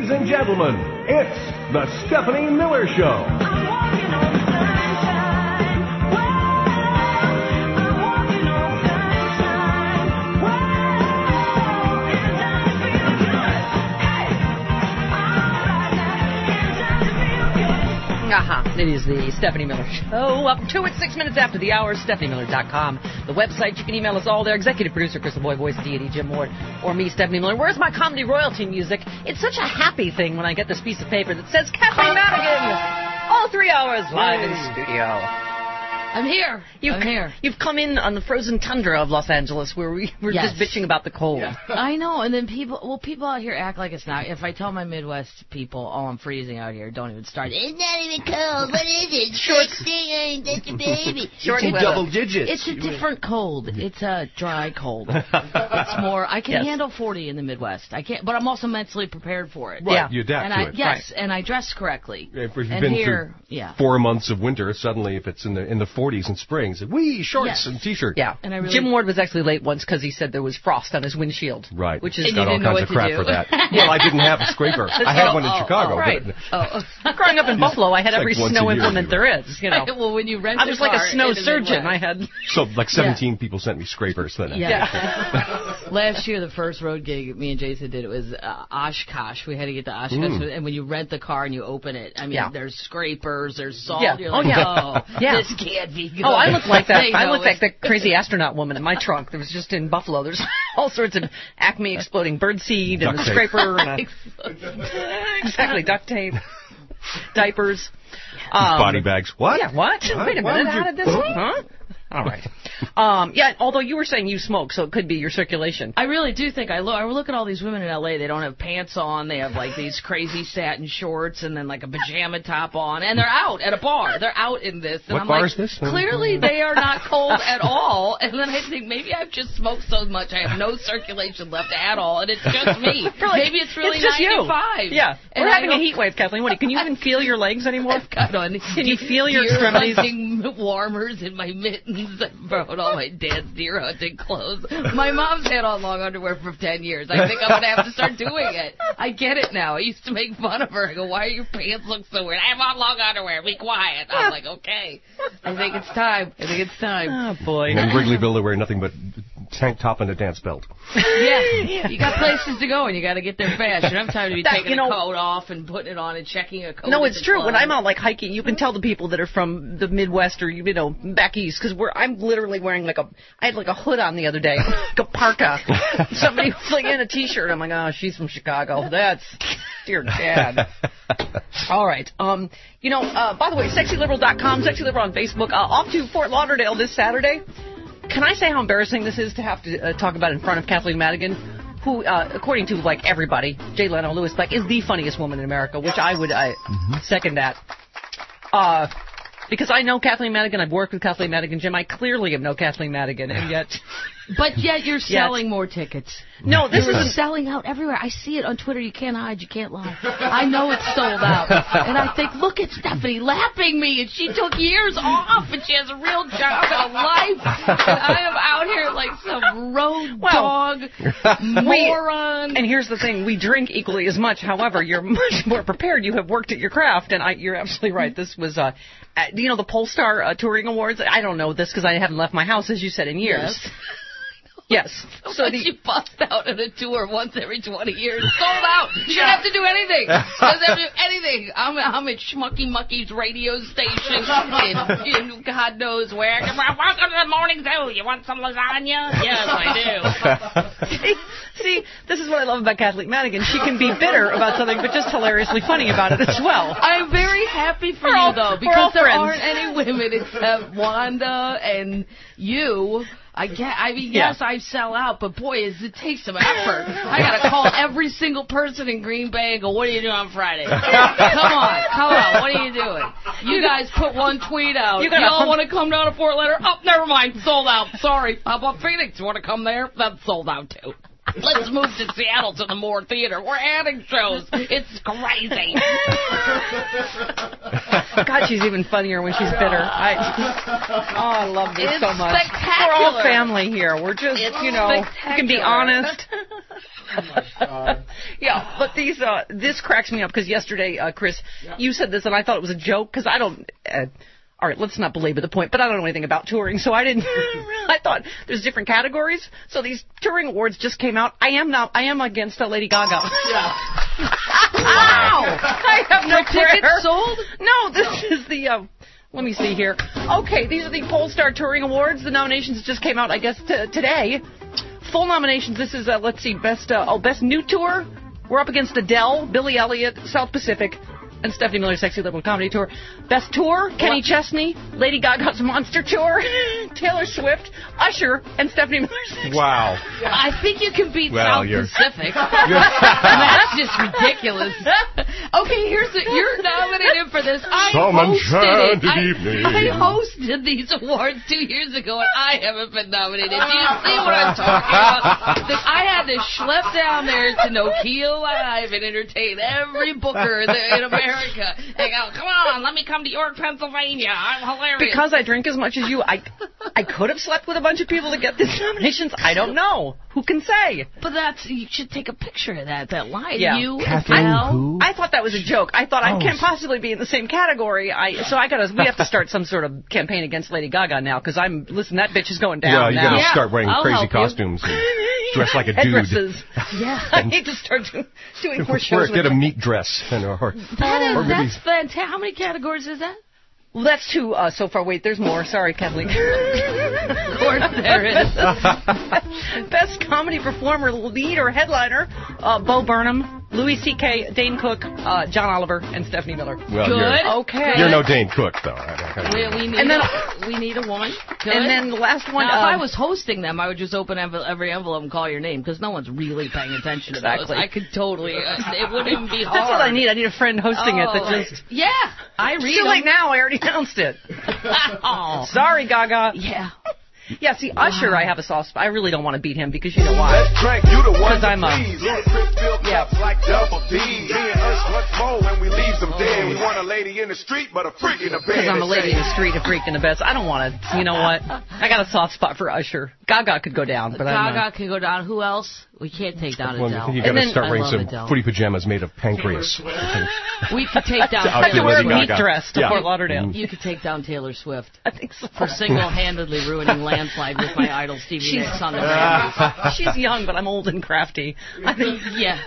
Ladies and gentlemen, it's the Stephanie Miller Show. It is the Stephanie Miller Show. Up to it, 6 minutes after the hour. StephanieMiller.com. The website, you can email us all there. Executive producer, Crystal Boy, voice deity, Jim Ward, or me, Stephanie Miller. Where's my comedy royalty music? It's such a happy thing when I get this piece of paper that says Kathleen Madigan. All 3 hours live in studio. I'm here. I'm here. You've come in on the frozen tundra of Los Angeles where we were just bitching about the cold. Yeah. I know, and then people out here act like it's not. If I tell my Midwest people, oh, I'm freezing out here, don't even start. It's not even cold. What is it? Short thing, that's your baby. It's double digits. It's a different cold. It's a dry cold. It's more, I can handle 40 in the Midwest. I can't, but I'm also mentally prepared for it. Right, you adapt to it. Yes, and I dress correctly. If you've been through 4 months of winter, suddenly if it's in the 40s and springs, shorts and T-shirt. Yeah. And Jim Ward was actually late once because he said there was frost on his windshield. Right. Which is got all kinds of crap for that. Well, I didn't have a scraper. I had one in Chicago. Right. Growing up in Buffalo, I had every snow implement there is. You know. Well, when you rent I was like a snow surgeon. I had 17 people sent me scrapers then. Last year, the first road gig me and Jason did, it was Oshkosh. We had to get to Oshkosh, and when you rent the car and you open it, I mean, there's scrapers, there's salt. Yeah. You're like, this can't be good. Oh, I look like that. I look like the crazy astronaut woman in my trunk. There was just in Buffalo. There's all sorts of Acme exploding birdseed and a scraper and exactly duct tape, diapers, body bags. What? Yeah, what? Wait a minute. How did this? Huh? All right. Although you were saying you smoke, so it could be your circulation. I really do think I look at all these women in L.A. They don't have pants on. They have like these crazy satin shorts and then like a pajama top on, and they're out at a bar. They're out in this. And What bar is this? Clearly they are not cold at all. And then I think maybe I've just smoked so much I have no circulation left at all, and it's just me. Maybe it's really just 95. You. Yeah. We're having a heat wave, Kathleen. Can you even feel your legs anymore? Can you feel your extremities? Warmers in my mittens. I brought all my dad's deer hunting clothes. My mom's had on long underwear for 10 years. I think I'm going to have to start doing it. I get it now. I used to make fun of her. I go, why are your pants look so weird? I have on long underwear. Be quiet. I'm like, okay. I think it's time. Oh, boy. And in Wrigleyville, they're wearing nothing but tank top and a dance belt. Yeah. You got places to go, and you got to get there fast. You don't have time to be taking a coat off and putting it on and checking a coat. No, it's true. When I'm out like hiking, you can tell the people that are from the Midwest or back east, because I'm literally wearing I had like a hood on the other day, like a parka. Somebody was like in a T-shirt. I'm like, oh, she's from Chicago. That's dear dad. All right. By the way, sexyliberal.com, sexyliberal on Facebook. Off to Fort Lauderdale this Saturday. Can I say how embarrassing this is to have to talk about in front of Kathleen Madigan, who, according to everybody, Jay Leno, Louis Beck, is the funniest woman in America, which I would second that. Because I know Kathleen Madigan, I've worked with Kathleen Madigan, Jim. I clearly have no Kathleen Madigan, and yet... But yet you're selling more tickets. No, this isn't selling out everywhere. I see it on Twitter. You can't hide. You can't lie. I know it's sold out. And I think, look at Stephanie lapping me, and she took years off, and she has a real job and a life. And I am out here like some road dog moron. And here's the thing. We drink equally as much. However, you're much more prepared. You have worked at your craft, and you're absolutely right. This was... the Polestar Touring Awards? I don't know this because I haven't left my house, as you said, in years. Yes. So you bust out at a tour once every 20 years. Sold out. You don't have to do anything. Doesn't have to do anything. I'm at Schmucky Mucky's radio station in God knows where. Welcome to the morning zoo. You want some lasagna? Yes, I do. See, this is what I love about Kathleen Madigan. She can be bitter about something, but just hilariously funny about it as well. I'm very happy for you, though, because there aren't any women except Wanda and you. Yes, I sell out, but boy, it takes some effort. I got to call every single person in Green Bay and go, what are you doing on Friday? Come on, what are you doing? You guys put one tweet out. You all want to come down to Fort Lauderdale? Oh, never mind, sold out. Sorry. How about Phoenix? You want to come there? That's sold out, too. Let's move to Seattle to the Moore Theater. We're adding shows. It's crazy. God, she's even funnier when she's bitter. I love this so much. Spectacular. We're all family here. We're just, you can be honest. Yeah, but this cracks me up because yesterday, Chris, you said this and I thought it was a joke because I don't. All right, let's not belabor the point, but I don't know anything about touring, so I didn't. I thought there's different categories. So these touring awards just came out. I am against Lady Gaga. Yeah. Wow! I have no tickets sold? No, this is the. Let me see here. Okay, these are the Polestar Touring Awards. The nominations just came out, I guess, today. Full nominations. This is let's see, best new tour. We're up against Adele, Billy Elliot, South Pacific, and Stephanie Miller's Sexy Liberal Comedy Tour. Best tour, Kenny Chesney, Lady Gaga's Monster Tour, Taylor Swift, Usher, and Stephanie Miller's Sexy. Wow. I think you can beat South Pacific. That's just ridiculous. Okay, you're nominated for this. I hosted these awards 2 years ago, and I haven't been nominated. Do you see what I'm talking about? I had to schlep down there to Nokia Live and entertain every booker in America. And go, come on, let me come to York, Pennsylvania. I'm hilarious. Because I drink as much as you, I could have slept with a bunch of people to get these nominations. I don't know. Who can say? But you should take a picture of that line. Yeah. You, Kathleen, I thought that was a joke. I thought I can't possibly be in the same category. We have to start some sort of campaign against Lady Gaga now because listen, that bitch is going down. Well, you got to start wearing I'll crazy costumes and dress like a dude. Headdresses. Yeah. I need to start doing more shows. Get a meat dress. That's fantastic. How many categories is that? Well, that's two so far. Wait, there's more. Sorry, Kathleen. Of course there is. Best comedy performer, lead or headliner, Bo Burnham, Louis C.K., Dane Cook, John Oliver, and Stephanie Miller. Well, good. Okay. You're no Dane Cook, though. We need a woman. Good. And then the last one. Now, if I was hosting them, I would just open every envelope and call your name because no one's really paying attention to those. I could totally. It wouldn't even be hard. That's what I need. I need a friend hosting it that just. Yeah, I read. It's too late now. I already announced it. Oh, sorry, Gaga. Yeah. Yeah, see, Usher, I have a soft spot. I really don't want to beat him because you know why? Because I'm a... Yeah. Because I'm a lady in the street, a freak in the bed. So I don't want to... You know what? I got a soft spot for Usher. Gaga could go down, but Gaga could go down. Who else? We can't take down Adele. You got to start wearing some footy pajamas made of pancreas. We could take down I have to wear a meat dress to Fort Lauderdale. You could take down Taylor Swift. I think so. For single-handedly ruining Landslide with my idol Stevie Nicks on the Grammys. She's young, but I'm old and crafty. I think. Yeah.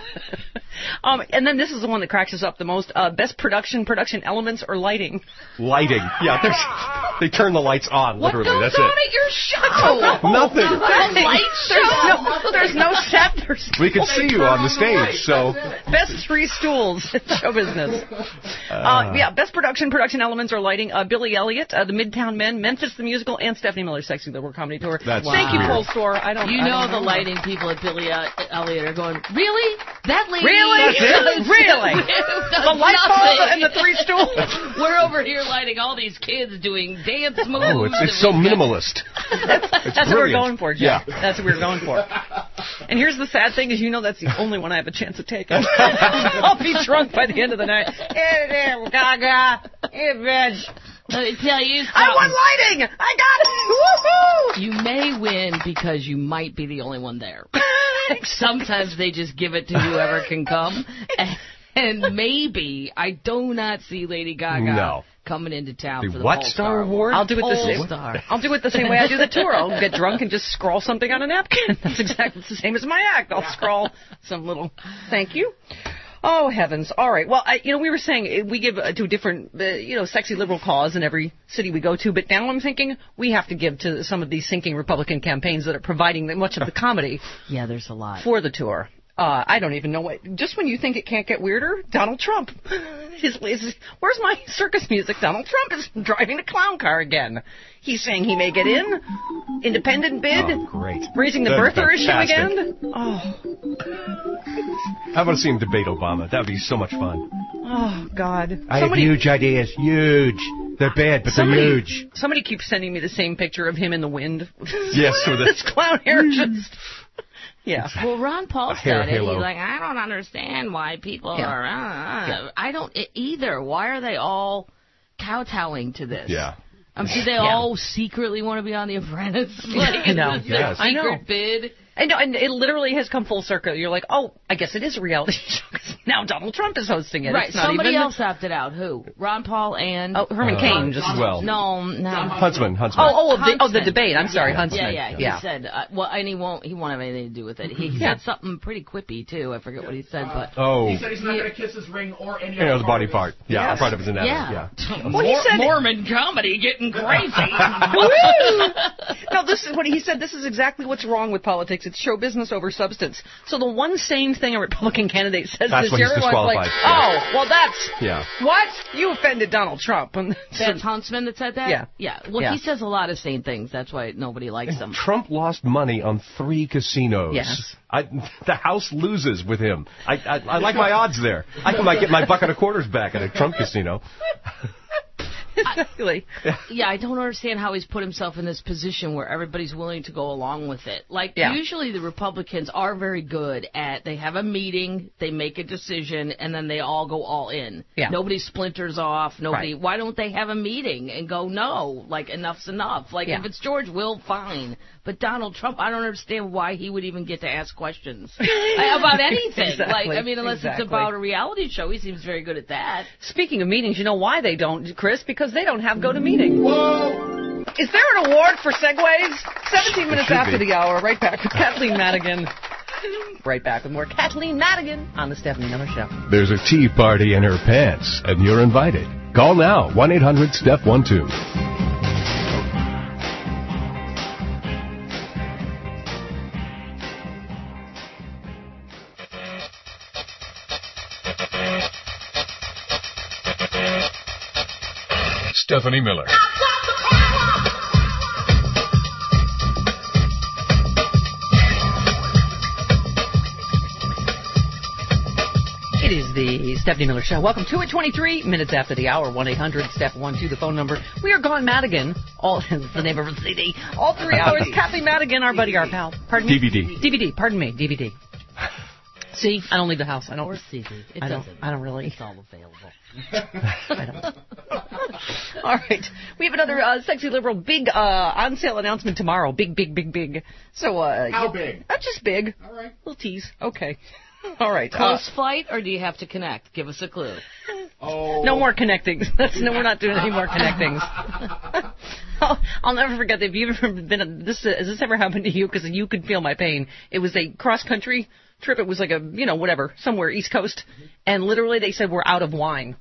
And then this is the one that cracks us up the most. Best production elements, or lighting. Lighting. Yeah, they turn the lights on, literally. What goes on at your show? Nothing. Light show? There's no set. We can see you on the stage, so... Best three stools in show business. Best production elements, or lighting. Billy Elliot, The Midtown Men, Memphis the Musical, and Stephanie Miller's Sexy Liberal Comedy Tour. Thank you, Polestar. The lighting people at Billy Elliot are going, really? That lady? Really? Really? The light bulb and the three stools? We're over here lighting all these kids doing dance moves. Oh, it's so minimalist. That's what we're going for, Jeff. Yeah. That's what we're going for. And here's the sad thing is, that's the only one I have a chance of taking. I'll be drunk by the end of the night. Hey there, Gaga. Hey, bitch. Let me tell you something. I won lighting! I got it! Woohoo! You may win because you might be the only one there. Sometimes they just give it to whoever can come. And maybe I do not see Lady Gaga coming into town for the Polestar Award. I'll do it the same way I do the tour. I'll get drunk and just scrawl something on a napkin. That's exactly the same as my act. I'll scrawl some little thank you. Oh, heavens. All right. Well, we were saying we give to a different, sexy liberal cause in every city we go to, but now I'm thinking we have to give to some of these sinking Republican campaigns that are providing much of the comedy. Yeah, there's a lot. For the tour. I don't even know what. Just when you think it can't get weirder, Donald Trump. Where's my circus music? Donald Trump is driving a clown car again. He's saying he may get in. Independent bid. Oh, great. Raising the birther issue again. Oh. I want to see him debate Obama. That would be so much fun. Oh, God. I have huge ideas. Huge. They're bad, but they're huge. Somebody keeps sending me the same picture of him in the wind. Yes. With this clown hair just... Yeah. Well, Ron Paul said it. He's like, I don't understand why people are... I don't either. Why are they all kowtowing to this? Yeah. Do they all secretly want to be on The Apprentice? Like, No. Yes. I know. Secret bid? I know, and it literally has come full circle. You're like, oh, I guess it is a reality show because now Donald Trump is hosting it. Right. Somebody else opted out. Who? Ron Paul and Herman Cain. Well, no. Huntsman. The debate. I'm sorry, Huntsman. Yeah. He said, and he won't have anything to do with it. He said something pretty quippy too. I forget what he said, but he said he's not going to kiss his ring or any other body part. Yeah, part of his anatomy. Yeah. Well, he said Mormon comedy getting crazy. No, this is what he said. This is exactly what's wrong with politics. It's show business over substance. So the one sane thing a Republican candidate says that's this year, everyone's like, what? You offended Donald Trump. That's Huntsman that said that? Yeah. Well, he says a lot of sane things. That's why nobody likes him. Trump lost money on 3 casinos. Yes. The House loses with him. I like my odds there. I might get my bucket of quarters back at a Trump casino. Exactly. I don't understand how he's put himself in this position where everybody's willing to go along with it. Like, usually the Republicans are very good at, they have a meeting, they make a decision, and then they all go all in. Yeah. Nobody splinters off. Why don't they have a meeting and go, no, like, enough's enough? Like, if it's George Will, fine. But Donald Trump, I don't understand why he would even get to ask questions about anything. Exactly. Unless it's about a reality show. He seems very good at that. Speaking of meetings, you know why they don't, Chris? Because they don't have GoToMeeting. Whoa! Is there an award for segues? 17 minutes after the hour. Right back with Kathleen Madigan. Right back with more Kathleen Madigan on the Stephanie Miller Show. There's a tea party in her pants, and you're invited. Call now, 1-800-STEP-12. Stephanie Miller. It is the Stephanie Miller Show. Welcome to it. 23 minutes after the hour. 1-800-STEP-12, the phone number. We are gone Madigan. The name of the CD. All 3 hours. Kathleen Madigan, our buddy, our pal. Pardon me? DVD. Pardon me. DVD. See, I don't leave the house. I don't. Or CD. I don't really. It's all available. I don't. All right. We have another sexy liberal big on sale announcement tomorrow. Big. So how big? Just big. All right. Little tease. Okay. All right. Close flight, or do you have to connect? Give us a clue. Oh. No more connectings. No, we're not doing any more connectings. I'll never forget. If you've ever been, has this ever happened to you? Because you could feel my pain. It was a cross-country trip. It was like a, whatever, somewhere East Coast. And literally they said, we're out of wine.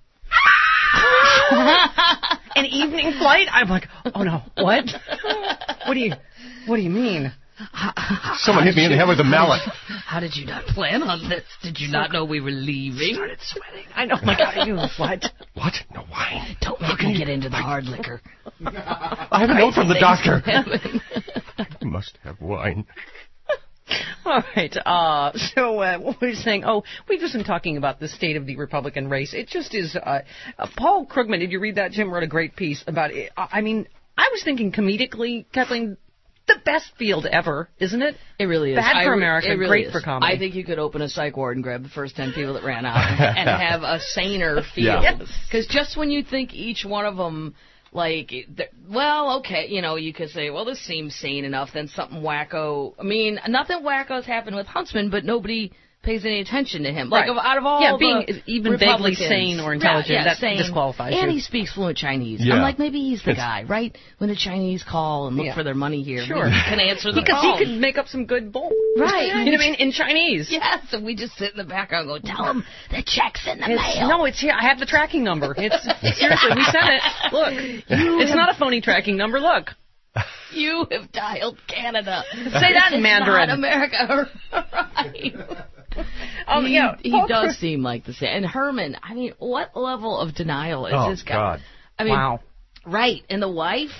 An evening flight? I'm like, oh no, what? What do you mean? Someone hit me in the head with a mallet. How did you not plan on this? Did you not know we were leaving? Started sweating. I know. My God, you what? What? No wine. Don't make me get into the hard liquor. I have a note from the doctor. I must have wine. All right. So what were you saying? Oh, we've just been talking about the state of the Republican race. It just is. Paul Krugman, did you read that? Jim wrote a great piece about it. I mean, I was thinking comedically, Kathleen, the best field ever, isn't it? It really is. Bad for America, really great is. for comedy. I think you could open a psych ward and grab the first 10 people that ran out and have a saner field. Because just when you think each one of them, like, well, okay, you could say, well, this seems sane enough, then something wacko. I mean, nothing wacko's happened with Huntsman, but nobody pays any attention to him. Like, out of all being even vaguely sane or intelligent, that disqualifies you. And he speaks fluent Chinese. Yeah. I'm like, maybe he's the guy, right? When the Chinese call and look for their money here, sure. he can answer the because phone. He could make up some good bull. Right. You know what I mean? In Chinese. Yes, and we just sit in the background and go, tell him the check's in the mail. No, it's here. I have the tracking number. It's seriously, we sent it. Look. It's not a phony tracking number. Look. You have dialed Canada. Say that in Mandarin. Not America. Right. He does seem like the same. And Herman, I mean, what level of denial is this guy? God. I mean, wow. Right. And the wife?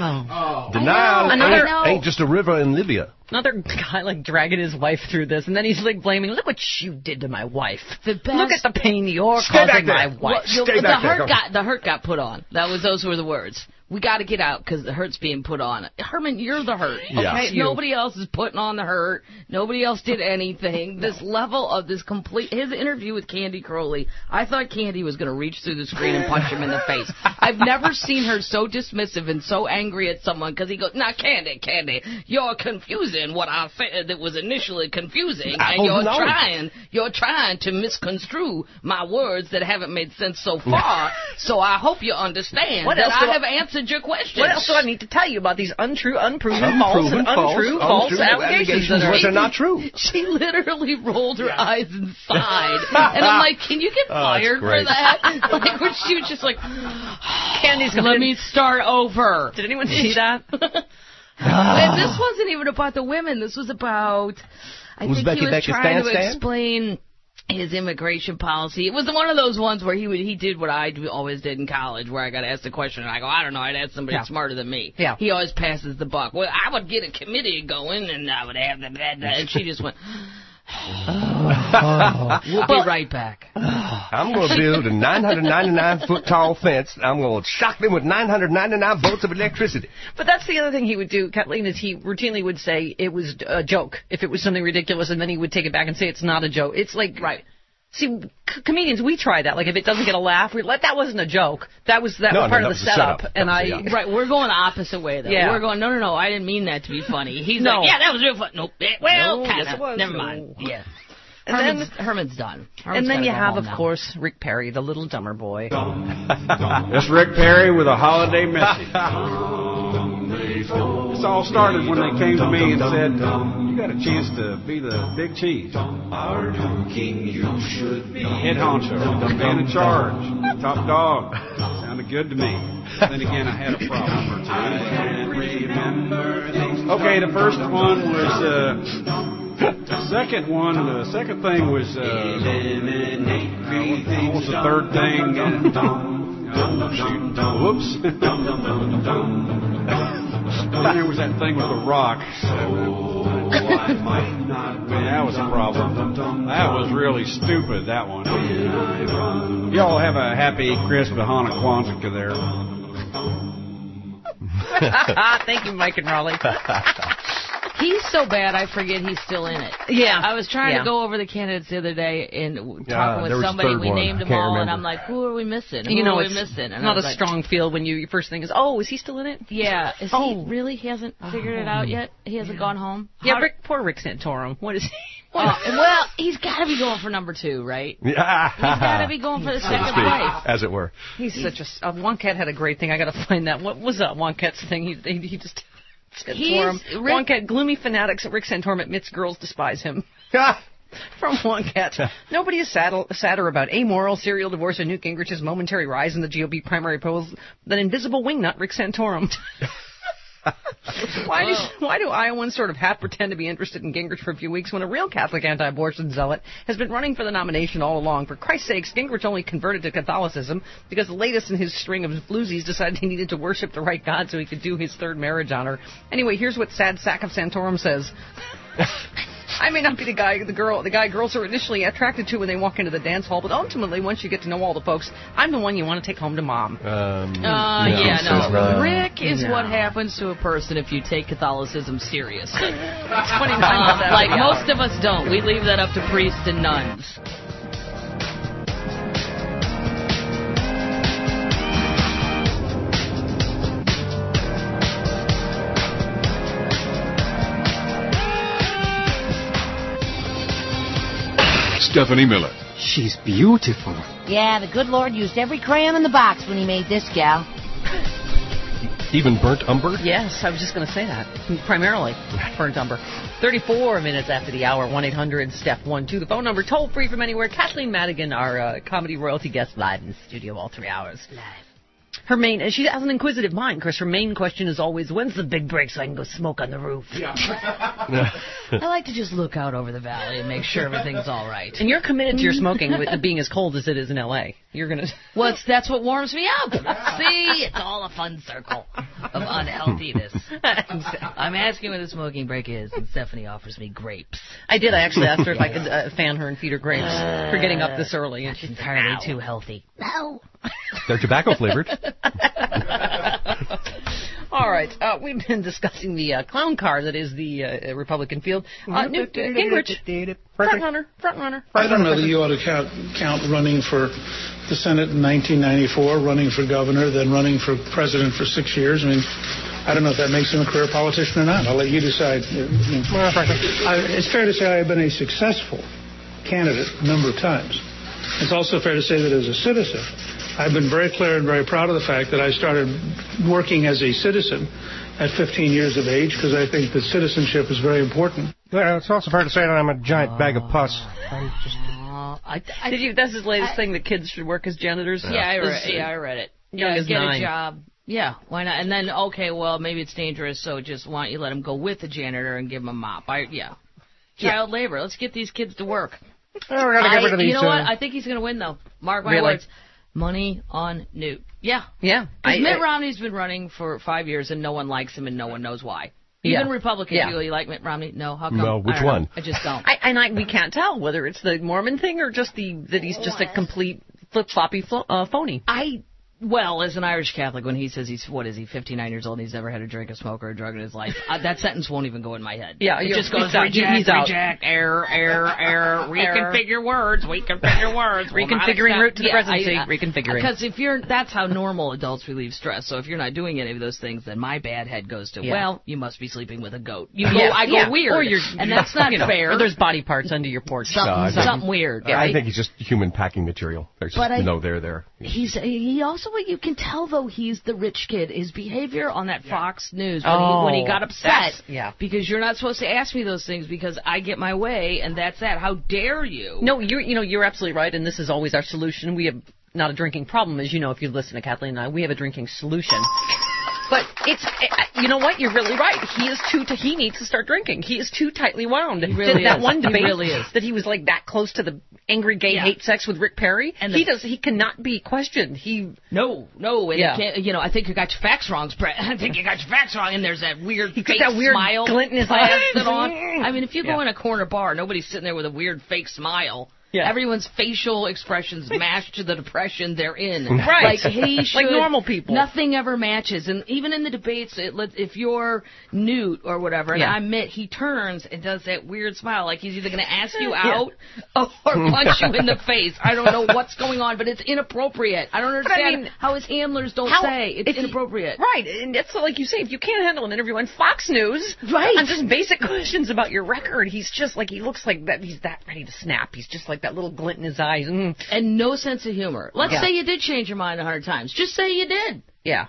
Denial ain't just a river in Libya. Another guy like dragging his wife through this, and then he's like blaming, look what you did to my wife. Look at the pain you're causing my wife. The hurt got put on. Those were the words. We got to get out because the hurt's being put on. Herman, you're the hurt. Yeah. Okay? Nobody else is putting on the hurt. Nobody else did anything. This level of this his interview with Candy Crowley, I thought Candy was going to reach through the screen and punch him in the face. I've never seen her so dismissive and so angry at someone because he goes, "Now, Candy, you're confusing what I said that was initially confusing, and you're trying to misconstrue my words that haven't made sense so far. So I hope you understand that I have answered your question." What else do I need to tell you about these untrue, unproven, false allegations which are not true? She literally rolled her eyes and sighed. And I'm like, can you get fired for that? Like, when she was just like, Candy's let me start over. Did anyone see that? And this wasn't even about the women. This was about, I think he was trying to explain his immigration policy. It was one of those ones where he did what I always did in college, where I got asked a question and I go, I don't know, I'd ask somebody smarter than me. Yeah. He always passes the buck. Well, I would get a committee going and I would have and she just went, we'll be right back. I'm going to build a 999-foot tall fence. I'm going to shock them with 999 volts of electricity. But that's the other thing he would do, Kathleen, is he routinely would say it was a joke if it was something ridiculous, and then he would take it back and say it's not a joke. It's like, right. See, comedians, we try that. Like, if it doesn't get a laugh, that wasn't a joke. That was part of the setup. And right, we're going the opposite way, though. Yeah. We're going, no, I didn't mean that to be funny. He's like, yeah, that was real funny. Nope. Well, kind of. Never mind. Yeah. And Herman's done. And then you have, of course, Rick Perry, the little dumber boy. That's Rick Perry with a holiday message. This all started when they came to me and said, you got a chance to be the big cheese. Our new king, you should be head honcho, man in charge, top dog. Sounded good to me. Then again, I had a problem. Okay, the first one was... The second thing was, what was the third thing? Whoops. Then there was that thing with the rock. That was a problem. That was really stupid, that one. Y'all have a happy, crisp Hanukkah Kwanzaa there. Thank you, Mike and Raleigh. He's so bad, I forget he's still in it. Yeah. I was trying to go over the candidates the other day and talking with somebody. We named them all, and I'm like, who are we missing? Who are we missing? And not a strong feel when your first thing is, is he still in it? Yeah. Is he really? He hasn't figured it out yet? He hasn't gone home? Yeah, poor Rick Santorum. What is he? Well, he's got to be going for number 2, right? Yeah. He's got to be going for the second place. As it were. He's such a... Wonkat had a great thing. I got to find that. What was that Wonkat's thing? He just... Wonkat, gloomy fanatics at Rick Santorum admits girls despise him. From Wonkat. Nobody is sadder about amoral serial divorce and Newt Gingrich's momentary rise in the GOP primary polls than invisible wingnut Rick Santorum. Why do Iowans sort of half pretend to be interested in Gingrich for a few weeks when a real Catholic anti-abortion zealot has been running for the nomination all along? For Christ's sakes, Gingrich only converted to Catholicism because the latest in his string of floozies decided he needed to worship the right God so he could do his third marriage on her. Anyway, here's what sad sack of Santorum says. I may not be the guy girls are initially attracted to when they walk into the dance hall, but ultimately, once you get to know all the folks, I'm the one you want to take home to mom. Rick is what happens to a person if you take Catholicism seriously. Most of us don't. We leave that up to priests and nuns. Stephanie Miller. She's beautiful. Yeah, the good Lord used every crayon in the box when he made this gal. Even burnt umber? Yes, I was just going to say that. Primarily burnt umber. 34 minutes after the hour, 1-800-STEP-12. The phone number, toll free from anywhere. Kathleen Madigan, our comedy royalty guest, live in the studio all 3 hours. Live. She has an inquisitive mind, Chris. Her main question is always, when's the big break so I can go smoke on the roof? Yeah. I like to just look out over the valley and make sure everything's all right. And you're committed to your smoking with it being as cold as it is in L.A. You're going to... Well, that's what warms me up. See, it's all a fun circle of unhealthiness. I'm asking when the smoking break is, and Stephanie offers me grapes. I did. I actually asked her if I could fan her and feed her grapes for getting up this early. And she's entirely too healthy. No. They're tobacco flavored. All right. We've been discussing the clown car that is the Republican field. Newt Gingrich, front runner. I don't know that you ought to count running for the Senate in 1994, running for governor, then running for president for 6 years. I mean, I don't know if that makes him a career politician or not. I'll let you decide. It's fair to say I've been a successful candidate a number of times. It's also fair to say that as a citizen, I've been very clear and very proud of the fact that I started working as a citizen at 15 years of age because I think that citizenship is very important. Well, it's also fair to say that I'm a giant bag of pus. That's his latest thing that kids should work as janitors? Yeah, I read it. Get 9. A job. Yeah, why not? And then, okay, well, maybe it's dangerous, so just why don't you let him go with the janitor and give him a mop? Child labor. Let's get these kids to work. Oh, we gotta get rid of these, you know what? I think he's going to win, though. Mark my words. Money on Newt. Yeah. Yeah. Because Mitt Romney's been running for 5 years, and no one likes him, and no one knows why. Even Republicans go, you like Mitt Romney? No, how come? No, which one? I just don't. We can't tell whether it's the Mormon thing or just that he's just a complete flip-floppy phony. Well, as an Irish Catholic, when he says he's 59 years old and he's never had a drink, a smoke, or a drug in his life, that sentence won't even go in my head. Yeah, it just goes reject, error, reconfigure words, reconfiguring route to the presidency, reconfiguring. Because that's how normal adults relieve stress. So if you're not doing any of those things, then my bad head goes to, well, you must be sleeping with a goat. I go weird, and that's not fair. Or there's body parts under your porch. Something weird. I think he's just human packing material. There's no there. He also, you can tell, though, he's the rich kid. His behavior on that Fox News when he got upset. Because you're not supposed to ask me those things because I get my way, and that's that. How dare you? No, you're absolutely right, and this is always our solution. We have not a drinking problem, as you know, if you listen to Kathleen and I. We have a drinking solution. But you know what? You're really right. He needs to start drinking. He is too tightly wound. He really that is. one debate he really is. that he was like that close to the angry gay hate sex with Rick Perry. And he cannot be questioned. No. And I think you got your facts wrong, Brett. I think you got your facts wrong. And there's that weird fake smile glint in his eyes. I mean, if you go in a corner bar, nobody's sitting there with a weird fake smile. Yeah. Everyone's facial expressions match to the depression they're in. Right. Like normal people. Nothing ever matches. And even in the debates, if you're Newt or whatever, and I'm Mitt, he turns and does that weird smile like he's either going to ask you out or punch you in the face. I don't know what's going on, but it's inappropriate. I don't understand how his handlers don't say it's inappropriate. Right. And it's like you say, if you can't handle an interview on Fox News on just basic questions about your record, he's just like, he looks like that. He's that ready to snap. He's just like that little glint in his eyes. And no sense of humor. Let's say you did change your mind 100 times. Just say you did. Yeah.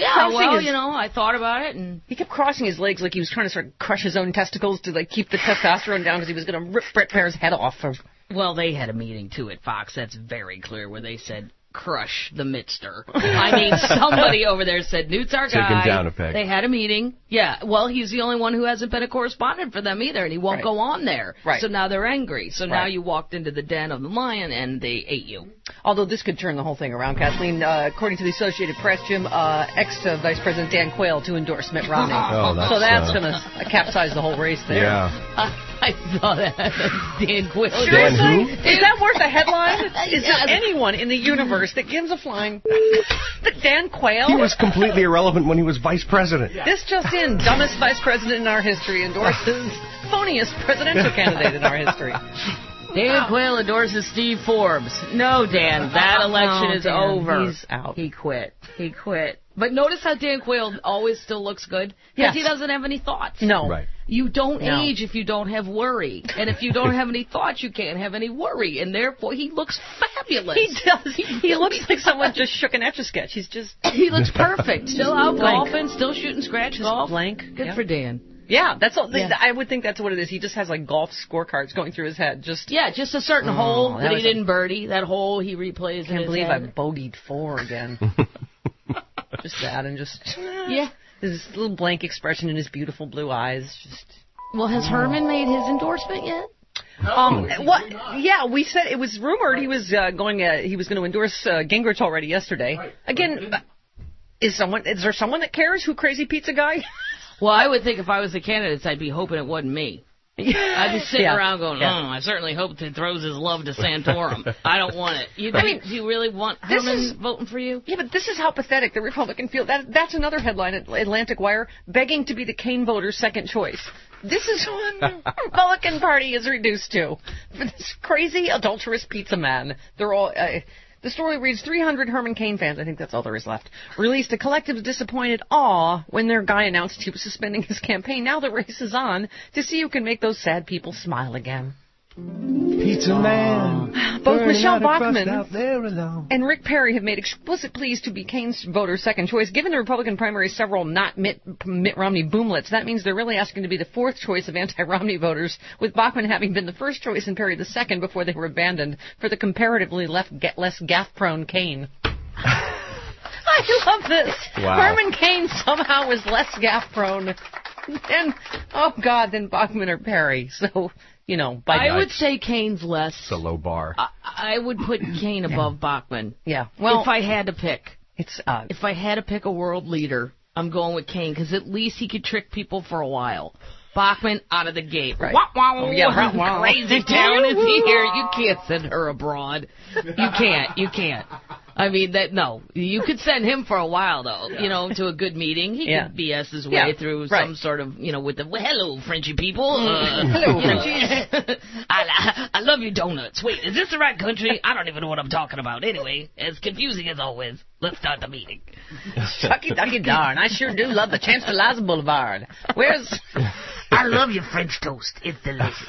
I thought about it, and he kept crossing his legs like he was trying to sort of crush his own testicles to keep the testosterone down because he was going to rip Brett Baer's head off. Well, they had a meeting too at Fox. That's very clear where they said, crush the Mittster. I mean, somebody over there said, Newt's our guy. Take him down a peg. They had a meeting. Yeah, well, he's the only one who hasn't been a correspondent for them either, and he won't go on there. Right. So now they're angry. So now you walked into the den of the lion, and they ate you. Although this could turn the whole thing around, Kathleen. According to the Associated Press, Jim, ex-Vice President Dan Quayle to endorse Mitt Romney. So that's going to capsize the whole race there. Yeah. I saw that. Dan Quayle. Seriously? Is that worth a headline? Is there anyone in the universe that gives a flying Dan Quayle? He was completely irrelevant when he was vice president. This just in, dumbest vice president in our history endorses phoniest presidential candidate in our history. Dan Quayle endorses Steve Forbes. No, Dan, that election is over. He's out. He quit. But notice how Dan Quayle always still looks good? Because he doesn't have any thoughts. No. Right. You don't age if you don't have worry. And if you don't have any thoughts, you can't have any worry. And therefore, he looks fabulous. He does. He looks like someone just shook an Etch-a-Sketch. He looks perfect. Still out golfing, still shooting scratch golf. Blank. Good for Dan. Yeah, that's all. Yeah. I would think that's what it is. He just has like golf scorecards going through his head. Just a certain hole that he didn't birdie. That hole he replays. I can't believe I bogeyed 4 again. Just that, and just his little blank expression in his beautiful blue eyes. Well, has Herman made his endorsement yet? What? Yeah, we said it was rumored he was going to endorse Gingrich already yesterday. Right. Again, is there someone that cares who Crazy Pizza Guy? Well, I would think if I was the candidates, I'd be hoping it wasn't me. I'd be sitting around going, I certainly hope he throws his love to Santorum. I don't want it. Do you really want Herman voting for you? Yeah, but this is how pathetic the Republican feel. That's another headline at Atlantic Wire, begging to be the Kaine voters' second choice. This is what the Republican Party is reduced to. This crazy, adulterous pizza man. They're all... the story reads, 300 Herman Cain fans, I think that's all there is left, released a collective disappointed awe when their guy announced he was suspending his campaign. Now the race is on to see who can make those sad people smile again. Pizza man. Both Michelle Bachmann and Rick Perry have made explicit pleas to be Kane's voters' second choice. Given the Republican primary several not Mitt Romney boomlets, that means they're really asking to be the fourth choice of anti-Romney voters, with Bachmann having been the first choice and Perry the second before they were abandoned for the comparatively less gaffe-prone Kane. I love this. Wow. Herman Cain somehow is less gaffe-prone than Bachmann or Perry. So... I would say Kane's less. It's a low bar. I would put Kane above Bachmann. Yeah. Well, if I had to pick. If I had to pick a world leader, I'm going with Kane, because at least he could trick people for a while. Bachmann out of the gate. Right. Crazy town is here. You can't send her abroad. You can't. I mean, you could send him for a while, though, to a good meeting. He could BS his way through some sort of, with the, hello, Frenchy people. Hello, Frenchies. I love your donuts. Wait, is this the right country? I don't even know what I'm talking about. Anyway, as confusing as always, let's start the meeting. Chucky ducky darn, I sure do love the Chancellor's Boulevard. Where's... I love your French toast. It's delicious.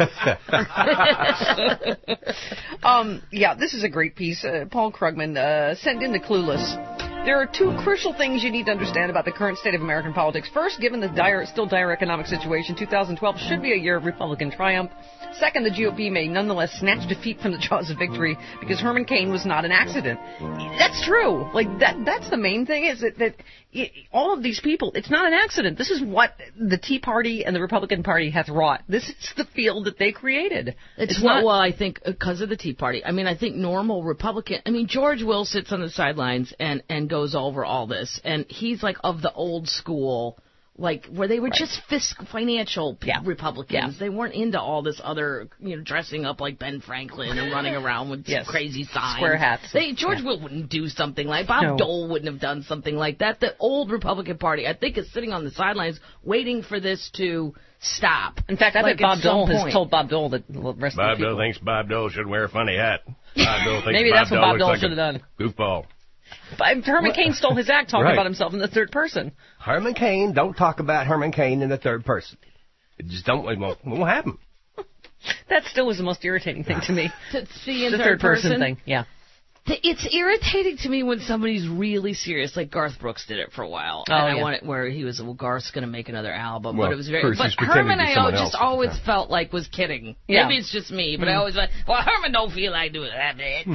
This is a great piece. Paul Krugman sent in the Clueless. There are two crucial things you need to understand about the current state of American politics. First, given the still dire economic situation, 2012 should be a year of Republican triumph. Second, the GOP may nonetheless snatch defeat from the jaws of victory because Herman Cain was not an accident. That's true. That's the main thing, is that all of these people, it's not an accident. This is what the Tea Party and the Republican Party hath wrought. This is the field that they created. I think because of the Tea Party. I mean, I think normal Republican... I mean, George Will sits on the sidelines and goes over all this, and he's like of the old school... where they were just financial Republicans. Yeah. They weren't into all this other, dressing up like Ben Franklin and running around with crazy signs. Square hats. George Will wouldn't do something like Bob Dole wouldn't have done something like that. The old Republican Party, I think, is sitting on the sidelines waiting for this to stop. In fact, I bet Bob Dole has told Bob Dole that the rest of the people... Bob Dole thinks Bob Dole should wear a funny hat. Bob Dole thinks Maybe that's what Bob Dole should have done. Goofball. But Herman Cain stole his act talking about himself in the third person. Herman Cain, don't talk about Herman Cain in the third person. It just it won't happen. That still was the most irritating thing to me. To see in the third person thing, yeah. It's irritating to me when somebody's really serious, like Garth Brooks did it for a while. I want it where he was, Garth's going to make another album. But it was very. But Herman, I just always felt like was kidding. Yeah. Maybe it's just me, but I always went, Herman don't feel like doing that.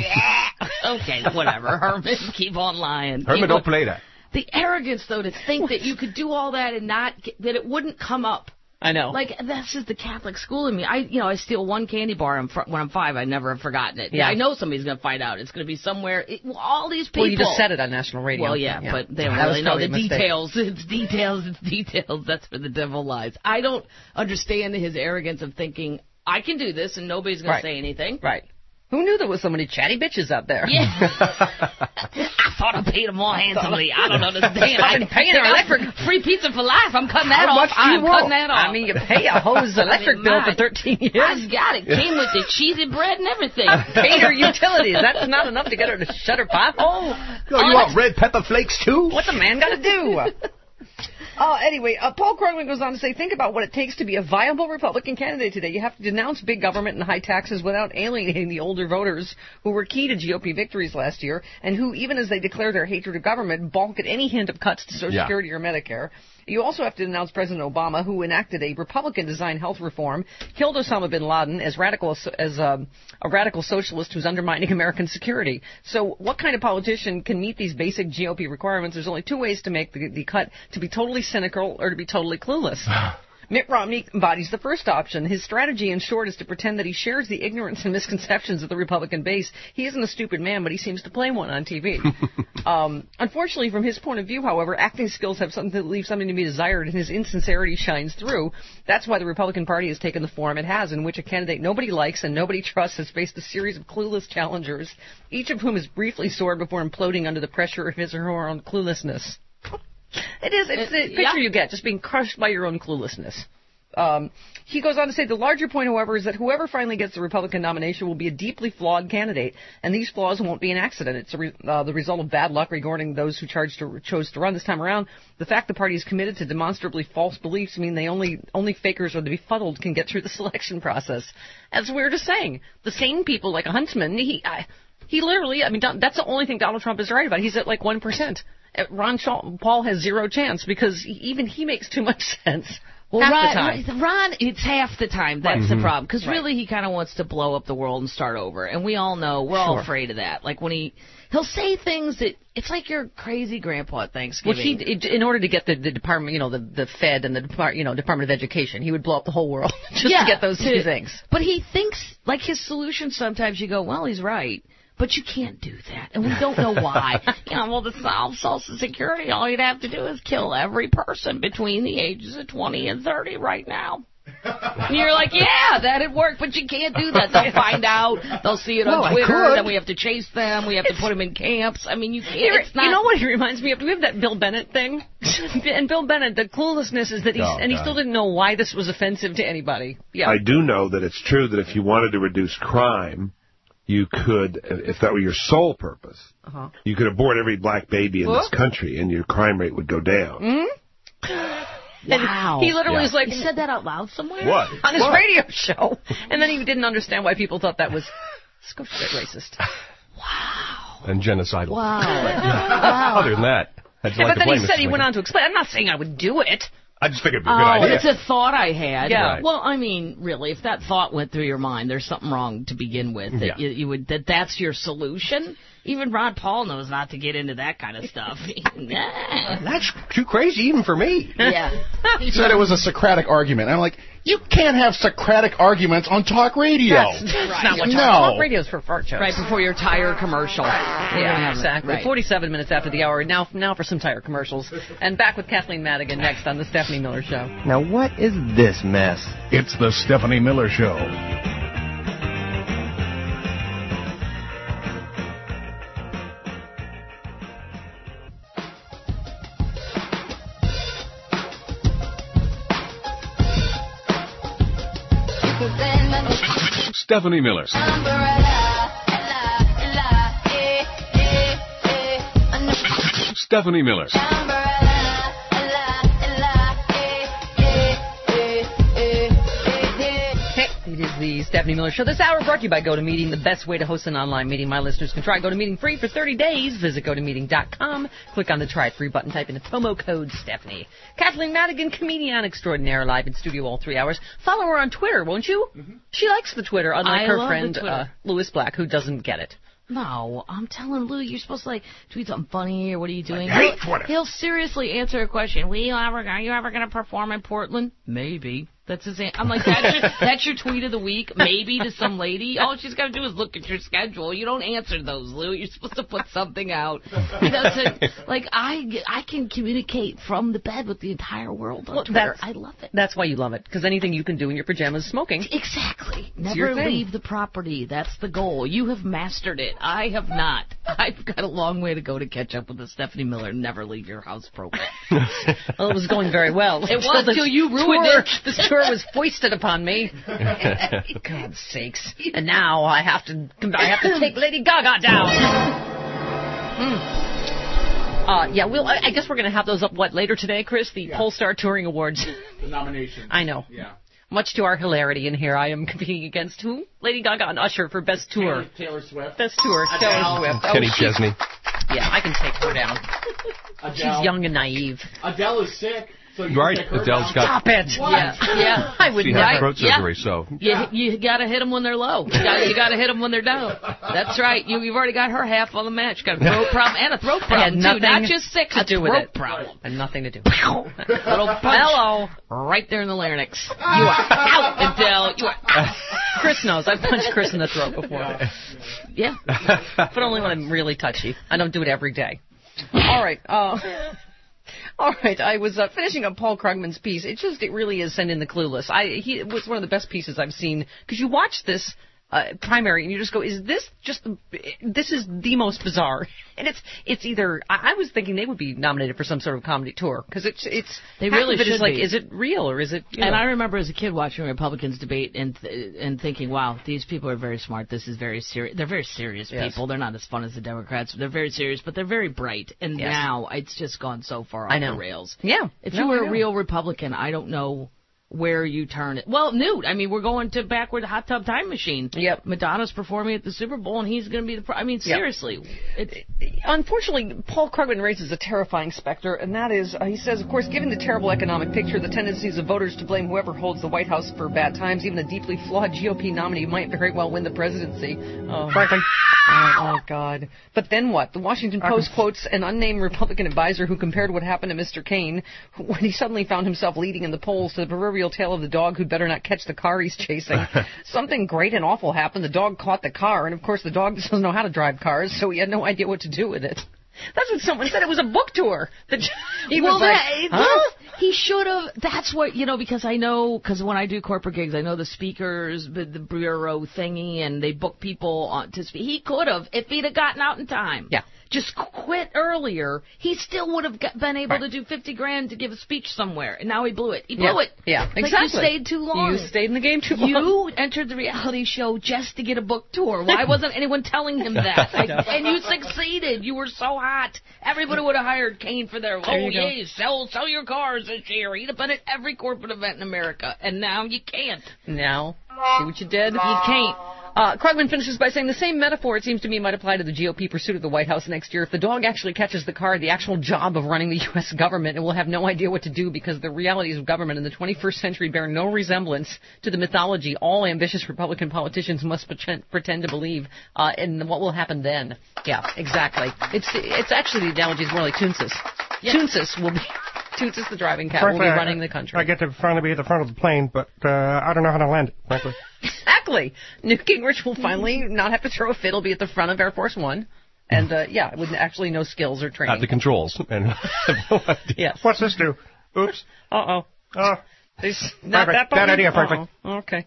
Okay, whatever. Herman, keep on lying. Herman don't play that. The arrogance, though, to think that you could do all that and that it wouldn't come up. I know. That's just the Catholic school in me. I steal one candy bar when I'm 5. I never have forgotten it. Yeah. I know somebody's going to find out. It's going to be somewhere. All these people. Well, you just said it on national radio. Well, yeah. But they don't really know the details. It's details. That's where the devil lies. I don't understand his arrogance of thinking, I can do this and nobody's going to say anything. Right. Who knew there was so many chatty bitches out there? Yeah. I thought I paid them more handsomely. I don't understand. I've been paying our electric free pizza for life. I'm cutting that off. Cutting that off. I mean, you pay a hose electric bill for 13 years. I got it. Came with the cheesy bread and everything. Paid her utilities. That's not enough to get her to shut her pipe hole. You want red pepper flakes too? What's a man got to do? Anyway, Paul Krugman goes on to say, think about what it takes to be a viable Republican candidate today. You have to denounce big government and high taxes without alienating the older voters who were key to GOP victories last year and who, even as they declare their hatred of government, balk at any hint of cuts to Social Security or Medicare. You also have to denounce President Obama, who enacted a Republican-designed health reform, killed Osama bin Laden as a radical socialist who's undermining American security. So what kind of politician can meet these basic GOP requirements? There's only two ways to make the cut, to be totally cynical or to be totally clueless. Mitt Romney embodies the first option. His strategy, in short, is to pretend that he shares the ignorance and misconceptions of the Republican base. He isn't a stupid man, but he seems to play one on TV. Unfortunately, from his point of view, however, acting skills have something that leaves something to be desired, and his insincerity shines through. That's why the Republican Party has taken the form it has, in which a candidate nobody likes and nobody trusts has faced a series of clueless challengers, each of whom has briefly soared before imploding under the pressure of his or her own cluelessness. It's the picture you get, just being crushed by your own cluelessness. He goes on to say the larger point, however, is that whoever finally gets the Republican nomination will be a deeply flawed candidate, and these flaws won't be an accident. It's the result of bad luck regarding those who chose to run this time around. The fact the party is committed to demonstrably false beliefs mean they only fakers or the befuddled can get through the selection process. As we were just saying, the sane people like Huntsman, he literally, that's the only thing Donald Trump is right about. He's at like 1%. Ron Paul has zero chance because even he makes too much sense. Well, Ron, it's half the time. That's the problem. Because really he kind of wants to blow up the world and start over. And we all know, we're all afraid of that. Like when he'll say things that, it's like your crazy grandpa at Thanksgiving. Well, in order to get the department, the Fed and the Department of Education, he would blow up the whole world just to get those two things. But he thinks, like his solution sometimes you go, well, he's right. But you can't do that, and we don't know why. To solve Social Security, all you'd have to do is kill every person between the ages of 20 and 30 right now. And you're like, yeah, that'd work, but you can't do that. They'll find out. They'll see it on Twitter. Then we have to chase them. We have to put them in camps. You can't. It's not. You know what he reminds me of? Do we have that Bill Bennett thing? And Bill Bennett, the cluelessness is that he still didn't know why this was offensive to anybody. Yeah. I do know that it's true that if you wanted to reduce crime, you could, if that were your sole purpose, you could abort every black baby in this country, and your crime rate would go down. Mm-hmm. Wow. He literally was like... He said that out loud somewhere? What? On his radio show. And then he didn't understand why people thought that was racist. Wow. And genocidal. Wow. Other than that, but then he said he went on to explain, I'm not saying I would do it. I just figured it'd be a good idea. It's a thought I had. Yeah. Right. Well, really, if that thought went through your mind, there's something wrong to begin with. That that's your solution. Even Ron Paul knows not to get into that kind of stuff. That's too crazy even for me. Yeah. He said it was a Socratic argument. I'm like, you can't have Socratic arguments on talk radio. That's not what talk radio's for fart jokes. Right before your tire commercial. Yeah, exactly. Right. 47 minutes after the hour. Now for some tire commercials. And back with Kathleen Madigan next on The Stephanie Miller Show. Now what is this mess? It's The Stephanie Miller Show. Stephanie Miller. Stephanie Miller. It is the Stephanie Miller Show. This hour brought to you by GoToMeeting, the best way to host an online meeting. My listeners can try GoToMeeting free for 30 days. Visit GoToMeeting.com. Click on the Try It Free button. Type in the promo code Stephanie. Kathleen Madigan, comedian extraordinaire, live in studio all 3 hours. Follow her on Twitter, won't you? Mm-hmm. She likes the Twitter, unlike her friend Louis Black, who doesn't get it. No, I'm telling Lou, you're supposed to tweet something funny or what are you doing? I hate Twitter. He'll seriously answer a question. Are you ever going to perform in Portland? Maybe. That's his answer. I'm like, that's your tweet of the week? Maybe to some lady? All she's got to do is look at your schedule. You don't answer those, Lou. You're supposed to put something out. He doesn't, I can communicate from the bed with the entire world on Twitter. I love it. That's why you love it, because anything you can do in your pajamas smoking. Exactly. Never leave the property. That's the goal. You have mastered it. I have not. I've got a long way to go to catch up with the Stephanie Miller Never Leave Your House program. Well, it was going very well. It was until you ruined it. This tour was foisted upon me. God's sakes! And now I have to take Lady Gaga down. I guess we're going to have those up later today, Chris? The Polestar Touring Awards. The nomination. I know. Yeah. Much to our hilarity in here, I am competing against who? Lady Gaga and Usher for Best Tour. Taylor Swift. Best Tour. Taylor Swift. Kenny Chesney. Yeah, I can take her down. She's young and naive. Adele is sick. Right. Adele's got... Stop it. Yeah. I would She never. had throat surgery, so... You got to hit them when they're low. You got to hit them when they're down. That's right. You've already got her half on the match. Got a throat problem and a throat problem, too. Not just sick, a throat problem. And nothing to do. Little punch. Hello. Right there in the larynx. You are out, Adele. You are Chris knows. I've punched Chris in the throat before. Yeah. But only when I'm really touchy. I don't do it every day. All right. All right. I was finishing up Paul Krugman's piece. It really is Send in the Clueless. It was one of the best pieces I've seen, because you watch this primary and you just go, this is the most bizarre. And it's either, I was thinking they would be nominated for some sort of comedy tour, because they really should like, be. is it real or is it, And I remember as a kid watching Republicans debate and thinking, wow, these people are very smart. This is very serious. They're very serious people. They're not as fun as the Democrats. They're very serious, but they're very bright. And now it's just gone so far off the rails. Yeah. If you were a real Republican, I don't know where you turn it. Well, Newt, I mean, we're going to backward hot tub time machine. Yep. Madonna's performing at the Super Bowl, and he's going to be seriously. Unfortunately, Paul Krugman raises a terrifying specter, and that is, he says, of course, given the terrible economic picture, the tendencies of voters to blame whoever holds the White House for bad times, even the deeply flawed GOP nominee might very well win the presidency. Frankly. Oh, God. But then what? The Washington Post quotes an unnamed Republican advisor who compared what happened to Mr. Kane when he suddenly found himself leading in the polls to the proverbial tale of the dog who'd better not catch the car he's chasing. Something great and awful happened. The dog caught the car, and of course the dog doesn't know how to drive cars, so he had no idea what to do with it. That's what someone said. It was a book tour. He was like, huh? He should have. That's what, because I know, because when I do corporate gigs, I know the speakers, the bureau thingy, and they book people on to speak. He could have, if he'd have gotten out in time. Yeah. Just quit earlier, he still would have been able to do $50,000 to give a speech somewhere, and now he blew it. He blew it. Yeah, exactly. Like you stayed too long. You stayed in the game too long. You entered the reality show just to get a book tour. Why wasn't anyone telling him that? And you succeeded. You were so hot. Everybody would have hired Kane for their, sell your cars this year. He'd have been at every corporate event in America, and now you can't. Now, see what you did? You can't. Krugman finishes by saying the same metaphor, it seems to me, might apply to the GOP pursuit of the White House next year. If the dog actually catches the car, the actual job of running the U.S. government, it will have no idea what to do, because the realities of government in the 21st century bear no resemblance to the mythology all ambitious Republican politicians must pretend to believe. And what will happen then? Yeah, exactly. It's actually, the analogy is more like Toonsis. Yeah. Toonsis, the driving cat, will be running the country. I get to finally be at the front of the plane, but I don't know how to land it, frankly. Exactly. Newt Gingrich will finally not have to throw a fit. He'll be at the front of Air Force One. And, with actually no skills or training. At the controls. And have no idea. Yes. What's this do? Oops. Uh-oh. There's not that bad idea, frankly. Okay.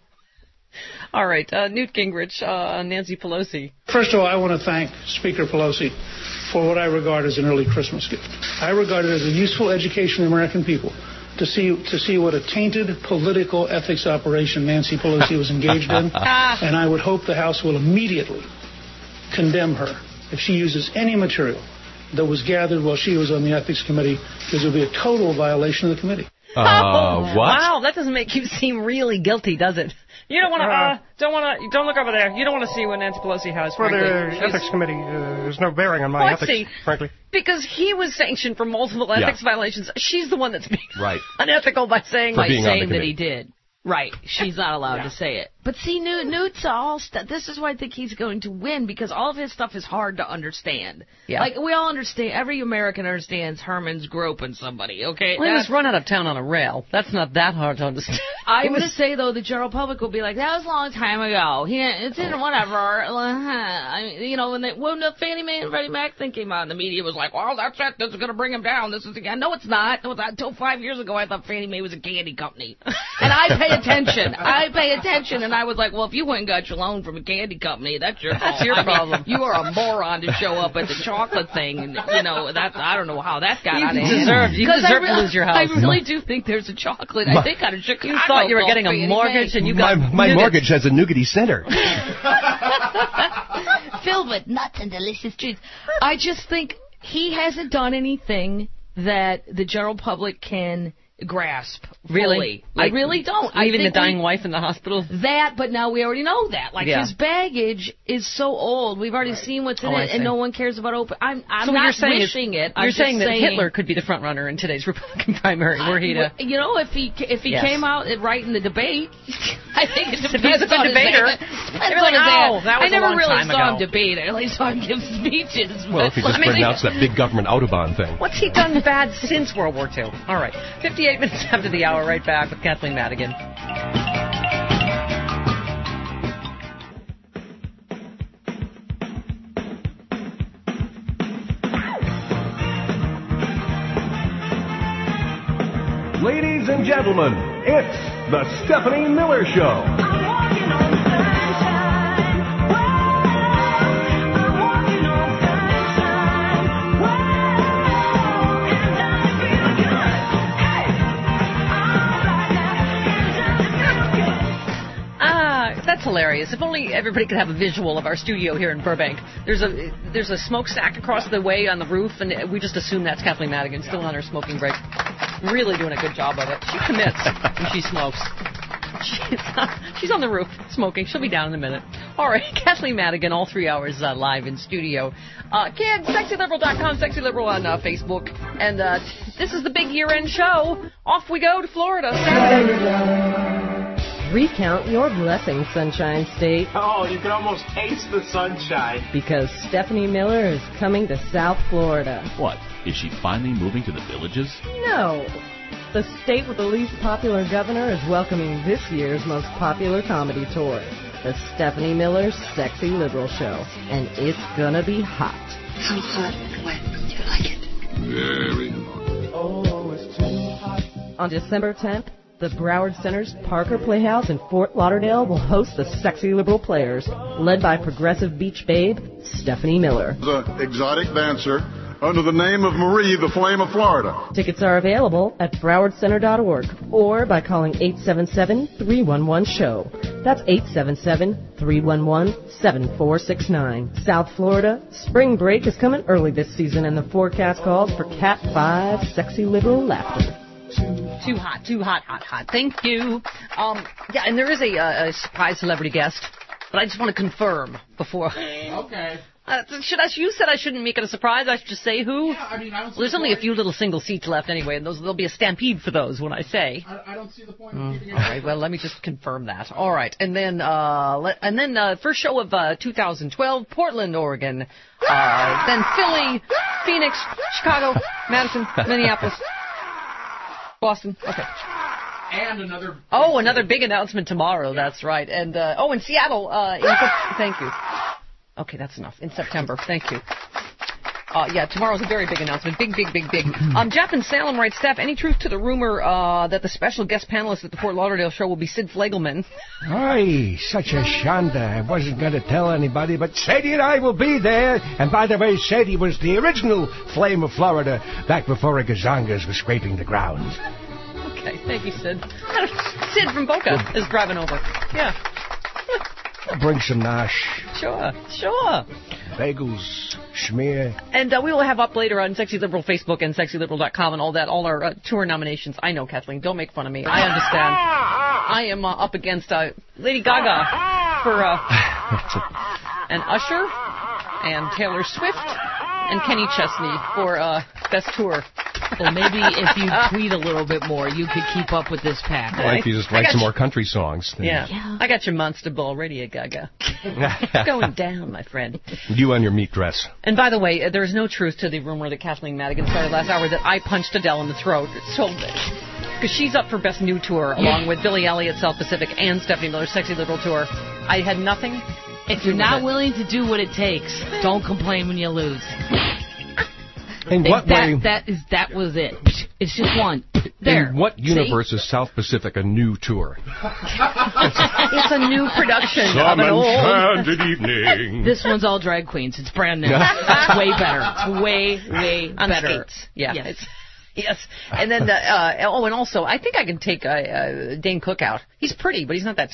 All right. Newt Gingrich, Nancy Pelosi. First of all, I want to thank Speaker Pelosi for what I regard as an early Christmas gift. I regard it as a useful education of the American people to see what a tainted political ethics operation Nancy Pelosi was engaged in, and I would hope the House will immediately condemn her if she uses any material that was gathered while she was on the Ethics Committee, because it would be a total violation of the committee. What? Wow, that doesn't make you seem really guilty, does it? You don't want to, don't look over there. You don't want to see what Nancy Pelosi has, For frankly. the Ethics Committee, there's no bearing on my ethics, frankly. Because he was sanctioned for multiple ethics violations. She's the one that's being unethical by saying that he did. Right. She's not allowed to say it. But see, Newt's all this is why I think he's going to win, because all of his stuff is hard to understand. Yeah. Like, we all understand, every American understands Herman's groping somebody, okay? Well, he was run out of town on a rail. That's not that hard to understand. I would say, though, the general public will be like, that was a long time ago. It didn't, whatever. I mean, when the Fannie Mae and Freddie Mac thing came out in the media, it was like, well, that's it. This is going to bring him down. This is again. No, it's not. No, it's not. Until 5 years ago, I thought Fannie Mae was a candy company. And I pay attention. And I was like, well, if you went and got your loan from a candy company, that's your fault. That's your problem. You are a moron to show up at the chocolate thing. And, I don't know how that got out of hand. You deserve to lose your house. I really do think there's a chocolate. I think out of Chicago. You thought you were getting a mortgage, and you got my mortgage has a nougaty center. Filled with nuts and delicious treats. I just think he hasn't done anything that the general public can grasp Really? fully. Like, I really don't. Leaving the think dying wife in the hospital? That, but now we already know that. Like, his baggage is so old. We've already seen what's in it, and no one cares about open. I'm so not you're saying wishing it. You're saying that Hitler could be the front runner in today's Republican primary, were he to... You know, if he came out right in the debate, I think it depends if he's a on debater. I never really saw him debate. I only saw him give speeches. Well, if he just pronounced that big government Autobahn thing. What's he done bad since World War II? All right. 58 minutes after the hour, right back with Kathleen Madigan. Ladies and gentlemen, it's the Stephanie Miller Show. That's hilarious. If only everybody could have a visual of our studio here in Burbank. There's a smokestack across the way on the roof, and we just assume that's Kathleen Madigan, still on her smoking break. Really doing a good job of it. She commits when she smokes. She's on the roof smoking. She'll be down in a minute. All right, Kathleen Madigan, all 3 hours live in studio. Kids, sexyliberal.com, sexyliberal on Facebook. And this is the big year-end show. Off we go to Florida. Recount your blessings, Sunshine State. Oh, you can almost taste the sunshine. Because Stephanie Miller is coming to South Florida. What? Is she finally moving to the Villages? No. The state with the least popular governor is welcoming this year's most popular comedy tour, the Stephanie Miller Sexy Liberal Show. And it's gonna be hot. How hot and wet do you like it? Very hot. Oh, it's too hot. On December 10th, the Broward Center's Parker Playhouse in Fort Lauderdale will host the Sexy Liberal Players, led by progressive beach babe Stephanie Miller. The exotic dancer under the name of Marie, the Flame of Florida. Tickets are available at browardcenter.org or by calling 877-311-SHOW. That's 877-311-7469. South Florida, spring break is coming early this season, and the forecast calls for Cat 5 Sexy Liberal laughter. Too hot, hot. Thank you. Yeah, and there is a surprise celebrity guest, but I just want to confirm before. Okay. You said I shouldn't make it a surprise. I should just say who. Yeah, I mean, I don't see there's only a few little single seats left anyway, and there'll be a stampede for those when I say. I don't see the point of keeping it. All right. Well, let me just confirm that. All right, and then first show of 2012, Portland, Oregon. Then Philly, Phoenix, Chicago, Madison, Minneapolis, Boston. Okay. And another. Another big announcement tomorrow. Yeah. That's right. And in Seattle. Thank you. Okay, that's enough. In September. Thank you. Tomorrow's a very big announcement. Big. Jeff in Salem writes, Steph, any truth to the rumor that the special guest panelist at the Fort Lauderdale show will be Sid Flegelman? Aye, such a shanda. I wasn't going to tell anybody, but Sadie and I will be there. And by the way, Sadie was the original Flame of Florida back before Gazongas was scraping the ground. Okay, thank you, Sid. Sid from Boca is driving over. Yeah. I'll bring some nosh. Sure. Bagels, schmear. And we will have up later on Sexy Liberal Facebook and sexyliberal.com and all that, all our tour nominations. I know, Kathleen, don't make fun of me. I understand. I am up against Lady Gaga for and Usher and Taylor Swift and Kenny Chesney for Best Tour. Well, maybe if you tweet a little bit more, you could keep up with this pack. Well, if you just write some more country songs. Yeah. I got your monster ball ready, Gaga. It's going down, my friend. You and your meat dress. And by the way, there is no truth to the rumor that Kathleen Madigan started last hour that I punched Adele in the throat. So, because she's up for Best New Tour, along with Billy Elliot, South Pacific, and Stephanie Miller's Sexy Liberal Tour. I had nothing. If you're not willing to do what it takes, don't complain when you lose. In what way? That was it. It's just one. There. In what universe is South Pacific a new tour? It's a new production of an old. Enchanted evening. This one's all drag queens. It's brand new. It's way better. It's way on better. Skates. Yeah. Yes. And then, and also, I think I can take Dane Cook out. He's pretty, but he's not that tough.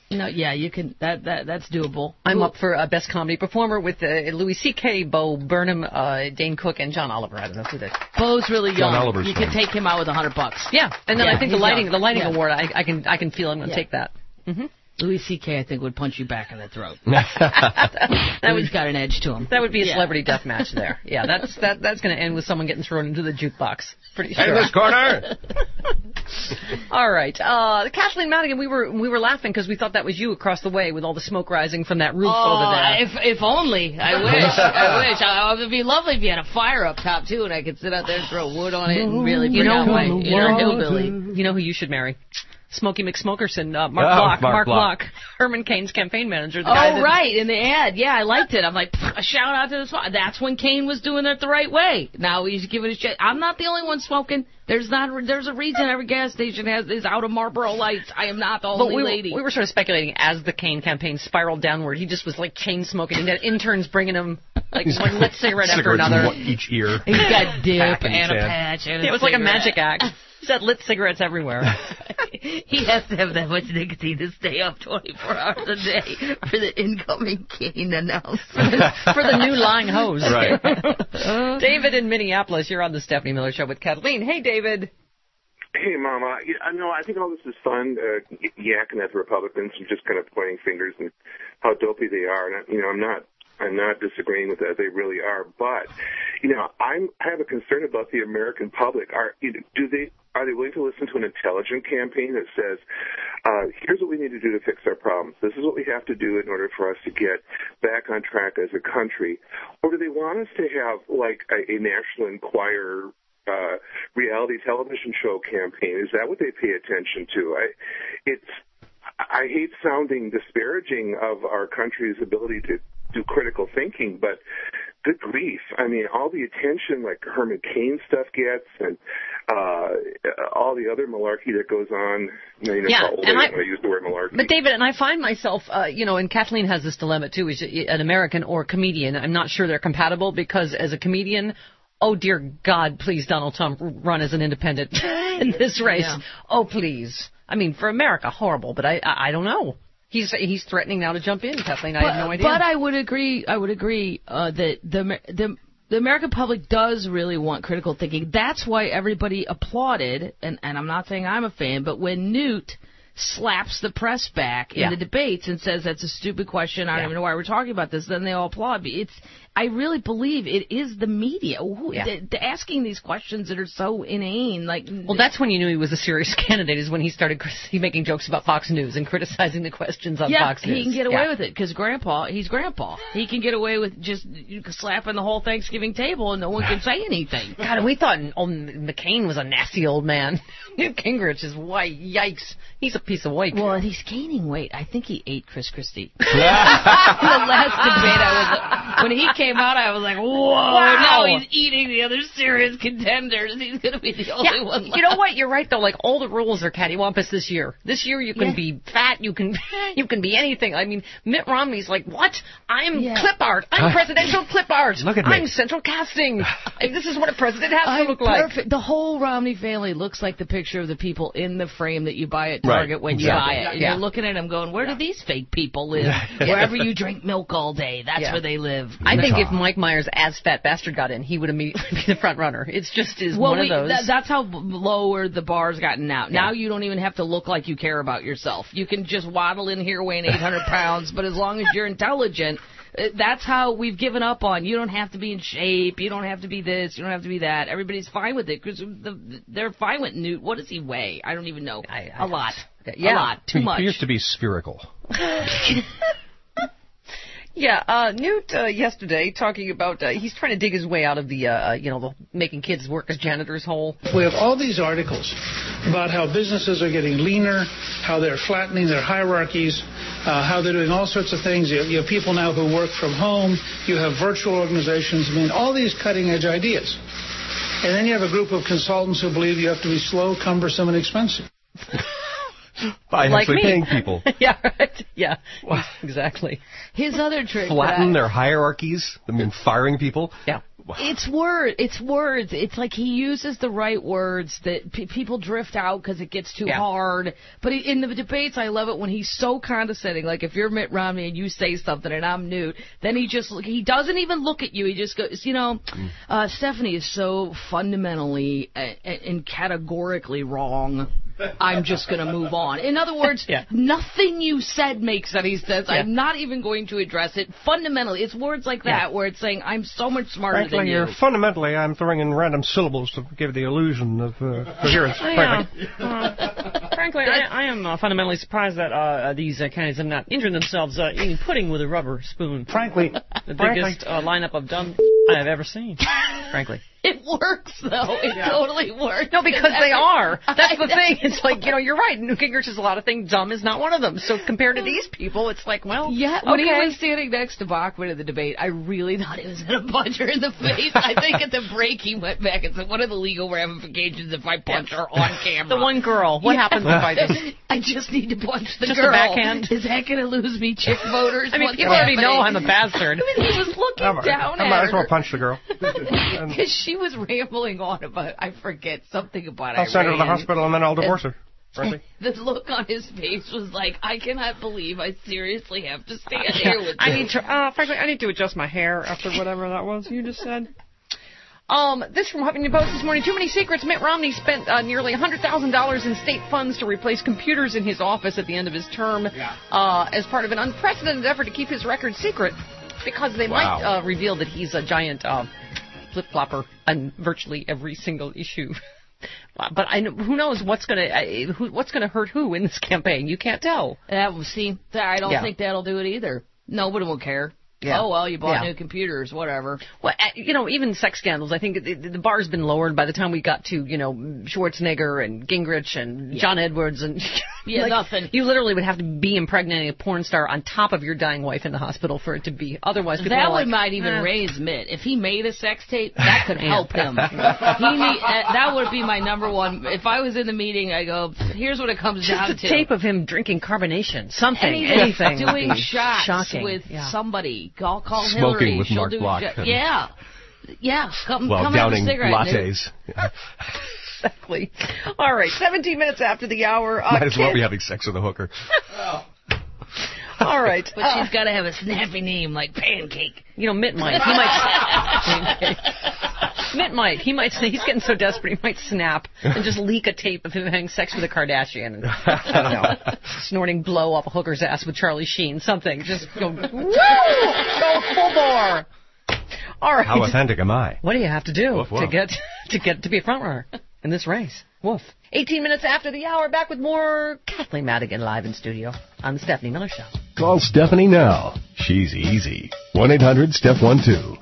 No, yeah, you can. That's doable. I'm up for Best Comedy Performer with Louis C.K., Bo Burnham, Dane Cook, and John Oliver. I don't know who that is. Bo's really young. John Oliver's you can take him out with $100. Yeah, and then I think the lighting award, I can feel I'm going to take that. Mm-hmm. Louis C.K., I think, would punch you back in the throat. Louis got an edge to him. That would be a celebrity death match there. Yeah, that's going to end with someone getting thrown into the jukebox. Pretty sure. In this corner. All right, Kathleen Madigan. We were laughing because we thought that was you across the way with all the smoke rising from that roof over there. If only. I wish. It would be lovely if you had a fire up top too, and I could sit out there and throw wood on it and really bring out my inner hillbilly. You know who you should marry? Smokey McSmokerson, Mark Block, Herman Cain's campaign manager. The guy right, in the ad. Yeah, I liked it. I'm like, a shout out to this one. That's when Cain was doing it the right way. Now he's giving a shit. I'm not the only one smoking. There's a reason every gas station is out of Marlboro Lights. I am not the only lady. We were sort of speculating as the Cain campaign spiraled downward. He just was like chain smoking, and had interns bringing him like one lit cigarette after another. Each ear. He's got dip and a patch. And it was like a magic act. He's had lit cigarettes everywhere. He has to have that much nicotine to stay up 24 hours a day for the incoming Cain announcement. For the new lying hose. Right. David in Minneapolis, you're on the Stephanie Miller Show with Kathleen. Hey, David. Hey, Mama. I think all this is fun, yakking at the Republicans and just kind of pointing fingers and how dopey they are. And, I'm not disagreeing with that. They really are. But, I have a concern about the American public. Are they willing to listen to an intelligent campaign that says, here's what we need to do to fix our problems. This is what we have to do in order for us to get back on track as a country. Or do they want us to have, like, a National Enquirer reality television show campaign? Is that what they pay attention to? I hate sounding disparaging of our country's ability to do critical thinking, but good grief. I mean, all the attention like Herman Cain stuff gets and all the other malarkey that goes on. I use the word malarkey. But David, and I find myself, and Kathleen has this dilemma too, is an American or a comedian. I'm not sure they're compatible because as a comedian, oh dear God, please Donald Trump run as an independent in this race. Yeah. Oh please. I mean, for America, horrible, but I don't know. He's threatening now to jump in, Kathleen. I have no idea. But I would agree that the American public does really want critical thinking. That's why everybody applauded, and I'm not saying I'm a fan, but when Newt slaps the press back in the debates and says that's a stupid question, I don't even know why we're talking about this, then they all applaud. I really believe it is the media asking these questions that are so inane. Well, that's when you knew he was a serious candidate, is when he started making jokes about Fox News and criticizing the questions on Fox News. Yeah, he can get away with it because he's Grandpa. He can get away with just slapping the whole Thanksgiving table and no one can say anything. God, we thought McCain was a nasty old man. Newt Gingrich is white. Yikes. He's a piece of weight. Well, and he's gaining weight. I think he ate Chris Christie. In the last debate, when he came out, I was like, whoa, now he's eating the other serious contenders. He's going to be the only one left. You know what? You're right, though. Like, all the rules are cattywampus this year. This year you can be fat. You can be anything. I mean, Mitt Romney's like, what? I'm clip art. I'm presidential clip art. Look at me. I'm central casting. This is what a president has to look like. The whole Romney family looks like the picture of the people in the frame that you buy at Target when you buy it. And you're looking at them going, where do these fake people live? Wherever you drink milk all day, that's where they live. I think if Mike Myers as Fat Bastard got in, he would immediately be the front runner. It's just one of those. That's how lower the bar's gotten now. Now you don't even have to look like you care about yourself. You can just waddle in here weighing 800 pounds, but as long as you're intelligent, that's how we've given up on. You don't have to be in shape. You don't have to be this. You don't have to be that. Everybody's fine with it because they're fine with Newt. What does he weigh? I don't even know. A lot. Yeah. A lot. Too much. He used to be spherical. Newt yesterday talking about he's trying to dig his way out of the making kids work as janitors hole. We have all these articles about how businesses are getting leaner, how they're flattening their hierarchies, how they're doing all sorts of things. You have people now who work from home. You have virtual organizations. I mean, all these cutting-edge ideas. And then you have a group of consultants who believe you have to be slow, cumbersome, and expensive. By actually paying people. Yeah, right. Yeah, exactly. His other trick. Flatten their hierarchies. I mean, firing people. Yeah. It's words. It's like he uses the right words that people drift out because it gets too hard. But in the debates, I love it when he's so condescending. Like if you're Mitt Romney and you say something and I'm Newt, then he doesn't even look at you. He just goes, Stephanie is so fundamentally and categorically wrong. I'm just going to move on. In other words, nothing you said makes any sense. I'm not even going to address it. Fundamentally, it's words like that where it's saying, I'm so much smarter than you. Fundamentally, I'm throwing in random syllables to give the illusion of coherence. Frankly, I am fundamentally surprised that these candidates have not injured themselves eating pudding with a rubber spoon. Frankly. The biggest lineup of dumb I've ever seen, frankly. It works, though. It totally works. No, because they are. That's the thing. It's like, you're right. Newt Gingrich is a lot of things. Dumb is not one of them. So compared to these people, it's like, well, yeah. When he was standing next to Bachmann in the debate, I really thought he was going to punch her in the face. I think at the break he went back and said, what are the legal ramifications if I punch her on camera? The one girl. What happens if I just need to punch the just girl. A backhand? Is that going to lose me chick voters? I mean, people already know I'm a bastard. I mean, he was looking down at her. I might as well punch the girl. Because she was rambling on about, I forget, something about I'll send her to the hospital and then I'll divorce her. Frankly. The look on his face was like, I cannot believe I seriously have to stand here with this. Frankly, I need to adjust my hair after whatever that was you just said. This from Huffington Post this morning. Too many secrets. Mitt Romney spent nearly $100,000 in state funds to replace computers in his office at the end of his term as part of an unprecedented effort to keep his record secret because they might reveal that he's a giant flip-flopper on virtually every single issue. But who knows what's going to hurt who in this campaign? You can't tell. I don't think that'll do it either. Nobody will care. Yeah. Oh, well, you bought new computers, whatever. Well, even sex scandals, I think the bar's been lowered by the time we got to, Schwarzenegger and Gingrich and John Edwards and... nothing. You literally would have to be impregnating a porn star on top of your dying wife in the hospital for it to be. Otherwise, people might even raise Mitt. If he made a sex tape, that could help him. That would be my number one. If I was in the meeting, I go, here's what it comes down to. Just a tape of him drinking carbonation. Anything. Doing shots shocking. with somebody. Call Smoking Hillary. with Mark Block. Yeah. Come downing have a cigarette. lattes. Exactly. All right, 17 minutes after the hour. Might as well be having sex with a hooker. All right. But she's got to have a snappy name like Pancake. Mitt might. Mitt might. He's getting so desperate he might snap and just leak a tape of him having sex with a Kardashian and, I don't know, snorting blow up a hooker's ass with Charlie Sheen. Something. Just go, woo! Go full bore. All right. How authentic am I? What do you have to do woof, woof. to get to be a front runner in this race? Woof. 18 minutes after the hour, back with more Kathleen Madigan live in studio on the Stephanie Miller Show. Call Stephanie now. She's easy. 1-800-STEPH12.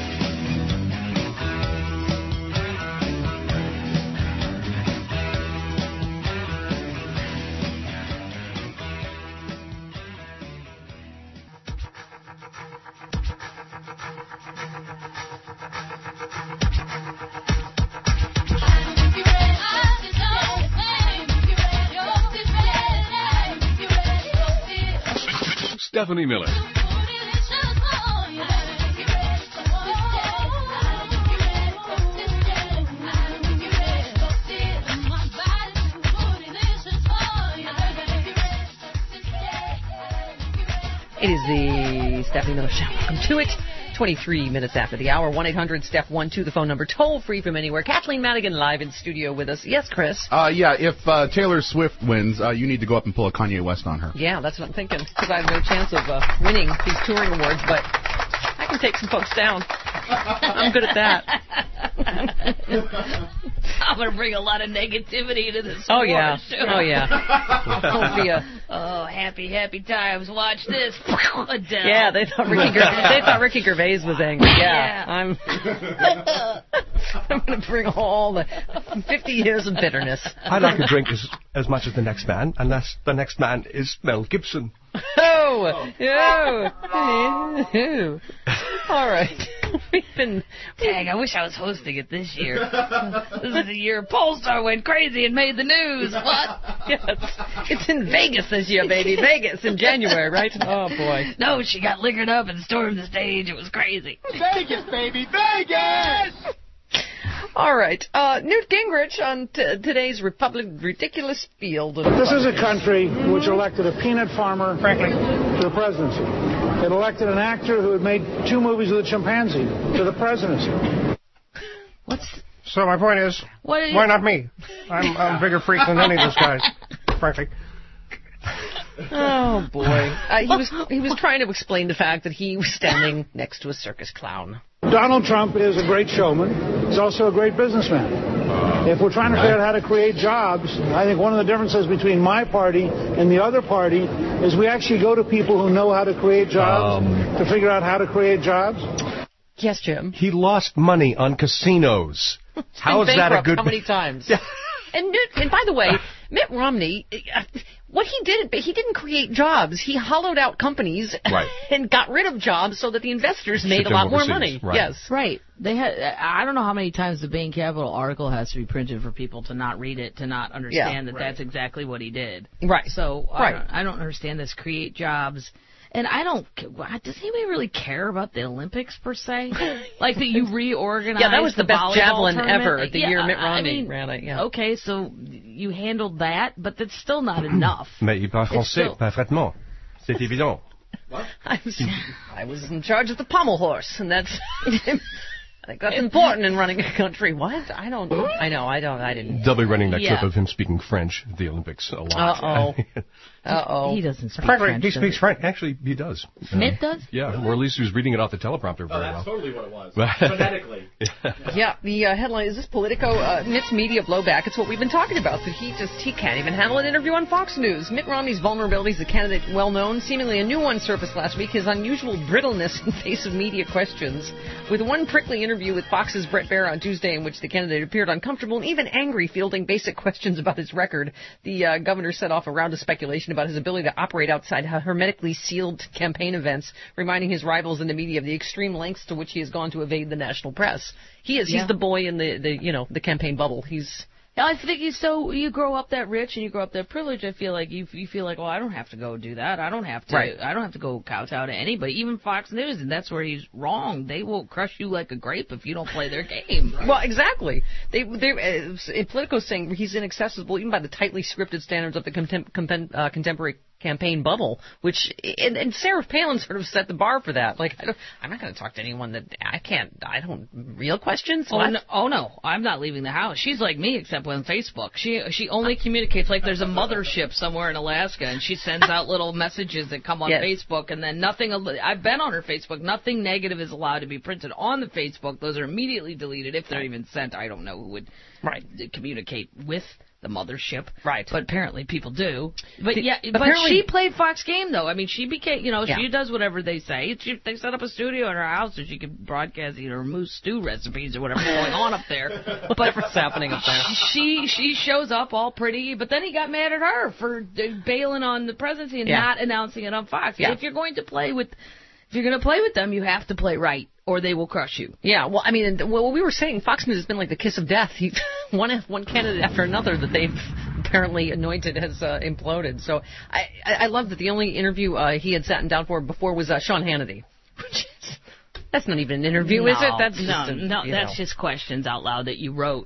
Stephanie Miller. It is the Stephanie Miller Show. Welcome to it. 23 minutes after the hour. 1-800-STEPH12, the phone number, toll free from anywhere. Kathleen Madigan live in studio with us. Yes, Chris? If Taylor Swift wins, you need to go up and pull a Kanye West on her. Yeah, that's what I'm thinking, because I have no chance of winning these touring awards, but I can take some folks down. I'm good at that. I'm going to bring a lot of negativity to this. Oh, yeah. Show. Oh, yeah. Happy times. Watch this. Adele. Yeah, they thought Ricky Gervais was angry. Yeah. I'm going to bring all the 50 years of bitterness. I'd like to drink as much as the next man, unless the next man is Mel Gibson. Oh. All right. Dang, I wish I was hosting it this year. This is the year Polestar went crazy and made the news. What? Yes. It's in Vegas this year, baby. Vegas in January, right? Oh, boy. No, she got liquored up and stormed the stage. It was crazy. Vegas, baby, Vegas! All right. Newt Gingrich on today's Ridiculous Field. This is a country which elected a peanut farmer, frankly, to the presidency. It elected an actor who had made 2 movies with a chimpanzee to the presidency. So my point is, why not me? I'm a bigger freak than any of those guys, frankly. Oh, boy. He was trying to explain the fact that he was standing next to a circus clown. Donald Trump is a great showman. He's also a great businessman. If we're trying to figure out how to create jobs, I think one of the differences between my party and the other party is we actually go to people who know how to create jobs to figure out how to create jobs. Yes, Jim. He lost money on casinos. How is that a good... How many times? And by the way, Mitt Romney, what he did, he didn't create jobs. He hollowed out companies and got rid of jobs so that the investors made a lot more money. Right. Yes. Right. They had. I don't know how many times the Bain Capital article has to be printed for people to not read it, to not understand that's exactly what he did. Right. So I don't understand this. Create jobs. And does anybody really care about the Olympics, per se? Like that you reorganized that was the best javelin tournament? ever, the year Mitt Romney ran it. Yeah. Okay, so you handled that, but that's still not enough. Mais il parle français parfaitement. C'est évident. What? I was in charge of the pommel horse, and that's... I think that's important in running a country. What? I didn't. They'll be running that clip of him speaking French at the Olympics a lot. Uh-oh. He doesn't speak French. French. He speaks French. Actually, he does. Mitt does? Yeah, or at least he was reading it off the teleprompter very that's well. totally what it was. Phonetically. Yeah, the headline, is this Politico? Mitt's media blowback. It's what we've been talking about, that he can't even handle an interview on Fox News. Mitt Romney's vulnerabilities, the candidate well known. Seemingly a new one surfaced last week, his unusual brittleness in face of media questions. With one prickly interview with Fox's Bret Baier on Tuesday in which the candidate appeared uncomfortable and even angry fielding basic questions about his record, the governor set off a round of speculation about his ability to operate outside hermetically sealed campaign events, reminding his rivals in the media of the extreme lengths to which he has gone to evade the national press. He's the boy in the campaign bubble. I think you grow up that rich and you grow up that privileged. I feel like you feel like, well, I don't have to go do that. I don't have to. Right. I don't have to go kowtow to anybody, even Fox News, and that's where he's wrong. They will crush you like a grape if you don't play their game. Well, exactly. Politico's saying he's inaccessible even by the tightly scripted standards of the contemporary campaign bubble, which and Sarah Palin sort of set the bar for that. Like, I'm not going to talk to anyone that I don't real questions. Oh no, I'm not leaving the house. She's like me, except on Facebook. She only communicates like there's a mothership somewhere in Alaska, and she sends out little messages that come on Facebook, and then nothing. I've been on her Facebook. Nothing negative is allowed to be printed on the Facebook. Those are immediately deleted if they're even sent. I don't know who would communicate with the mothership. Right. But apparently people do. But but she played Fox game, though. I mean, she became, she does whatever they say. They set up a studio in her house so she could broadcast either moose stew recipes or whatever's going on up there. But whatever's happening up there. She shows up all pretty, but then he got mad at her for bailing on the presidency and not announcing it on Fox. Yeah. If you're going to play with them, you have to play right, or they will crush you. Yeah, well, I mean, what we were saying, Fox News has been like the kiss of death. One candidate after another that they've apparently anointed has imploded. So I love that the only interview he had sat down for before was Sean Hannity. That's not even an interview, is it? That's that's just questions out loud that you wrote.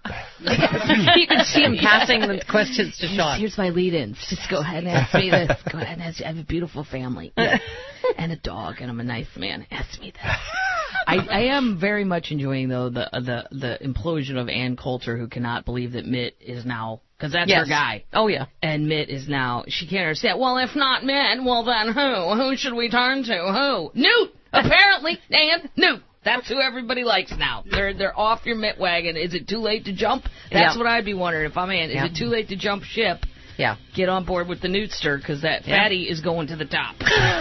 You can see him passing the questions to Sean. Here's my lead-ins. Just go ahead and ask me this. Go ahead and ask. I have a beautiful family and a dog, and I'm a nice man. Ask me this. I am very much enjoying though the implosion of Ann Coulter, who cannot believe that Mitt is now, because that's her guy. Oh yeah. And Mitt is now, she can't understand. Well, if not Mitt, well then who? Who should we turn to? Who? Newt. Apparently, and Newt. That's who everybody likes now. They're off your Mitt wagon. Is it too late to jump? That's what I'd be wondering if I'm in. Is it too late to jump ship? Yeah. Get on board with the Newtster, because that fatty is going to the top.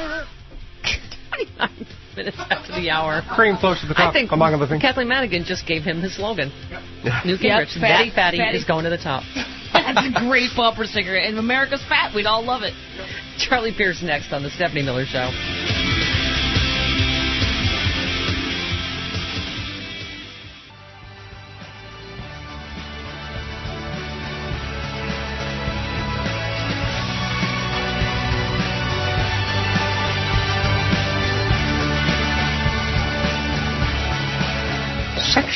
29 minutes after the hour. Cream close to the top, among other things. Kathleen Madigan just gave him his slogan. Newt Gingrich, fatty is going to the top. That's a great bumper sticker. And America's fat, we'd all love it. Charlie Pierce next on the Stephanie Miller Show.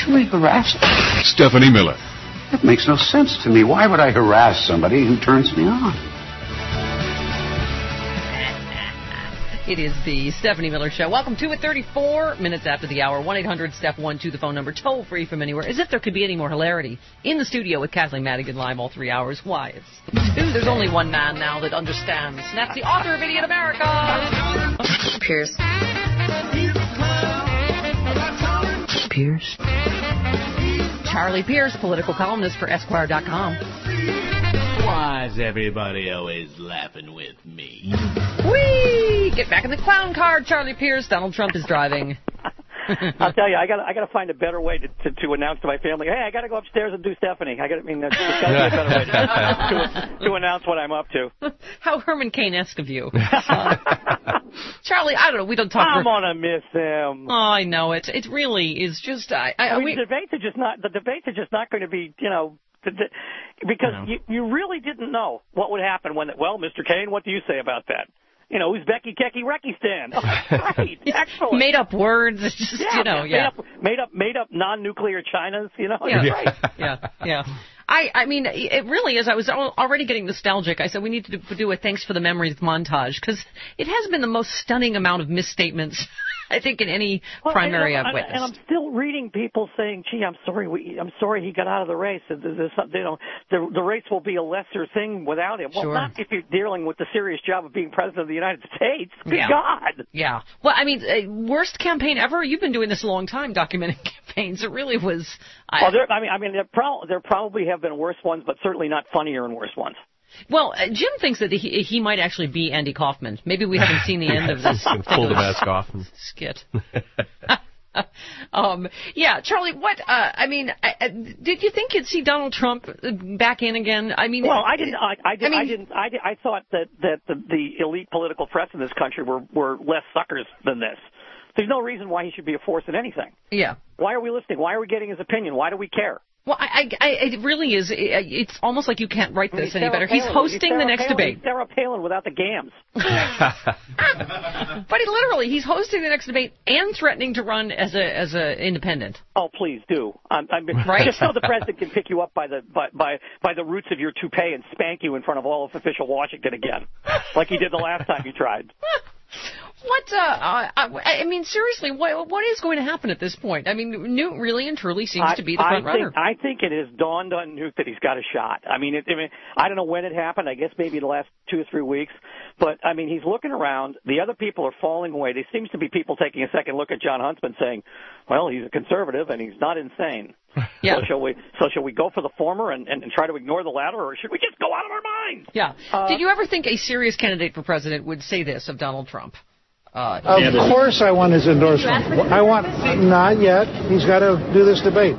sexually harassed? Stephanie Miller. That makes no sense to me. Why would I harass somebody who turns me on? It is the Stephanie Miller Show. Welcome to it, 34 minutes after the hour. 1-800-STEPH-12, the phone number, toll free from anywhere. As if there could be any more hilarity. In the studio with Kathleen Madigan live all 3 hours. Why? There's only one man now that understands. And that's the author of Idiot America. Pierce. Pierce. Charlie Pierce, political columnist for Esquire.com. Why's everybody always laughing with me? Whee! Get back in the clown car, Charlie Pierce. Donald Trump is driving. I'll tell you, I got to find a better way to announce to my family. Hey, I got to go upstairs and do Stephanie. There's got to be a better way to announce what I'm up to. How Herman Cain-esque of you, Charlie. I don't know. We don't talk. I'm gonna miss him. Oh, I know it. It really is just. The debates are just not going to be, because you really didn't know what would happen when. Well, Mr. Cain, what do you say about that? Uzbeki Keki Rekistan. Oh, great, excellent. Made up words. It's just, Made up non-nuclear Chinas. Right. Yeah. I mean, it really is. I was already getting nostalgic. I said we need to do a thanks for the memories montage because it has been the most stunning amount of misstatements, I think, in any primary I've witnessed. And I'm still reading people saying, "Gee, I'm sorry he got out of the race. The race will be a lesser thing without him." Well, sure. Not if you're dealing with the serious job of being president of the United States. Good God. Yeah. Well, I mean, worst campaign ever. You've been doing this a long time, documenting campaigns. It really was. There probably have been worse ones, but certainly not funnier and worse ones. Well, Jim thinks that he might actually be Andy Kaufman. Maybe we haven't seen the end of this. Pull the mask off. Skit. Yeah, Charlie, what, did you think you'd see Donald Trump back in again? I mean, well, I didn't. I thought that the elite political press in this country were less suckers than this. There's no reason why he should be a force in anything. Yeah. Why are we listening? Why are we getting his opinion? Why do we care? Well, it really is. It's almost like you can't write this any better. He's hosting the next debate. He's Sarah Palin without the gams. But he's hosting the next debate and threatening to run as a independent. Oh, please do. Right? Just so the president can pick you up by the roots of your toupee and spank you in front of all of official Washington again, like he did the last time he tried. Seriously, what is going to happen at this point? I mean, Newt really and truly seems to be the front runner. I think it has dawned on Newt that he's got a shot. I don't know when it happened. I guess maybe the last 2 or 3 weeks. But, he's looking around. The other people are falling away. There seems to be people taking a second look at John Huntsman saying, well, he's a conservative and he's not insane. Yeah. So shall we go for the former and try to ignore the latter, or should we just go out of our minds? Yeah. Did you ever think a serious candidate for president would say this of Donald Trump? Of course I want his endorsement. Not yet. He's got to do this debate.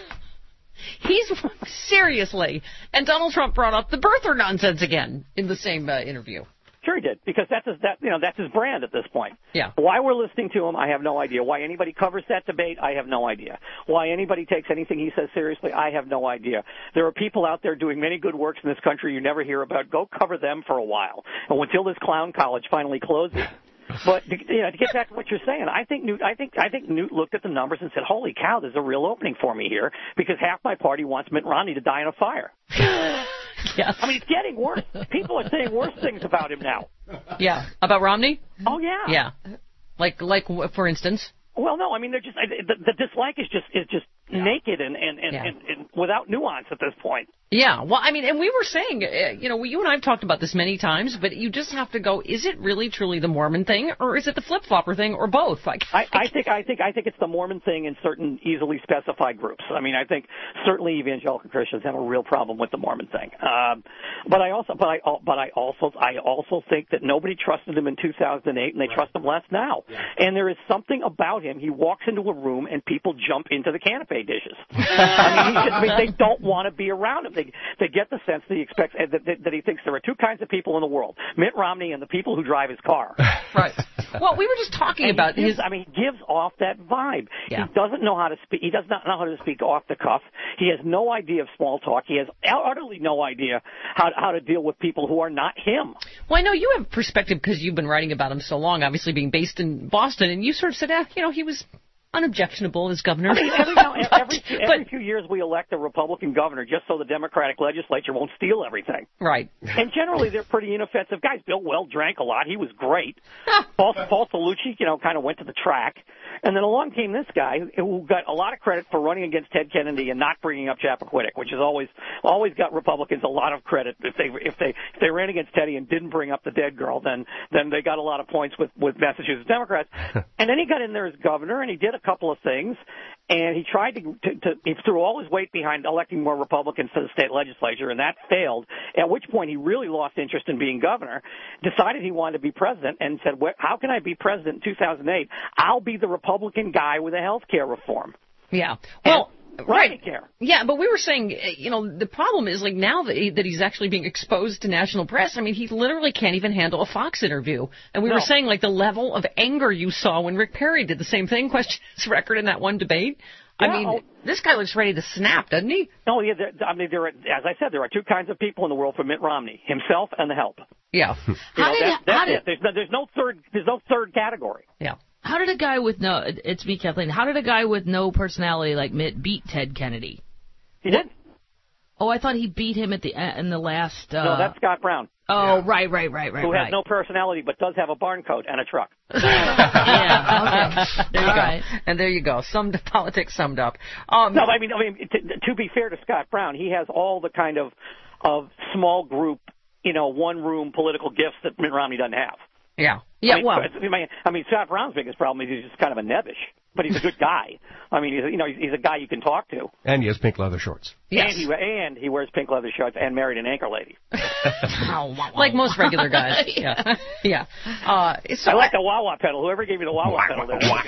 Seriously. And Donald Trump brought up the birther nonsense again in the same interview. Sure he did, because that's his brand at this point. Yeah. Why we're listening to him, I have no idea. Why anybody covers that debate, I have no idea. Why anybody takes anything he says seriously, I have no idea. There are people out there doing many good works in this country you never hear about. Go cover them for a while, and until this clown college finally closes. But to get back to what you're saying, I think Newt looked at the numbers and said, "Holy cow, there's a real opening for me here," because half my party wants Mitt Romney to die in a fire. Yes. It's getting worse. People are saying worse things about him now. Yeah. About Romney? Oh yeah. Yeah. Like for instance. Well, no, they're just the dislike is just naked and without nuance at this point. Yeah, well, and we were saying, you and I have talked about this many times, but you just have to go, is it really truly the Mormon thing, or is it the flip-flopper thing, or both? I think it's the Mormon thing in certain easily specified groups. I think certainly evangelical Christians have a real problem with the Mormon thing. But I also think that nobody trusted him in 2008, and they trust him less now. Yeah. And there is something about him. He walks into a room, and people jump into the canapé dishes. They don't want to be around him. They get the sense that he expects that he thinks there are two kinds of people in the world: Mitt Romney and the people who drive his car. Right. Well, we were just talking about he gives off that vibe. Yeah. He doesn't know how to speak. He does not know how to speak off the cuff. He has no idea of small talk. He has utterly no idea how to deal with people who are not him. Well, I know you have perspective because you've been writing about him so long. Obviously, being based in Boston, and you sort of said, he was unobjectionable as governor. I mean, every few years we elect a Republican governor just so the Democratic legislature won't steal everything. Right. And generally they're pretty inoffensive guys. Bill Weld drank a lot. He was great. Paul Cellucci, kind of went to the track. And then along came this guy who got a lot of credit for running against Ted Kennedy and not bringing up Chappaquiddick, which has always got Republicans a lot of credit. If they ran against Teddy and didn't bring up the dead girl, then they got a lot of points with Massachusetts Democrats. And then he got in there as governor, and he did a couple of things, and he tried to he threw all his weight behind electing more Republicans to the state legislature, and that failed, at which point he really lost interest in being governor, decided he wanted to be president, and said, how can I be president in 2008? I'll be the Republican guy with a health care reform. Yeah. Well, right. Care. Yeah, but we were saying, the problem is, like, now that he's actually being exposed to national press, I mean, he literally can't even handle a Fox interview. And we were saying, like, the level of anger you saw when Rick Perry did the same thing, questioned his record in that one debate. Yeah, I mean, this guy looks ready to snap, doesn't he? No, yeah. As I said, there are two kinds of people in the world for Mitt Romney: himself and the help. Yeah. That's it. There's no third category. Yeah. How did a guy with it's me, Kathleen. How did a guy with no personality like Mitt beat Ted Kennedy? He did. Oh, I thought he beat him in the last. No, that's Scott Brown. Oh, right. Who has no personality but does have a barn coat and a truck. Yeah. Okay. There you go. Right. And there you go. Politics summed up. No, I mean, to be fair to Scott Brown, he has all the kind of small group, one room political gifts that Mitt Romney doesn't have. Yeah. Yeah. I mean, Scott Brown's biggest problem is he's just kind of a nebbish, but he's a good guy. I mean, he's a guy you can talk to. And he has pink leather shorts. Yes. And he wears pink leather shorts and married an anchor lady. Like most regular guys. Yeah. Yeah. I like the wah-wah pedal. Whoever gave you the wah-wah pedal.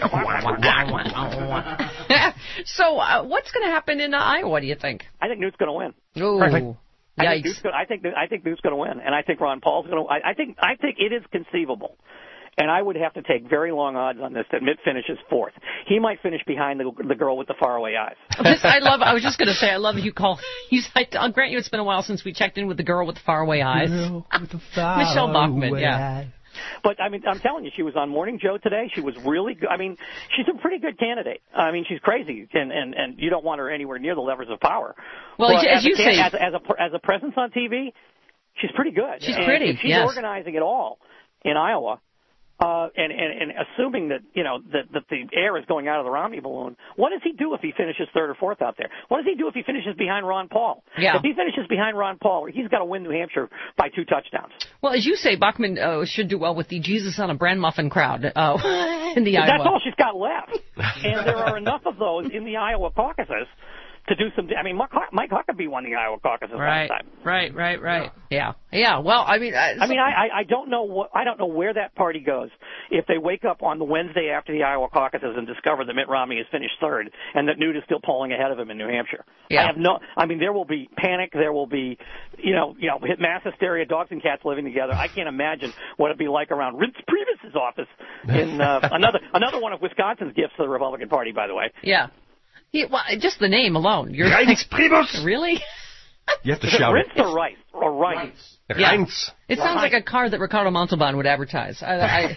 So, what's going to happen in Iowa, do you think? I think Newt's going to win. Ooh. I think Newt's going to win, and I think Ron Paul's going to. I think it is conceivable, and I would have to take very long odds on this that Mitt finishes fourth. He might finish behind the girl with the faraway eyes. I was just going to say, I love that you call. I'll grant you, it's been a while since we checked in with the girl with the faraway eyes. Michelle Bachmann, yeah. But, I mean, I'm telling you, she was on Morning Joe today. She was really good. I mean, she's a pretty good candidate. I mean, she's crazy, and you don't want her anywhere near the levers of power. Well, but as you say, as a presence on TV, she's pretty good. She's pretty. If she's organizing it all in Iowa, and assuming that that the air is going out of the Romney balloon, what does he do if he finishes third or fourth out there? What does he do if he finishes behind Ron Paul? Yeah. If he finishes behind Ron Paul, he's got to win New Hampshire by 2 touchdowns. Well, as you say, Bachmann should do well with the Jesus on a Bran Muffin crowd in the Iowa. That's all she's got left, and there are enough of those in the Iowa caucuses to do some. I mean, Mike Huckabee won the Iowa caucuses last time. Right. Yeah. Well, I mean, I don't know where that party goes if they wake up on the Wednesday after the Iowa caucuses and discover that Mitt Romney has finished third and that Newt is still polling ahead of him in New Hampshire. Yeah. There will be panic. There will be, mass hysteria, dogs and cats living together. I can't imagine what it'd be like around Reince Priebus's office in another one of Wisconsin's gifts to the Republican Party, by the way. Yeah. Well, just the name alone. Reince Priebus! Really? You have to shout it. Reince or Rice? Or Rice? Reince. It sounds like a car that Ricardo Montalban would advertise. His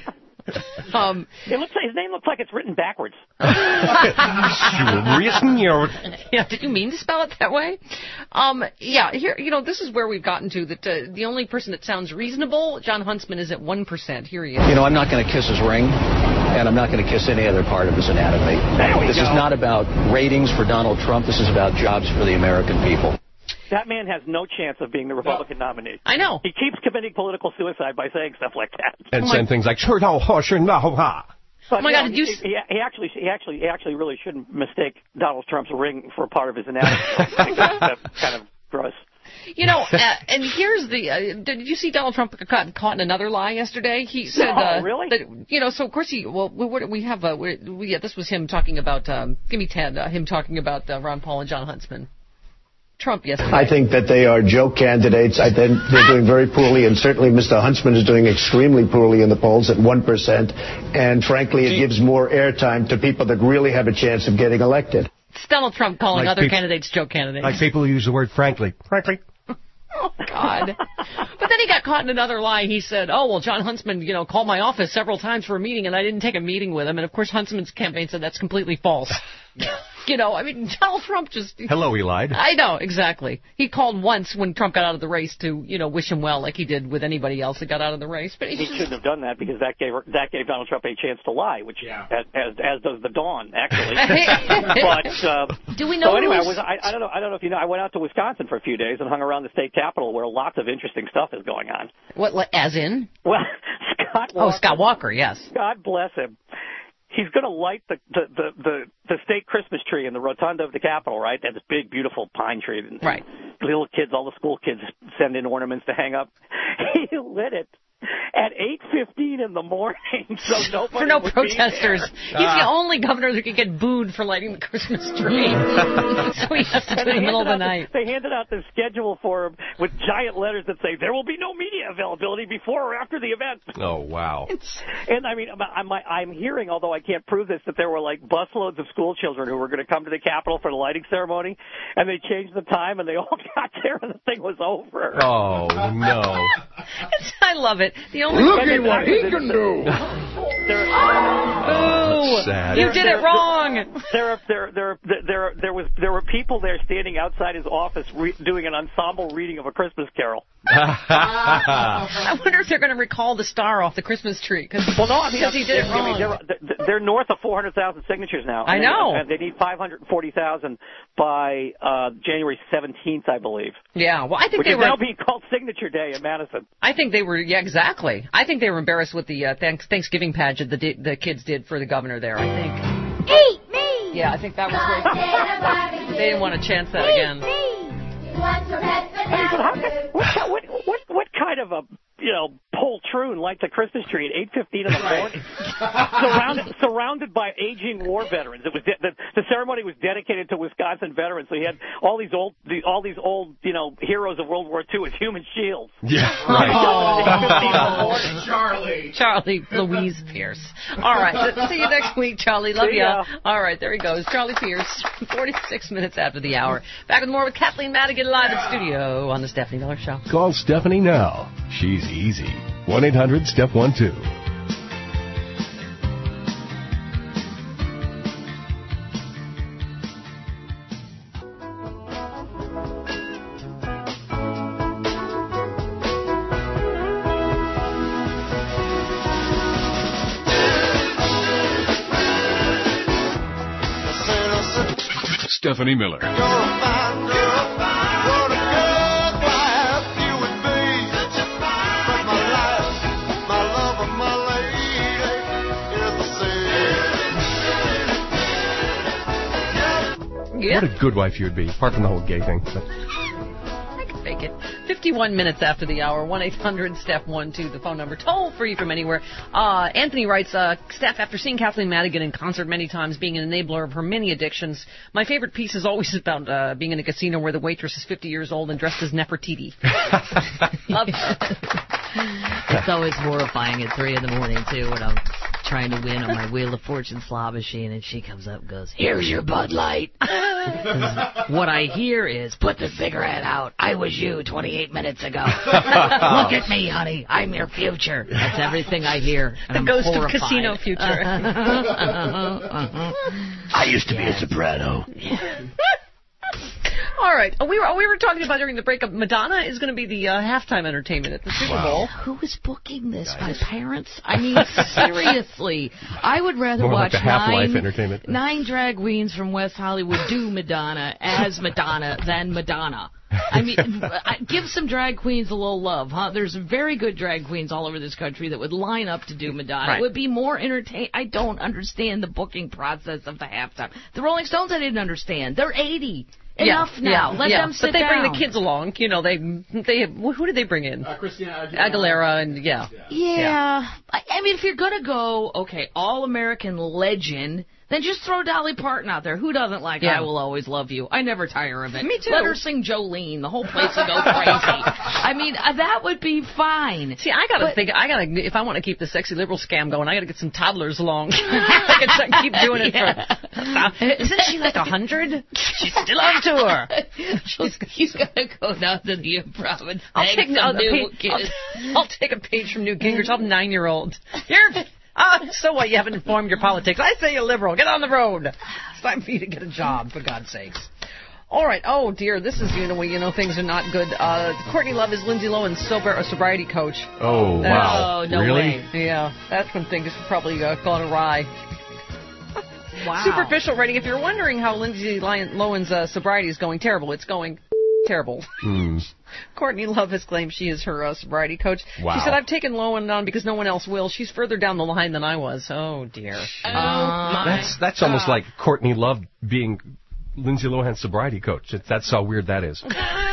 name looks like it's written backwards. Yeah, did you mean to spell it that way? Here, this is where we've gotten to that the only person that sounds reasonable, John Huntsman, is at 1%. Here he is. I'm not going to kiss his ring, and I'm not going to kiss any other part of his anatomy. This is not about ratings for Donald Trump. This is about jobs for the American people. That man has no chance of being the Republican nominee. I know. He keeps committing political suicide by saying stuff like that. And saying things like, but, oh my God! He actually really shouldn't mistake Donald Trump's ring for part of his anatomy. That's kind of gross. And here's the. Did you see Donald Trump got caught in another lie yesterday? He said, really? That, so of course this was him talking about. Give me 10. Him talking about Ron Paul and John Huntsman. Trump yesterday. I think that they are joke candidates. I think they're doing very poorly, and certainly Mr. Huntsman is doing extremely poorly in the polls at 1%. And frankly, it gives more airtime to people that really have a chance of getting elected. It's Donald Trump calling other candidates joke candidates. Like people who use the word frankly. Oh, God. But then he got caught in another lie. He said, oh, well, John Huntsman, called my office several times for a meeting, and I didn't take a meeting with him. And, of course, Huntsman's campaign said that's completely false. Donald Trump just... Hello, he lied. I know, exactly. He called once when Trump got out of the race to, wish him well like he did with anybody else that got out of the race. But he shouldn't have done that because that gave Donald Trump a chance to lie, which as does the Dawn, actually. But do we know? So anyway, I don't know if you know. I went out to Wisconsin for a few days and hung around the state capitol where lots of interesting stuff is going on. What? As in? Well, Scott Walker. Oh, Scott Walker, yes. God bless him. He's going to light the state Christmas tree in the rotunda of the Capitol, right? They have this big, beautiful pine tree. And right. Little kids, all the school kids send in ornaments to hang up. He lit it at 8:15 in the morning, so nobody for no would protesters. Be there. He's the only governor that could get booed for lighting the Christmas tree. So he has to do it in the middle of the night. They handed out the schedule for him with giant letters that say there will be no media availability before or after the event. Oh wow! And I mean, I'm hearing, although I can't prove this, that there were like busloads of school children who were going to come to the Capitol for the lighting ceremony, and they changed the time, and they all got there, and the thing was over. Oh no! I love it. The only Look at what he can do. Boo! Sad. You did it wrong. There were people there standing outside his office doing an ensemble reading of A Christmas Carol. I wonder if they're going to recall the star off the Christmas tree because he did it wrong. They're north of 400,000 signatures now. I know. And they need 540,000 by January 17th, I believe. Yeah, well, I think which they is were now being called Signature Day in Madison. I think they were, exactly. I think they were embarrassed with the Thanksgiving pageant the kids did for the governor there, I think. Eat me! Yeah, I think that was where they didn't want to chance that again. What kind of a poltroon lights a Christmas tree at 8:15 in the morning, surrounded by aging war veterans? It was the ceremony was dedicated to Wisconsin veterans, so he had all these old heroes of World War II as human shields. Yeah, right. Charlie Louise Pierce. All right, see you next week, Charlie. Love ya. All right, there he goes, Charlie Pierce. 46 minutes after the hour. Back with more with Kathleen Madigan live in studio on the Stephanie Miller Show. Call Stephanie now. She's easy. 1-800-STEP-1-2. Stephanie Miller. Yeah. What a good wife you would be, apart from the whole gay thing. But. I can fake it. 51 minutes after the hour, 1-800-STEP-1-2, the phone number, toll free from anywhere. Anthony writes, Steph, after seeing Kathleen Madigan in concert many times, being an enabler of her many addictions, my favorite piece is always about being in a casino where the waitress is 50 years old and dressed as Nefertiti. Love her. It's always horrifying at 3 in the morning, too, when I'm trying to win on my Wheel of Fortune slot machine, and she comes up and goes, "Here's your Bud Light." What I hear is, "Put the cigarette out. I was you 28 minutes ago. Look at me, honey. I'm your future." That's everything I hear. The ghost of casino future. I used to be a soprano. All right. We were talking about during the breakup. Madonna is going to be the halftime entertainment at the Super Bowl. Who is booking this? My parents? I mean, seriously. I would rather More watch like the Half-Life entertainment. 9 drag queens from West Hollywood do Madonna as Madonna than Madonna. I mean, give some drag queens a little love, huh? There's very good drag queens all over this country that would line up to do Madonna. Right. It would be more entertaining. I don't understand the booking process of the halftime. The Rolling Stones I didn't understand. They're 80. Enough now. Let them sit But they down. bring the kids along. You know, they who did they bring in? Christina Aguilera and Yeah. I mean, if you're gonna go, okay, all-American legend, Then just throw Dolly Parton out there. Who doesn't like I Will Always Love You? I never tire of it. Me too. Let her sing Jolene. The whole place will go crazy. I mean, that would be fine. See, if I want to keep the sexy liberal scam going, I gotta get some toddlers along. I can keep doing it for... Isn't she like 100? She's still on tour. He's gonna go down to the Improv and I'll take a page from Newt Gingrich. I'm 9-year-old. So what? You haven't informed your politics. I say you're liberal. Get on the road. It's time for you to get a job, for God's sakes. All right. Oh, dear. This is, things are not good. Courtney Love is Lindsay Lohan's sobriety coach. Oh, wow. Oh, no really? way. Yeah. That's when things have probably gone awry. Wow. Superficial rating. If you're wondering how Lindsay Lohan's sobriety is going terrible, it's going terrible. Courtney Love has claimed she is her sobriety coach. Wow. She said, I've taken Lohan on because no one else will. She's further down the line than I was. Oh, dear. That's almost like Courtney Love being Lindsay Lohan's sobriety coach. That's how weird that is.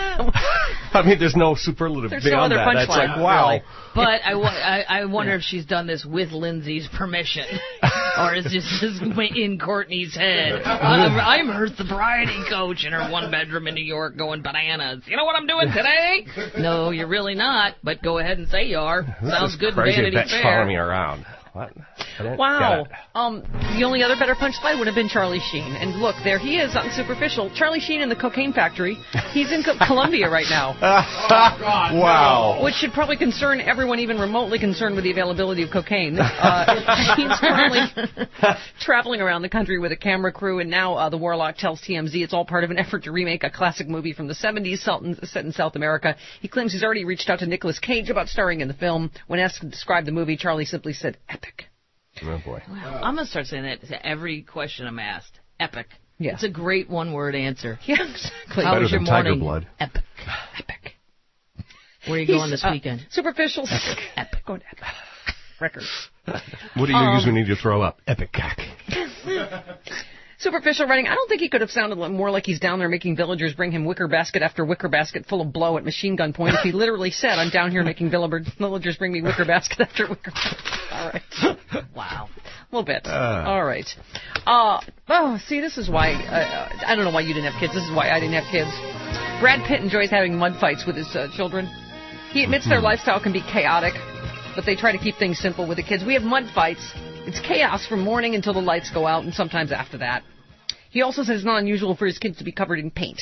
I mean, there's no superlative beyond that. That's like, wow. Really. But I wonder if she's done this with Lindsay's permission. Or is this just in Courtney's head? I'm her sobriety coach in her one-bedroom in New York going bananas. You know what I'm doing today? No, you're really not. But go ahead and say you are. Sounds good in Vanity Fair. Following me around. What? Wow. The only other better punchline would have been Charlie Sheen. And look, there he is on Superficial. Charlie Sheen in the cocaine factory. He's in Colombia right now. Wow. Which should probably concern everyone even remotely concerned with the availability of cocaine. He's currently traveling around the country with a camera crew, and now the Warlock tells TMZ it's all part of an effort to remake a classic movie from the 70s set in South America. He claims he's already reached out to Nicolas Cage about starring in the film. When asked to describe the movie, Charlie simply said, epic. Oh, boy. Wow. I'm going to start saying that to every question I'm asked. Epic. Yeah. It's a great one-word answer. Yeah, exactly. How was your morning? Tiger Blood. Epic. Epic. Where are you going this weekend? Superficial. Epic. Going epic. Record. What do you use when you need to throw up? Epic cock. Superficial writing. I don't think he could have sounded more like he's down there making villagers bring him wicker basket after wicker basket full of blow at machine gun point if he literally said, I'm down here making villagers bring me wicker basket after wicker basket. All right. Wow. A little bit. All right. See, this is why, I don't know why you didn't have kids. This is why I didn't have kids. Brad Pitt enjoys having mud fights with his children. He admits their lifestyle can be chaotic, but they try to keep things simple with the kids. We have mud fights. It's chaos from morning until the lights go out, and sometimes after that. He also says it's not unusual for his kids to be covered in paint.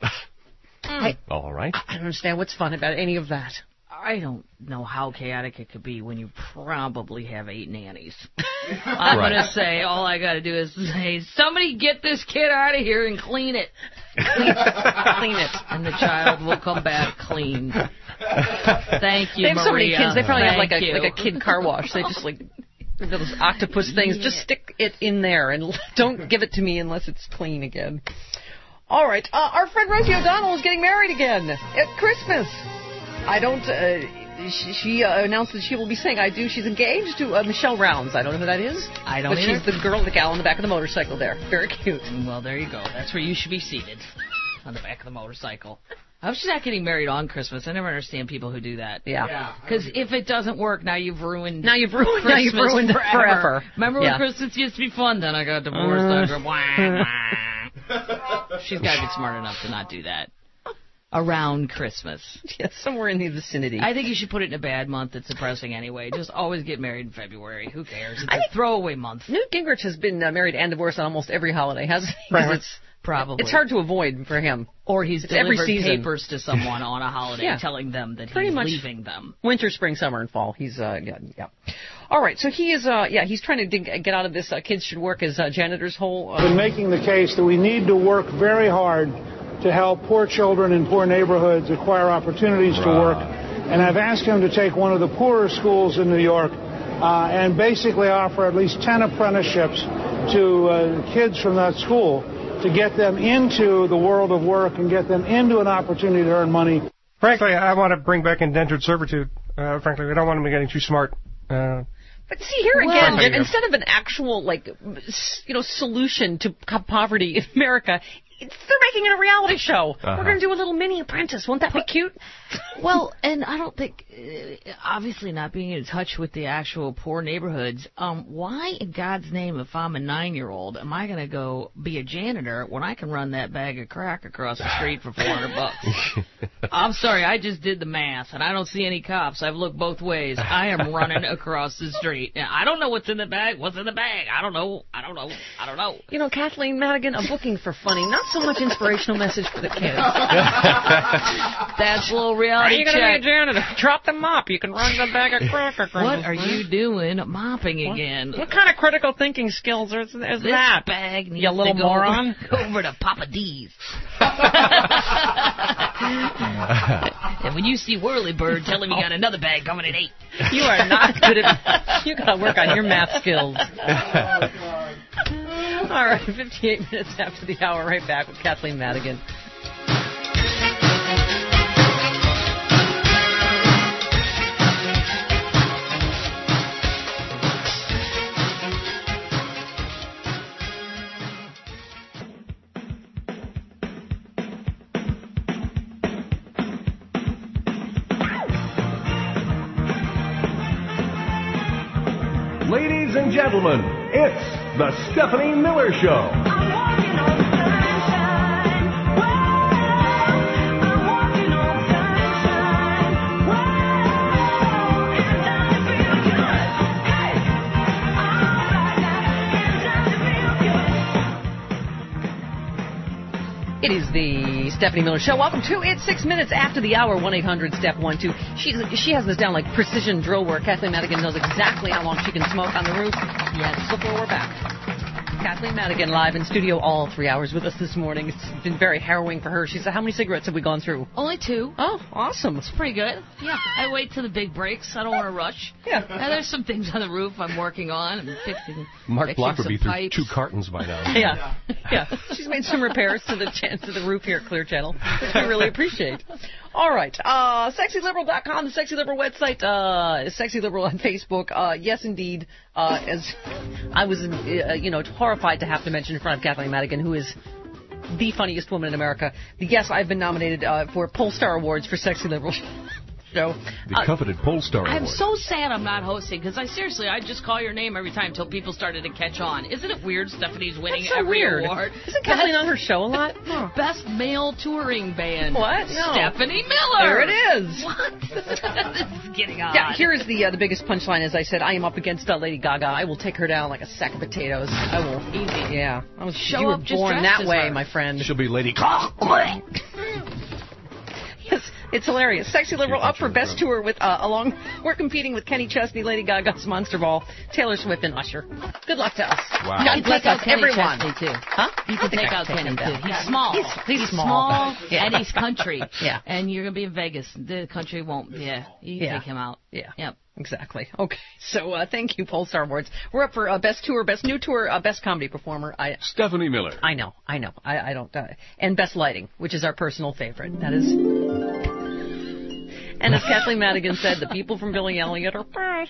All right. I don't understand what's fun about any of that. I don't know how chaotic it could be when you probably have 8 nannies. I'm going to say, all I got to do is say, somebody get this kid out of here and clean it. Clean it. And the child will come back clean. Thank you, They have Maria. so many kids. They probably have like Thank a kid car wash. They just those octopus things. Just stick it in there and don't give it to me unless it's clean again. All right. Our friend Rosie O'Donnell is getting married again at Christmas. She announced that she will be saying I do. She's engaged to Michelle Rounds. I don't know who that is. I don't But either. she's the gal on the back of the motorcycle there. Very cute. Well, there you go. That's where you should be seated. On the back of the motorcycle. I hope she's not getting married on Christmas. I never understand people who do that. Yeah. Because if it doesn't work, now you've ruined Christmas forever. Remember when Christmas used to be fun? Then I got divorced. She's got to be smart enough to not do that. Around Christmas. Yes, somewhere in the vicinity. I think you should put it in a bad month that's depressing anyway. Just always get married in February. Who cares? It's a throwaway month. Newt Gingrich has been married and divorced on almost every holiday, hasn't he? Probably. It's hard to avoid for him. Or he's delivered papers to someone on a holiday telling them that he's leaving them. Winter, spring, summer, and fall. He's, yeah. All right, so he is, he's trying to get out of this kids should work as janitors hole. I've been making the case that we need to work very hard to help poor children in poor neighborhoods acquire opportunities to work. And I've asked him to take one of the poorer schools in New York and basically offer at least 10 apprenticeships to kids from that school to get them into the world of work and get them into an opportunity to earn money. Frankly, I want to bring back indentured servitude. Frankly, we don't want them getting too smart. But see, here again, Jim, instead of an actual, solution to poverty in America, They're making it a reality show. We're going to do a little mini Apprentice. Won't that be cute? Well, and I don't think, obviously not being in touch with the actual poor neighborhoods, why in God's name, if I'm a 9-year-old, am I going to go be a janitor when I can run that bag of crack across the street for $400? I'm sorry, I just did the math, and I don't see any cops. I've looked both ways. I am running across the street. Now, I don't know what's in the bag. What's in the bag? I don't know. You know, Kathleen Madigan, a booking for funny, not so much inspirational message for the kids. That's a little reality check. Are you going to be a janitor? Drop the mop. You can run the bag of crack across. What are you doing mopping again? What kind of critical thinking skills is this that? Bag needs you little to moron. Go over to Papa D's. And when you see Whirlybird, tell him you got another bag coming at 8. You are not good at. You got to work on your math skills. All right, 58 minutes after the hour, right back with Kathleen Madigan. Ladies and gentlemen, it's the Stephanie Miller Show. It is the Stephanie Miller Show. Welcome to It's 6 minutes after the hour, 1-800-STEP-12. She has this down like precision drill work. Kathleen Madigan knows exactly how long she can smoke on the roof. Yes, before we're back. Kathleen Madigan live in studio all 3 hours with us this morning. It's been very harrowing for her. She said, how many cigarettes have we gone through? Only 2. Oh, awesome. It's pretty good. Yeah, I wait till the big breaks. I don't want to rush. Yeah. And there's some things on the roof I'm working on. I'm fixing Mark Block would be through pipes. 2 cartons by now. Yeah. She's made some repairs to the roof here at Clear Channel, which we really appreciate. All right. SexyLiberal.com, the Sexy Liberal website, Sexy Liberal on Facebook. Yes, indeed. As I was, horrified to have to mention in front of Kathleen Madigan, who is the funniest woman in America. Yes, I've been nominated for Pollstar Awards for Sexy Liberal Show. The coveted Pollstar Award. I'm so sad I'm not hosting, because I just call your name every time until people started to catch on. Isn't it weird Stephanie's winning That's so every weird. award? Isn't Kathleen on her show a lot? Best male touring band. What? No. Stephanie Miller. There it is. What? This is getting on. Yeah, here is the biggest punchline. As I said, I am up against Lady Gaga. I will take her down like a sack of potatoes. I will. Easy. Yeah. You were born that way, my friend. She'll be Lady Gaga. Yes, it's hilarious. Sexy Liberal up for Best Tour with we're competing with Kenny Chesney, Lady Gaga's Monster Ball, Taylor Swift, and Usher. Good luck to us. Wow. You can take out Kenny everyone. Chesney, too. Huh? You can take out Kenny, too. He's small. He's small. Yeah. And he's country. Yeah. And you're going to be in Vegas. The country won't. Yeah. You can take him out. Yeah. Yep. Exactly. Okay. So thank you, Pollstar Awards. We're up for Best Tour, Best New Tour, Best Comedy Performer. Stephanie Miller. I know. I don't. And Best Lighting, which is our personal favorite. That is. And as Kathleen Madigan said, the people from Billy Elliot are best.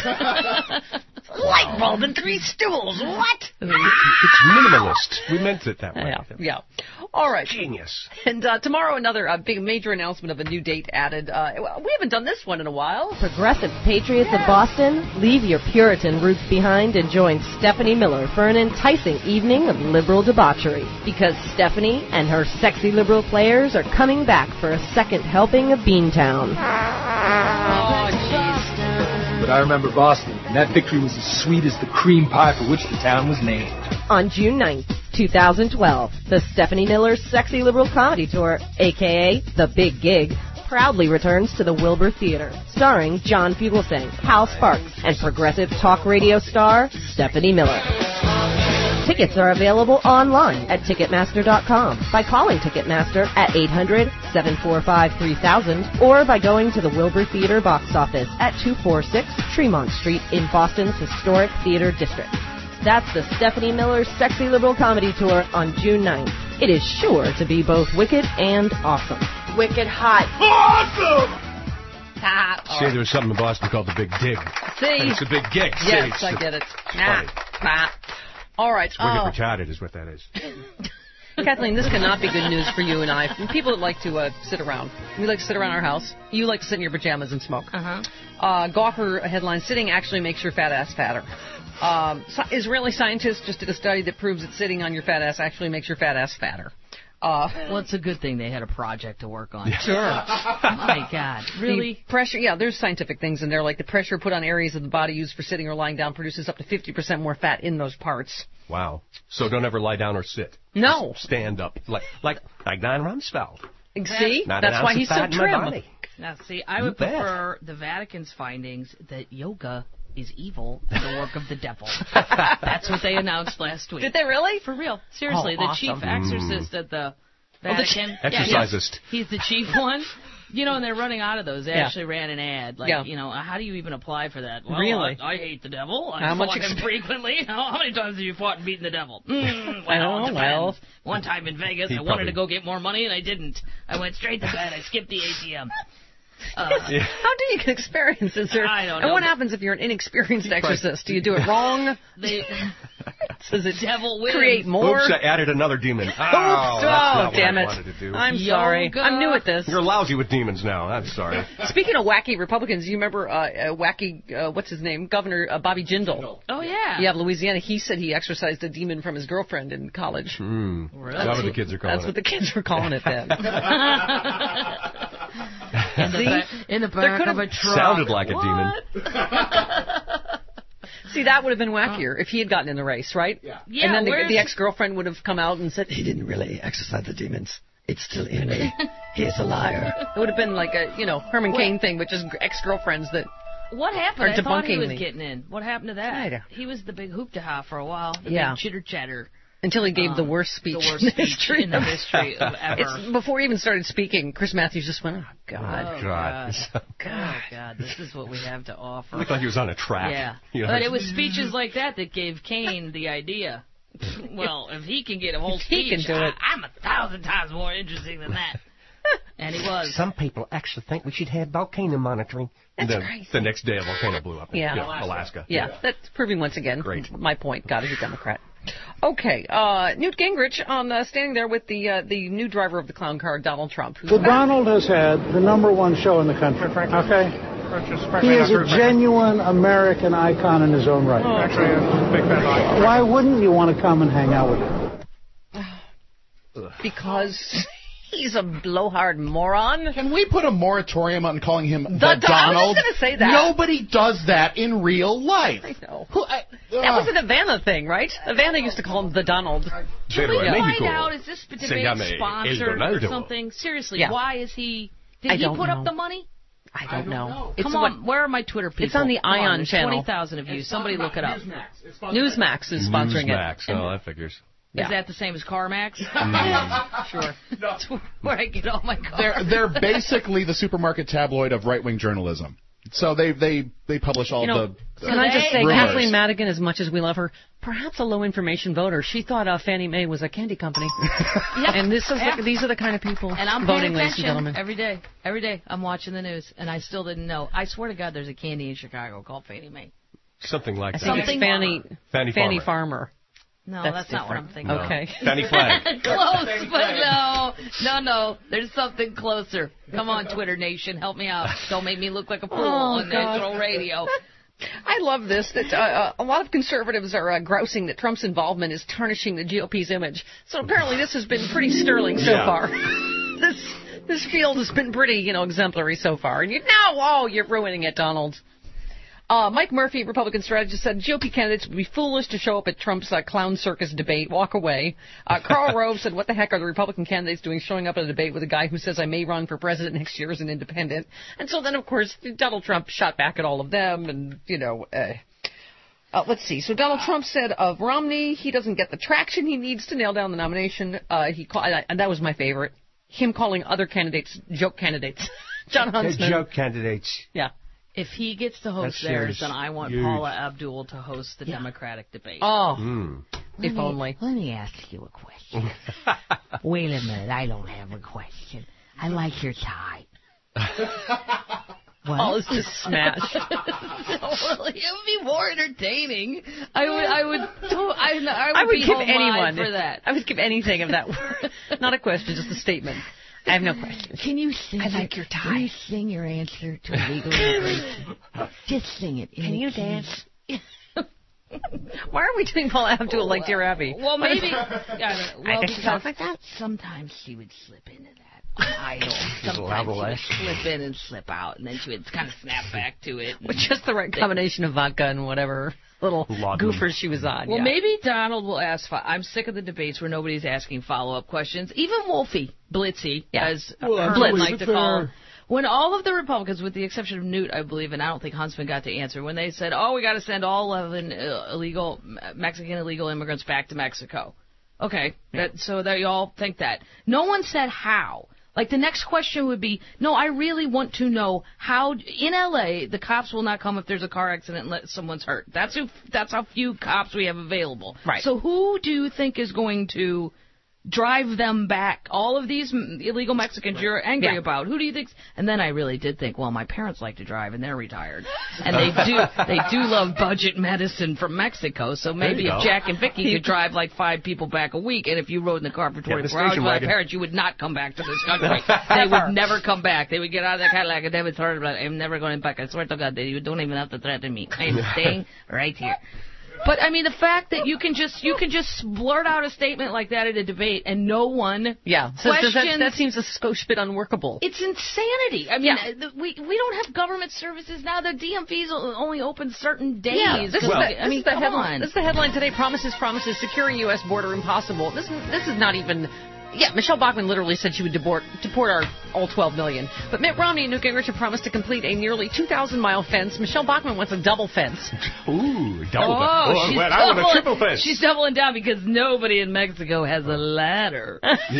Light bulb and 3 stools. What? It's minimalist. We meant it that way. Yeah. All right. Genius. And tomorrow, another big major announcement of a new date added. We haven't done this one in a while. Progressive Patriots of Boston, leave your Puritan roots behind and join Stephanie Miller for an enticing evening of liberal debauchery. Because Stephanie and her sexy liberal players are coming back for a second helping of Beantown. Oh, jeez. But I remember Boston, and that victory was as sweet as the cream pie for which the town was named. On June 9th, 2012, the Stephanie Miller Sexy Liberal Comedy Tour, a.k.a. The Big Gig, proudly returns to the Wilbur Theater, starring John Fugelsang, Hal Sparks, and progressive talk radio star Stephanie Miller. Tickets are available online at Ticketmaster.com, by calling Ticketmaster at 800-745-3000, or by going to the Wilbur Theater box office at 246 Tremont Street in Boston's historic theater district. That's the Stephanie Miller Sexy Liberal Comedy Tour on June 9th. It is sure to be both wicked and awesome. Wicked hot. Awesome! See, there's something in Boston called the Big Dig. See? And it's a big gig. Yes, I get it. All right. Wicked retarded is what that is. Kathleen, this cannot be good news for you and I. People that like to sit around. We like to sit around our house. You like to sit in your pajamas and smoke. Gawker headline, sitting actually makes your fat ass fatter. Israeli scientists just did a study that proves that sitting on your fat ass actually makes your fat ass fatter. Well, it's a good thing they had a project to work on. Sure. My God. Really? The pressure, there's scientific things in there, like the pressure put on areas of the body used for sitting or lying down produces up to 50% more fat in those parts. Wow. So don't ever lie down or sit. No. Just stand up, like Don Rumsfeld. See? That's why he's so trim. Now, see, I would prefer the Vatican's findings that yoga is evil and the work of the devil. That's what they announced last week. Did they really? For real. Seriously, the chief exorcist at the Vatican. Exorcisist. He's the chief one. And they're running out of those. They actually ran an ad. How do you even apply for that? Well, really? I hate the devil. I fought him frequently. How many times have you fought and beaten the devil? It depends. One time in Vegas, I wanted to go get more money, and I didn't. I went straight to bed. I skipped the ATM. How do you get experiences? I don't know. And what happens if you're an inexperienced exorcist? Do you do it wrong? Does it devil wins. Create more? Oops, I added another demon. That's not damn what I wanted to do. I'm sorry. I'm new at this. You're lousy with demons now. I'm sorry. Speaking of wacky Republicans, you remember wacky, what's his name? Governor Bobby Jindal. Oh, yeah. Yeah, of Louisiana. He said he exorcised a demon from his girlfriend in college. Really? That's what the kids are calling it. That's what the kids were calling it then. In the back of a truck. Sounded like a demon. See, that would have been wackier if he had gotten in the race, right? Yeah. And then the ex-girlfriend would have come out and said, he didn't really exorcise the demons. It's still in me. He's a liar. It would have been like a, Herman Cain thing, but just ex-girlfriends that What happened? are I thought he was me. getting in. What happened to that? He was the big hoop-to-ha for a while. The big chitter-chatter. Until he gave the worst speech in the history of ever. It's, before he even started speaking, Chris Matthews just went, oh, God. Oh, God. Oh, God. This is what we have to offer. It looked like he was on a track. Yeah. But it was speeches like that gave Cain the idea. Well, if he can get a whole speech, he can do it. I'm 1,000 times more interesting than that. And he was. Some people actually think we should have volcano monitoring. That's crazy. The next day, a volcano blew up in Alaska. Yeah, that's proving once again my point. God is a Democrat. Okay, Newt Gingrich standing there with the new driver of the clown car, Donald Trump. Well, Donald has had the #1 show in the country, okay? He is a genuine American icon in his own right. Why wouldn't you want to come and hang out with him? Because he's a blowhard moron. Can we put a moratorium on calling him the Donald? I was going to say that. Nobody does that in real life. I know. That was an Ivana thing, right? Ivana used to call him the Donald. Can we find out, is this debate sponsored or something? Seriously, why is he... Did he put up the money? I don't know. Come on, where are my Twitter people? It's on the Ion channel. 20,000 of you. Somebody look it up. Newsmax is sponsoring it. Oh, that figures. Is that the same as CarMax? Sure. That's where I get all my cars. They're basically the supermarket tabloid of right-wing journalism. So they publish all the Can I just say, rumors. Kathleen Madigan, as much as we love her, perhaps a low-information voter. She thought Fannie Mae was a candy company. And these are the kind of people and I'm voting, paying ladies and attention gentlemen. Every day I'm watching the news, and I still didn't know. I swear to God, there's a candy in Chicago called Fannie Mae. Something like that. I think it's Fannie Farmer. No, that's not what I'm thinking. No. Okay. Fannie Flag. Close, but no. There's something closer. Come on, Twitter Nation, help me out. Don't make me look like a fool on national radio. I love this, that a lot of conservatives are grousing that Trump's involvement is tarnishing the GOP's image. So apparently this has been pretty sterling so far. This field has been pretty, exemplary so far. And you're ruining it, Donald. Mike Murphy, Republican strategist, said GOP candidates would be foolish to show up at Trump's clown circus debate, walk away. Karl Rove said, what the heck are the Republican candidates doing showing up at a debate with a guy who says I may run for president next year as an independent? And so then, of course, Donald Trump shot back at all of them and, let's see. So Donald Trump said of Romney, he doesn't get the traction he needs to nail down the nomination. And that was my favorite. Him calling other candidates joke candidates. John Huntsman. Joke candidates. Yeah. If he gets to host theirs, then I want Paula Abdul to host the Democratic debate. Oh, if only. Let me ask you a question. Wait a minute, I don't have a question. I like your tie. Paul is just smashed. Well, it would be more entertaining. I would give anyone for that. I would give anything of that word. Not a question, just a statement. I have no questions. Can you sing? I like your tie. Can you sing your answer to legal immigration? Just sing it. Can you dance? Why are we doing Paul Abdul like Dear Abby? Well, maybe. Because like that. Sometimes she would slip into that. Idol. Sometimes she would slip in and slip out, and then she would kind of snap back to it. With just the right combination of vodka and whatever little goofers she was on. Well, maybe Donald will ask. I'm sick of the debates where nobody's asking follow-up questions. Even Wolfie Blitzy, as Herman liked to call him. When all of the Republicans, with the exception of Newt, I believe, and I don't think Huntsman got to answer, when they said, we got to send all 11 Mexican illegal immigrants back to Mexico. Okay, so that you all think that. No one said how. Like, the next question would be, no, I really want to know how, in L.A., the cops will not come if there's a car accident and someone's hurt. That's how few cops we have available. Right. So who do you think is going to drive them back? All of these illegal Mexicans you're angry about. Who do you think? And then I really did think, well, my parents like to drive and they're retired, and they do love budget medicine from Mexico. So maybe if Jack and Vicky could drive like 5 people back a week, and if you rode in the car for 24 hours with my parents, you would not come back to this country. They would never come back. They would get out of the Cadillac and they would start like, I'm never going back. I swear to God, you don't even have to threaten me. I'm staying right here. But I mean, the fact that you can just blurt out a statement like that at a debate and no one questions. That seems a skosh bit unworkable. It's insanity. I mean, we don't have government services now. The DMVs only open certain days. Yeah, this is the headline today. Promises, securing U.S. border impossible. This is not even. Yeah, Michelle Bachmann literally said she would deport all 12 million. But Mitt Romney and Newt Gingrich have promised to complete a nearly 2,000-mile fence. Michelle Bachmann wants a double fence. Ooh, double fence. I want a triple fence. She's doubling down because nobody in Mexico has a ladder.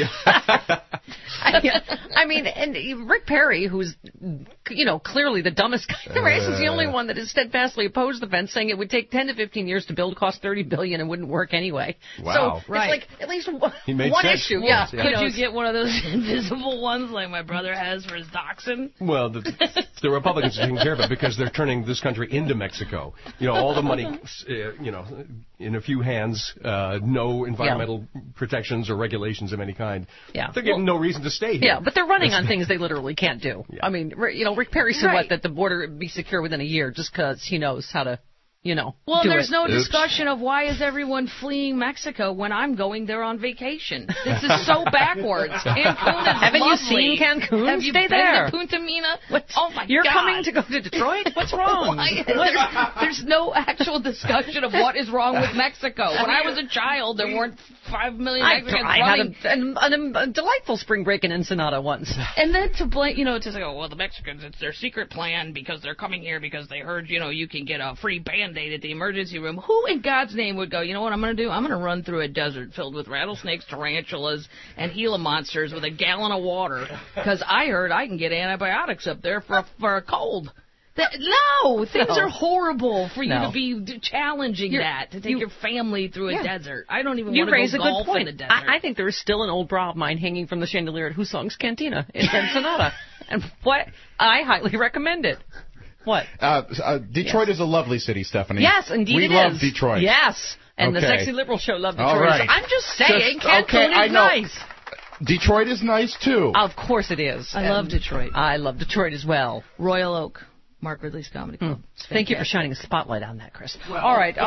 I mean, and Rick Perry, who's, clearly the dumbest guy in the race, is the only one that has steadfastly opposed the fence, saying it would take 10 to 15 years to build, cost $30 billion, and wouldn't work anyway. Wow. So it's like at least one issue. Yeah. Could you get one of those invisible ones like my brother has for his dachshund? Well, the Republicans are taking care of it because they're turning this country into Mexico. All the money, in a few hands, no environmental protections or regulations of any kind. Yeah. They're given no reason to stay here. Yeah, but they're running on things they literally can't do. Yeah. I mean, Rick Perry said that the border be secure within a year just because he knows how to. Well, there's no discussion of why is everyone fleeing Mexico when I'm going there on vacation. This is so backwards. Cancun is Haven't lovely. you seen Cancun? Have you Stay been there. to Punta Mena? You're coming to go to Detroit? What's wrong? There's no actual discussion of what is wrong with Mexico. When I was a child, there weren't 5 million Mexicans running. I had a delightful spring break in Ensenada once. And then to blame, to say, the Mexicans, it's their secret plan because they're coming here because they heard, you can get a free Band-Aid at the emergency room. Who in God's name would go, you know what I'm going to do? I'm going to run through a desert filled with rattlesnakes, tarantulas, and Gila monsters with a gallon of water because I heard I can get antibiotics up there for a cold. Things are horrible for you to be challenging to take your family through a desert. I don't even want to go golf in a desert. I think there is still an old bra of mine hanging from the chandelier at Husong's Cantina in Ensenada. And I highly recommend it. What? Detroit is a lovely city, Stephanie. Yes, indeed we love Detroit. Yes, and the Sexy Liberal Show love Detroit. All right. I'm just saying, Cancun is nice. Detroit is nice, too. Of course it is. I love Detroit. I love Detroit as well. Royal Oak, Mark Ridley's Comedy Club. Thank you for shining a spotlight on that, Chris. Well. All right.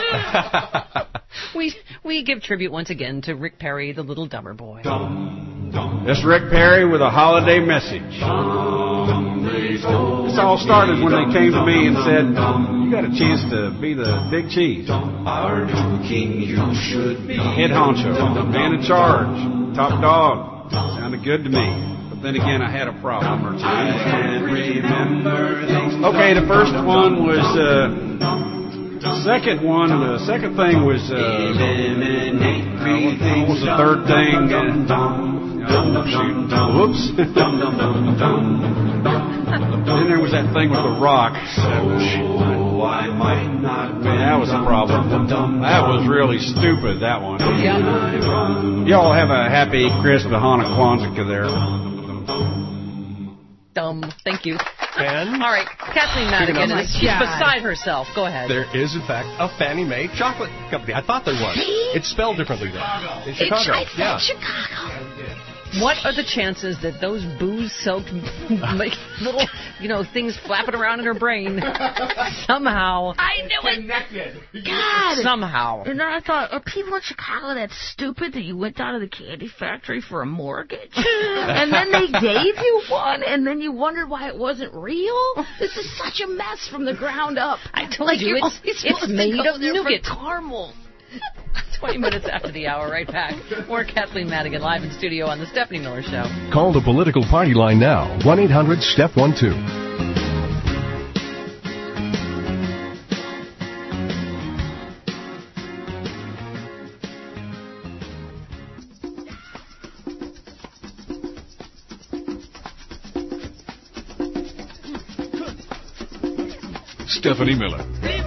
We give tribute once again to Rick Perry, the little dumber boy. This Rick Perry with a holiday message. This all started when they came to me and said, you got a chance to be the big cheese. Our new king, you should be head honcho, man in charge, top dog. Sounded good to me. But then again, I had a problem or two. Okay, the first one was, the second thing was, what was the third thing? Whoops. Then there was that thing with the rock. That was a problem. That was really stupid, that one. Y'all have a happy, crisp Hanukkah Kwanzaa there. Dumb. Thank you. And all right, Kathleen Madigan, she's beside herself. Go ahead. There is, in fact, a Fannie Mae chocolate company. I thought there was. It's spelled differently, though. In Chicago. I said Chicago. What are the chances that those booze-soaked little, things flapping around in her brain somehow I knew connected? God. Somehow. And then I thought, are people in Chicago that stupid that you went down to the candy factory for a mortgage? And then they gave you one, and then you wondered why it wasn't real? This is such a mess from the ground up. I told you, it's made of nougat. Caramel. 20 minutes after the hour, right back. More Kathleen Madigan live in studio on The Stephanie Miller Show. Call the political party line now, 1-800-STEP12. Stephanie Miller.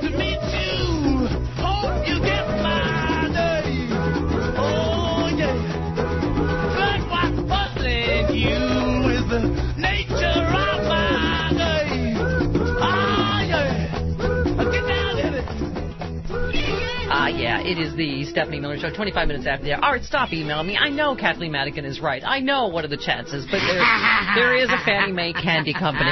It is the Stephanie Miller Show, 25 minutes after the hour. All right, stop emailing me. I know Kathleen Madigan is right. I know what are the chances, but there is a Fannie Mae candy company.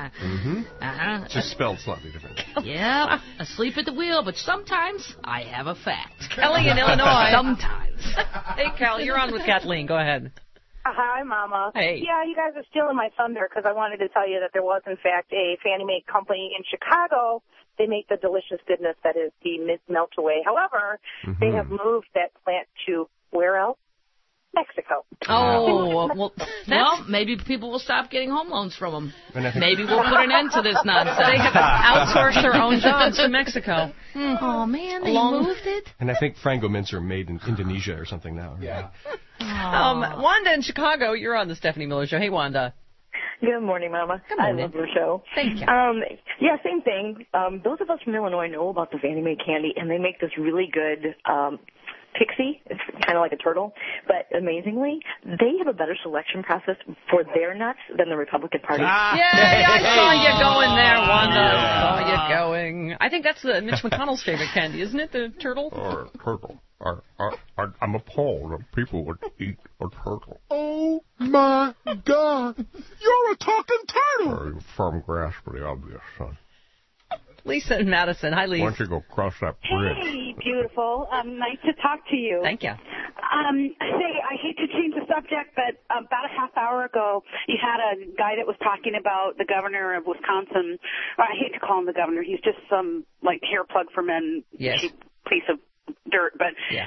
Just spelled slightly different. Yep, asleep at the wheel, but sometimes I have a fact. Kelly in Illinois. Sometimes. Hey, Kelly, you're on with Kathleen. Go ahead. Hi, Mama. Hey. Yeah, you guys are stealing my thunder because I wanted to tell you that there was, in fact, a Fannie Mae company in Chicago. They make the delicious goodness that is the Milky Way. However, they have moved that plant to where else? Mexico. Oh, well, maybe people will stop getting home loans from them. Maybe we'll put an end to this nonsense. They have outsourced their own jobs to Mexico. Oh, man, they moved it? And I think Frango mints are made in Indonesia or something now. Yeah. Wanda in Chicago, you're on the Stephanie Miller Show. Hey, Wanda. Good morning, Mama. Good morning. I love your show. Thank you. Yeah, same thing. Those of us from Illinois know about the Fannie Mae candy, and they make this really good pixie. It's kind of like a turtle. But amazingly, they have a better selection process for their nuts than the Republican Party. Yay, I saw you going there, Wanda. I saw you going. I think that's Mitch McConnell's favorite candy, isn't it, the turtle? Turtle. I'm appalled that people would eat a turtle. Oh, my God. You're a talking turtle. From grasp for the obvious, son. Lisa in Madison. Hi, Lisa. Why don't you go cross that bridge? Hey, beautiful. Nice to talk to you. Thank you. I hate to change the subject, but about a half hour ago, you had a guy that was talking about the governor of Wisconsin. Or I hate to call him the governor. He's just some, hair plug for men. Yes. Piece of dirt, but yeah.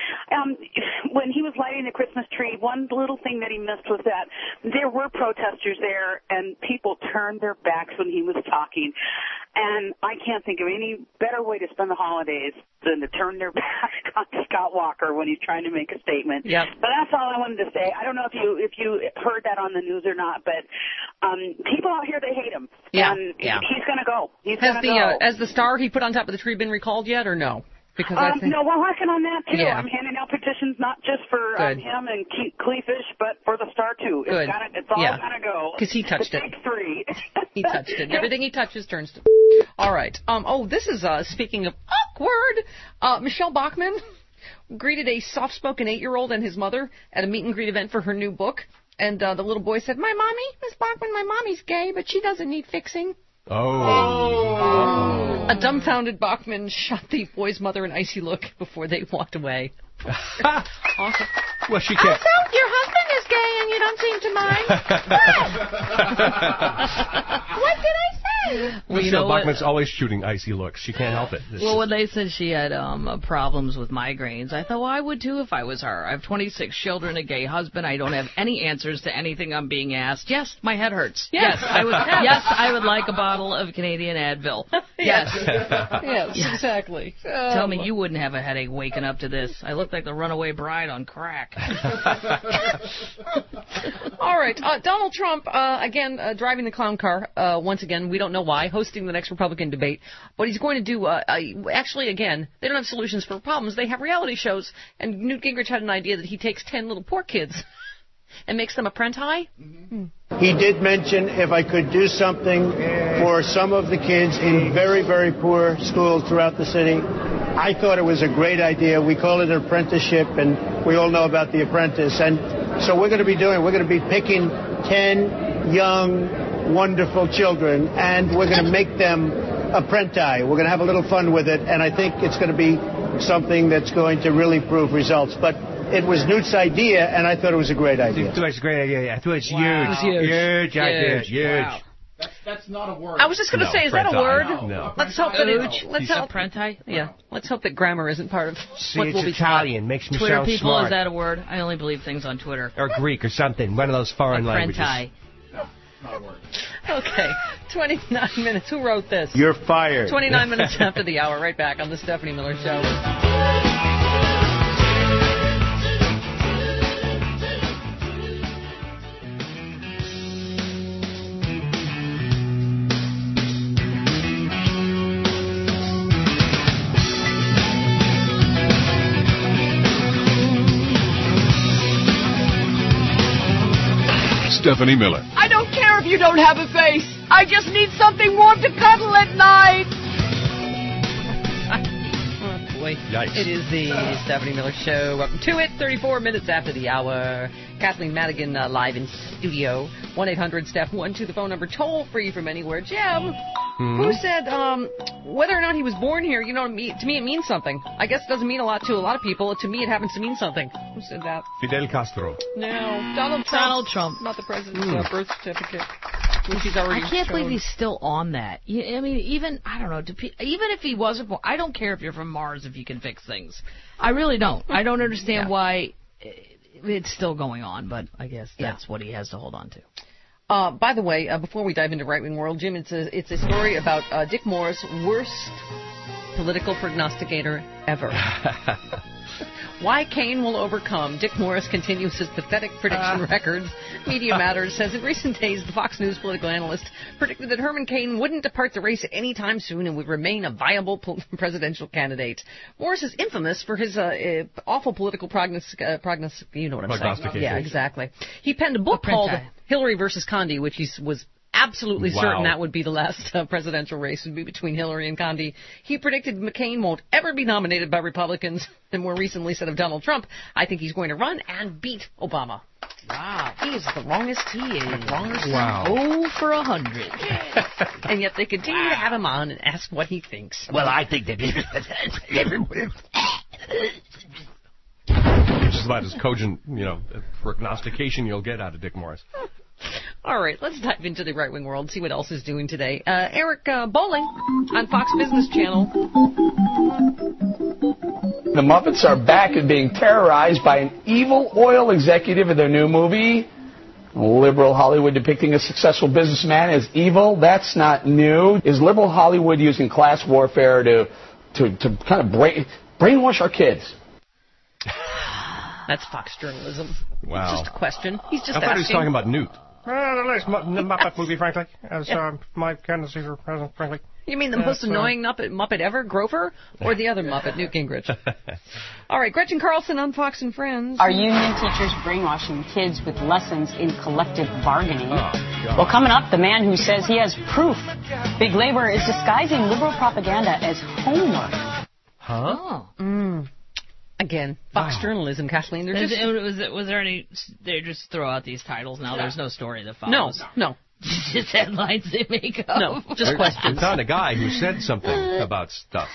When he was lighting the Christmas tree, one little thing that he missed was that there were protesters there, and people turned their backs when he was talking. And I can't think of any better way to spend the holidays than to turn their back on Scott Walker when he's trying to make a statement. Yep. But that's all I wanted to say. I don't know if you heard that on the news or not, but people out here, they hate him. Yeah. And he's going to go. He's going to go. Has the star he put on top of the tree been recalled yet, or no? Because no, we're working on that, too. Yeah. I'm handing out petitions not just for him and Cleafish, but for the star, too. Good. It's all got to go. Because he touched it. Big three. He touched it. Everything he touches turns to... All right. This is, speaking of awkward, Michelle Bachmann greeted a soft-spoken 8-year-old and his mother at a meet-and-greet event for her new book. And the little boy said, my Miss Bachmann, my mommy's gay, but she doesn't need fixing. Oh. A dumbfounded Bachmann shot the boy's mother an icy look before they walked away. Awesome. Well, she can't. Also, your husband is gay and you don't seem to mind. What did I say? Well, Michelle Bachmann's always shooting icy looks. She can't help it. When they said she had problems with migraines, I thought, well, I would too if I was her. I have 26 children, a gay husband. I don't have any answers to anything I'm being asked. Yes, my head hurts. Yes, I would. Yes, I would like a bottle of Canadian Advil. Yes. Yes, exactly. Tell me you wouldn't have a headache waking up to this. I look like the runaway bride on crack. All right. Donald Trump, again, driving the clown car, once again, we don't know why, hosting the next Republican debate. What he's going to do, actually, again, they don't have solutions for problems. They have reality shows. And Newt Gingrich had an idea that he takes 10 little poor kids and makes them apprentice? He did mention if I could do something for some of the kids in very, very poor schools throughout the city. I thought it was a great idea. We call it an apprenticeship, and we all know about The Apprentice. And so we're going to be picking 10 young, wonderful children, and we're going to make them apprentice. We're going to have a little fun with it, and I think it's going to be something that's going to really prove results. But it was Newt's idea, and I thought it was a great idea. I thought it was a great idea. I thought it's huge. Huge. That's not a word. I was just going to say, is that a word? No. Let's hope that apprentice. Yeah. Let's hope that grammar isn't part of See, what it's will be Italian. Makes me Twitter sound people, smart. is that a word? I only believe things on Twitter. Or Greek or something. One of those foreign languages. Apprentice. Not a word. Okay, 29 minutes. Who wrote this? You're fired. 29 minutes after the hour. Right back on the Stephanie Miller Show. Stephanie Miller. I don't care if you don't have a face. I just need something warm to cuddle at night. Oh, boy. Yikes. It is the Stephanie Miller Show. Welcome to it. 34 minutes after the hour. Kathleen Madigan live in studio. 1-800-STEPH-1 to the phone number. Toll free from anywhere. Jim, who said whether or not he was born here, to me it means something. I guess it doesn't mean a lot to a lot of people. To me it happens to mean something. Who said that? Fidel Castro. No. Donald Trump. Not the president's birth certificate. Which he's already I can't shown. believe he's still on that. I mean, even if he wasn't born, I don't care if you're from Mars if you can fix things. I really don't. I don't understand why it's still going on, but I guess that's what he has to hold on to. By the way, before we dive into Right Wing World, Jim, it's a story about Dick Morris, worst political prognosticator ever. Why Kaine will overcome. Dick Morris continues his pathetic prediction records. Media Matters says in recent days, the Fox News political analyst predicted that Herman Cain wouldn't depart the race any time soon and would remain a viable presidential candidate. Morris is infamous for his awful political you know what I'm saying. Yeah, exactly. He penned a book called Hillary versus Condi, which he was absolutely certain that would be the last presidential race would be between Hillary and Condi. He predicted McCain won't ever be nominated by Republicans, and more recently said of Donald Trump, I think he's going to run and beat Obama. Wow. He is the wrongest he is. Wow. 0 for 100. And yet they continue to have him on and ask what he thinks. Well, I think that Which is about as cogent, prognostication you'll get out of Dick Morris. All right, let's dive into the right-wing world and see what else is doing today. Eric Bolling on Fox Business Channel. The Muppets are back and being terrorized by an evil oil executive in their new movie. Liberal Hollywood depicting a successful businessman as evil. That's not new. Is liberal Hollywood using class warfare to kind of brainwash our kids? That's Fox journalism. Wow. It's just a question. He's just I thought he was talking about Newt. The last Muppet movie, frankly, as my candidacy for president, frankly. You mean the most annoying Muppet ever, Grover, or the other Muppet, Newt Gingrich? All right, Gretchen Carlson on Fox and Friends. Are union teachers brainwashing kids with lessons in collective bargaining? Well, coming up, the man who says he has proof. Big Labor is disguising liberal propaganda as homework. Huh? Again, Fox journalism, Kathleen. Was there any? They just throw out these titles now. There's no story that follows. No. Just headlines they make up. No, just questions. It's not a guy who said something about stuff.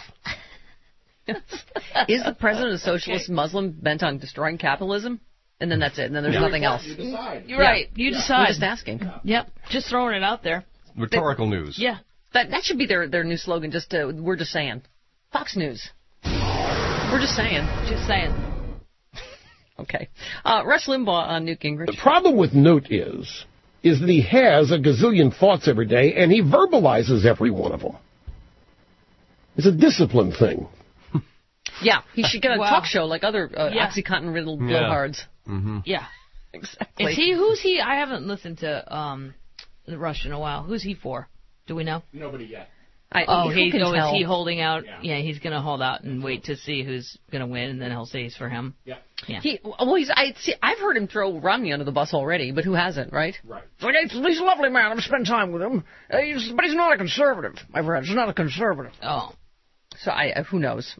Is the president a socialist Muslim bent on destroying capitalism? And then that's it. And then there's nothing else. You decide. You're right. You decide. We're just asking. Yep. Just throwing it out there. Rhetorical news. Yeah. That should be their new slogan. We're just saying. Fox News. We're just saying. Just saying. Okay. Rush Limbaugh on Newt Gingrich. The problem with Newt is that he has a gazillion thoughts every day, and he verbalizes every one of them. It's a discipline thing. Yeah, he should get a talk show like other OxyContin-riddled blowhards. Mm-hmm. Yeah. Exactly. Who's he? I haven't listened to Rush in a while. Who's he for? Do we know? Nobody yet. Is he holding out? Yeah, he's going to hold out and wait to see who's going to win, and then he'll say he's for him. Yeah. I've heard him throw Romney under the bus already, but who hasn't, right? Right. He's a lovely man. I've spent time with him. But he's not a conservative, my friend. He's not a conservative. Oh. So who knows?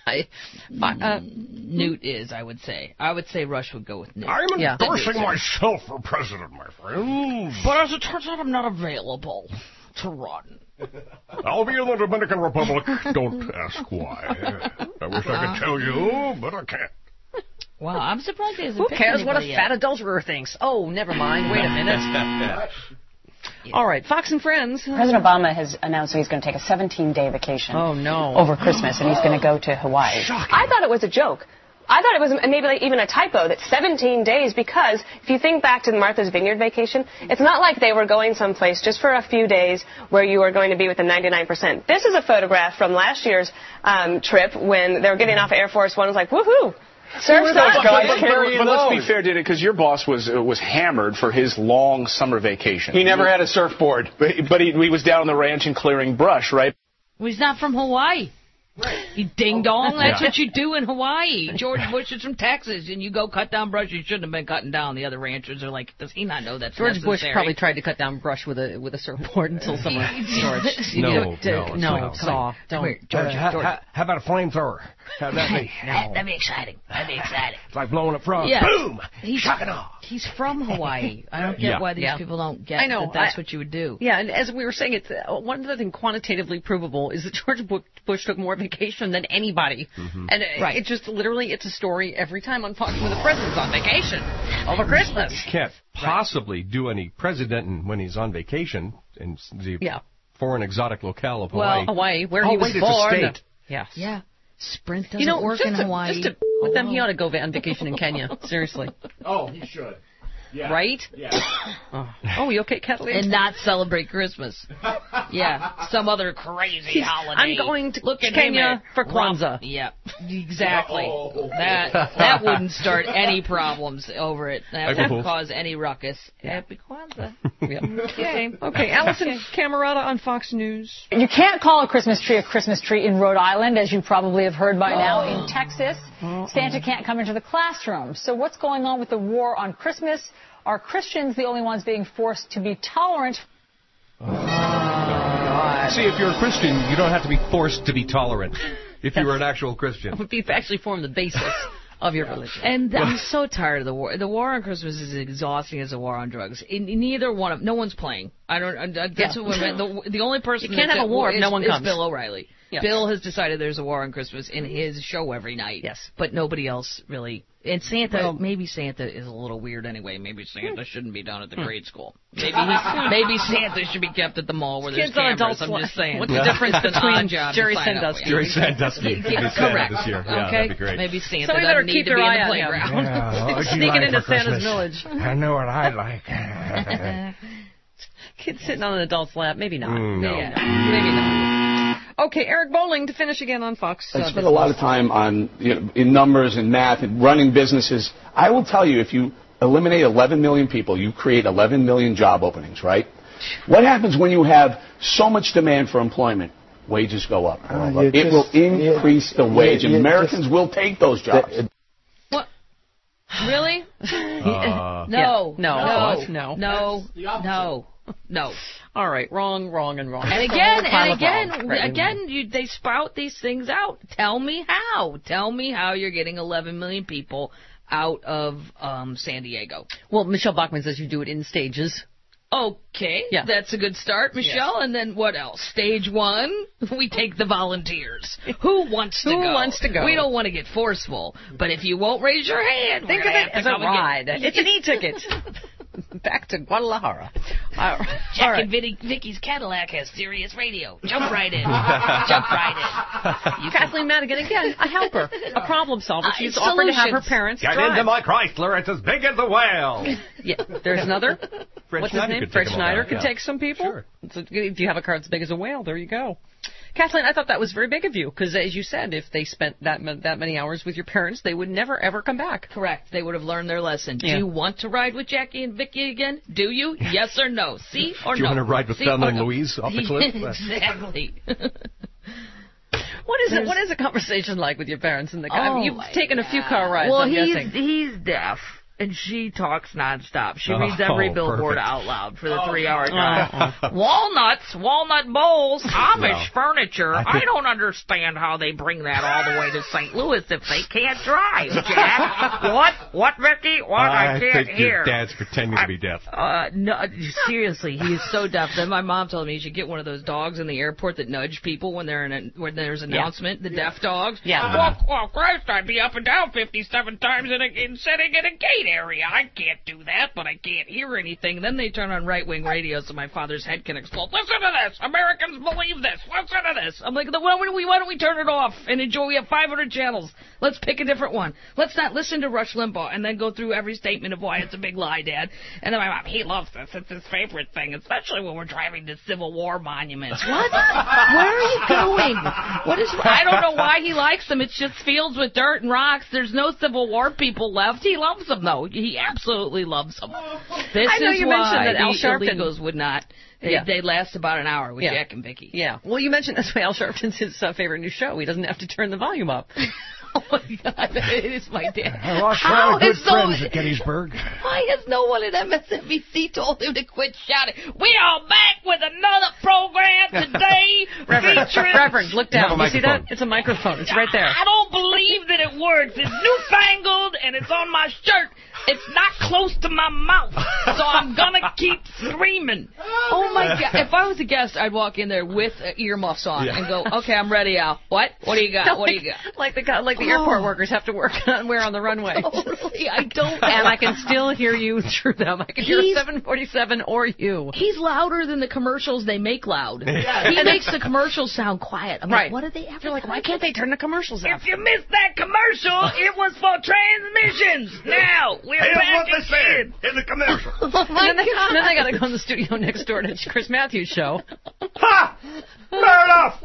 Newt is, I would say. I would say Rush would go with Newt. I'm endorsing myself for president, my friend. But as it turns out, I'm not available to run. I'll be in the Dominican Republic. Don't ask why. I wish I could tell you, but I can't. Wow, I'm surprised he hasn't Who picked cares what a anybody fat yet. adulterer thinks? Oh, never mind. Wait a minute. All right, Fox and Friends. President Obama has announced that he's going to take a 17-day vacation over Christmas, and he's going to go to Hawaii. Shocking. I thought it was a joke. I thought it was maybe even a typo, that 17 days, because if you think back to the Martha's Vineyard vacation, it's not like they were going someplace just for a few days where you are going to be with the 99%. This is a photograph from last year's trip when they were getting off of Air Force One. It was like, woohoo! But let's be fair, did it? Because your boss was hammered for his long summer vacation. He never had a surfboard, but he was down on the ranch and clearing brush, right? Well, he's not from Hawaii. Right. You ding-dong, that's what you do in Hawaii. George Bush is from Texas, and you go cut down brush. You shouldn't have been cutting down. The other ranchers are like, does he not know that's George necessary? Bush probably tried to cut down brush with a surfboard until someone... George. No. Saw. Don't. George. How about a flamethrower? How'd that be? That'd be exciting. It's like blowing a frog. Yeah. Boom! Shock it off. He's from Hawaii. I don't get why these people don't get that that's what you would do. Yeah, and as we were saying, it's one other thing quantitatively provable is that George Bush took more vacation than anybody. Mm-hmm. And it just literally, it's a story every time on Fox when the president's on vacation over Christmas. You can't possibly do any president when he's on vacation in the foreign exotic locale of Hawaii. Well, Hawaii, where he was born. It's a state. Yes. Yeah. Sprint doesn't work in Hawaii. Just with them, he ought to go on vacation in Kenya. Seriously. Oh, he should. Yeah. Right? Yeah. Oh, you okay, Kathleen? And not celebrate Christmas. Yeah, some other crazy holiday. I'm going to Kenya for Kwanzaa. Yeah, exactly. That wouldn't start any problems over it. That wouldn't cause any ruckus. Happy Kwanzaa. Okay, Allison Camerata on Fox News. You can't call a Christmas tree in Rhode Island, as you probably have heard by now. In Texas, Santa can't come into the classroom. So what's going on with the war on Christmas? Are Christians the only ones being forced to be tolerant? See, if you're a Christian, you don't have to be forced to be tolerant. If you were an actual Christian. It would be actually form the basis of your religion. And I'm so tired of the war. The war on Christmas is as exhausting as the war on drugs. Neither one of no one's playing. I don't. That's what we meant. The only person you can't have a war if no one comes. Is Bill O'Reilly. Yeah. Bill has decided there's a war on Christmas in his show every night. Yes, but nobody else really. And Santa, maybe Santa is a little weird anyway. Maybe Santa shouldn't be done at the grade school. Maybe Santa should be kept at the mall where there's cameras. I'm just saying. What's the difference between Jerry Sandusky? Jerry Sandusky. Correct. This year. Okay. Yeah, that'd be great. Maybe Santa Somebody doesn't need to be in the playground. Yeah, sneaking into Santa's village. I know what I'd like. Kids sitting on an adult's lap. Maybe not. No. Maybe not. Okay, Eric Bolling to finish again on Fox. I spent a lot of time on in numbers and math and running businesses. I will tell you, if you eliminate 11 million people, you create 11 million job openings, right? What happens when you have so much demand for employment? Wages go up. It will increase the wage, and Americans will take those jobs. What? Really? No. All right, wrong. And again, they spout these things out. Tell me how you're getting 11 million people out of San Diego. Well, Michelle Bachmann says you do it in stages. Okay, that's a good start, Michelle. Yes. And then what else? Stage 1, we take the volunteers. Who wants to go? We don't want to get forceful, but if you won't raise your hand, think of it as a ride. It's an e-ticket. Back to Guadalajara. Jack and Vicky's Cadillac has Sirius Radio. Jump right in. Kathleen Madigan, again, a helper, a problem solver. She's offered to have her parents Get drive. into my Chrysler. It's as big as the whale. Yeah, there's another. What's his name? Fred Schneider could Yeah. take some people. Sure. So, do you have a car as big as a whale? There you go. Kathleen, I thought that was very big of you, because as you said, if they spent that many hours with your parents, they would never, ever come back. Correct. They would have learned their lesson. Yeah. Do you want to ride with Jackie and Vicky again? Do you? Yes or no? See or no? Do you want to ride with Thelma and Louise off the cliff? Exactly. What is a conversation like with your parents in the car? You've taken a few car rides, I'm guessing. He's deaf. And she talks nonstop. She reads every billboard out loud for the 3-hour drive. Walnuts, walnut bowls, Amish furniture. I don't understand how they bring that all the way to St. Louis if they can't drive, Jack. What, Vicky? What? I can't think hear. Your dad's pretending to be deaf. No, seriously, he is so deaf. Then my mom told me you should get one of those dogs in the airport that nudge people when when there's an announcement. The deaf dogs. Yeah. Well, Christ, I'd be up and down 57 times sitting in a gate area. I can't do that, but I can't hear anything. Then they turn on right-wing radio so my father's head can explode. Listen to this. Americans believe this. Listen to this. I'm like, why don't we turn it off and enjoy? We have 500 channels. Let's pick a different one. Let's not listen to Rush Limbaugh and then go through every statement of why it's a big lie, Dad. And then my mom, he loves this. It's his favorite thing, especially when we're driving to Civil War monuments. What? Where are you going? I don't know why he likes them. It's just fields with dirt and rocks. There's no Civil War people left. He loves them, though. He absolutely loves them. This I know is you why mentioned that Al Sharpton illegals would not. They last about an hour with Jack and Vicky. Yeah. Well, you mentioned that's why Al Sharpton's his favorite new show. He doesn't have to turn the volume up. Oh, my God. It is my dad. I lost a lot of good friends at Gettysburg. Why has no one at MSNBC told him to quit shouting? We are back with another program today. Reverend, look down. You see that? It's a microphone. It's right there. I don't believe that it works. It's newfangled, and it's on my shirt. It's not close to my mouth, so I'm going to keep screaming. Oh, my God. If I was a guest, I'd walk in there with earmuffs on and go, okay, I'm ready, Al. What? What do you got? What do you got? Like the airport workers have to wear on the runway. Totally. I don't. And I can still hear you through them. I can hear 747 or you. He's louder than the commercials they make loud. He makes the commercials sound quiet. I'm like, what did they have? You're like, why can't they turn the commercials off? If you missed that commercial, it was for transmissions. Now, we're back in the commercial. Then they got to go in the studio next door to Chris Matthews' show. Ha! Fair enough.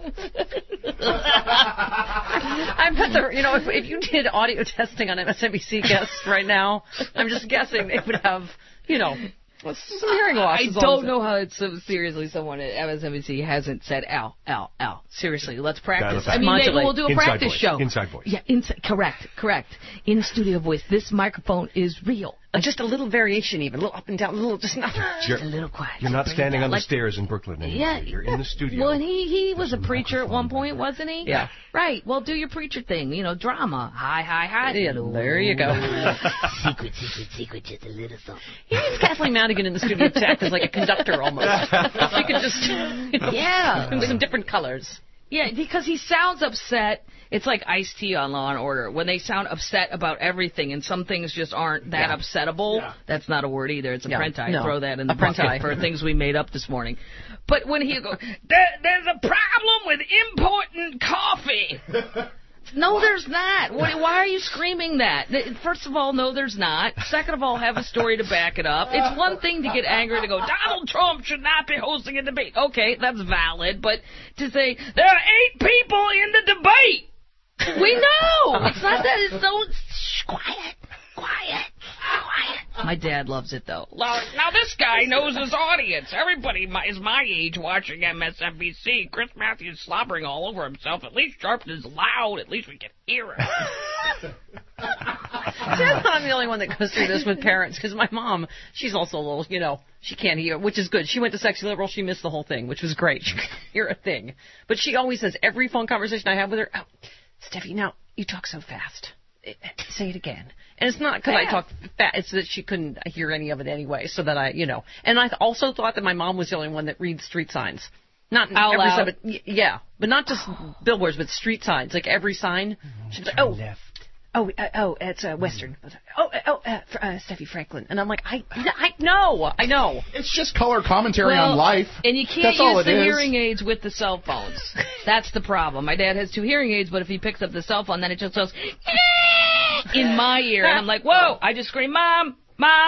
I bet if you did audio testing on MSNBC guests right now, I'm just guessing they would have, some hearing loss. I don't know how it's so seriously someone at MSNBC hasn't said, Al, seriously, let's practice. I mean, maybe we'll do a practice show. Inside voice. Yeah, correct. In studio voice. This microphone is real. Just a little variation even, a little up and down, just a little quiet. You're not standing on the stairs in Brooklyn anymore. Yeah. You're in the studio. Well, and he was a preacher at one point, wasn't he? Yeah. Right. Well, do your preacher thing. Yeah, Drama. Hi. there you go. Secret, just a little something. He needs Kathleen Madigan in the studio to act as like a conductor almost. She could just, some different colors. Yeah, because he sounds upset. It's like Ice-T on Law & Order. When they sound upset about everything and some things just aren't that upsettable, that's not a word either. It's a prenti. No. Throw that in the bucket for things we made up this morning. But when he goes, there's a problem with importing coffee. No, there's not. Why are you screaming that? First of all, no, there's not. Second of all, have a story to back it up. It's one thing to get angry to go, Donald Trump should not be hosting a debate. Okay, that's valid. But to say, there are 8 people in the debate. We know. It's not that. It's so quiet. My dad loves it, though. Now, this guy knows his audience. Everybody is my age watching MSNBC. Chris Matthews slobbering all over himself. At least Sharpton is loud. At least we can hear him. I'm the only one that goes through this with parents, because my mom, she's also a little, she can't hear, which is good. She went to Sexy Liberal. She missed the whole thing, which was great. She could hear a thing. But she always says, every phone conversation I have with her, Steffi, now, you talk so fast. Say it again. And it's not because I talk fast. It's that she couldn't hear any of it anyway, so that And I also thought that my mom was the only one that reads street signs. Not out loud. But not just billboards, but street signs. Like every sign. She's like, left. It's Western. Steffi Franklin. And I'm like, I know. It's just color commentary on life. And you can't use the hearing aids with the cell phones. That's the problem. My dad has 2 hearing aids, but if he picks up the cell phone, then it just goes in my ear. And I'm like, whoa, I just scream, Mom,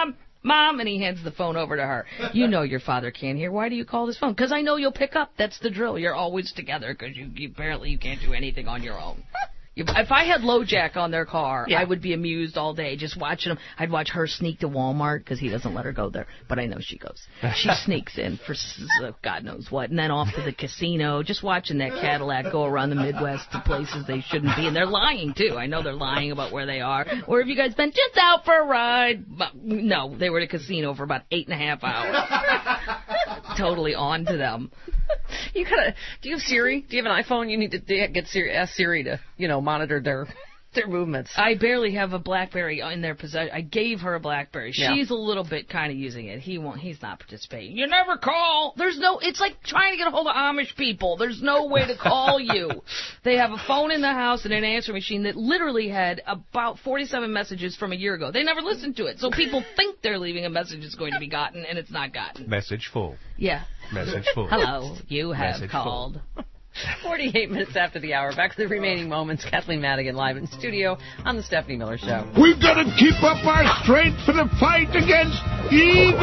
Mom, and he hands the phone over to her. You know your father can't hear. Why do you call this phone? Because I know you'll pick up. That's the drill. You're always together because you apparently you can't do anything on your own. If I had LoJack on their car, I would be amused all day just watching them. I'd watch her sneak to Walmart because he doesn't let her go there, but I know she goes. She sneaks in for God knows what, and then off to the casino, just watching that Cadillac go around the Midwest to places they shouldn't be. And they're lying, too. I know they're lying about where they are. Where have you guys been? Just out for a ride. But no, they were at a casino for about 8.5 hours. Totally on to them. Do you have Siri? Do you have an iPhone? You need to get Siri, ask Siri to, monitor their movements. I barely have a BlackBerry in their possession. I gave her a BlackBerry. She's a little bit kind of using it. He's not participating. You never call. It's like trying to get a hold of Amish people. There's no way to call you. They have a phone in the house and an answering machine that literally had about 47 messages from a year ago. They never listened to it. So people think they're leaving a message that's going to be gotten, and it's not gotten. Message full. Yeah. Message full. Hello, you have called. 48 minutes after the hour. Back to the remaining moments. Kathleen Madigan live in studio on the Stephanie Miller Show. We've got to keep up our strength for the fight against evil.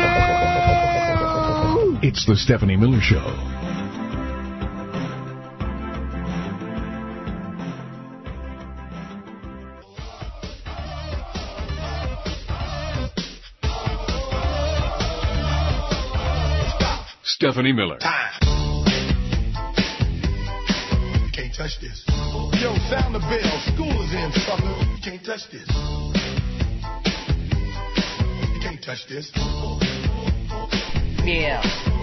It's the Stephanie Miller Show. Stephanie Miller. Touch this. Yo, sound the bell. School is in, sucker. You can't touch this. You can't touch this. Yeah.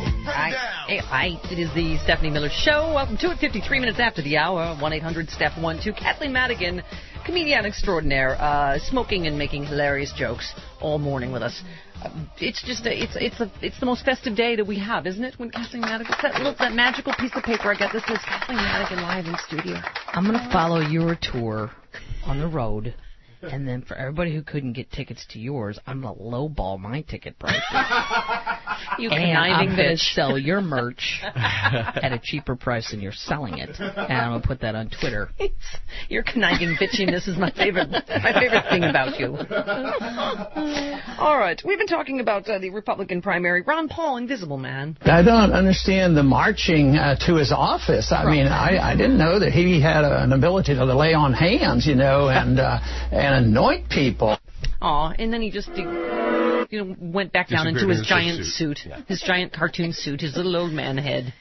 It is the Stephanie Miller Show. Welcome to it. 53 minutes after the hour. 1-800-STEPH-12. Kathleen Madigan, comedian extraordinaire, smoking and making hilarious jokes all morning with us. It's just it's the most festive day that we have, isn't it? When Kathleen Madigan, that magical piece of paper I got. This is Kathleen Madigan live in studio. I'm gonna follow your tour on the road, and then for everybody who couldn't get tickets to yours, I'm gonna lowball my ticket prices. I'm gonna sell your merch at a cheaper price than you're selling it, and I'm gonna put that on Twitter. Your conniving bitchiness is my favorite thing about you. All right, we've been talking about the Republican primary. Ron Paul, Invisible Man. I don't understand the marching to his office. I mean, I didn't know that he had an ability to lay on hands, and anoint people. Aw, and then he just went back down into his giant suit, his giant cartoon suit, his little old man head.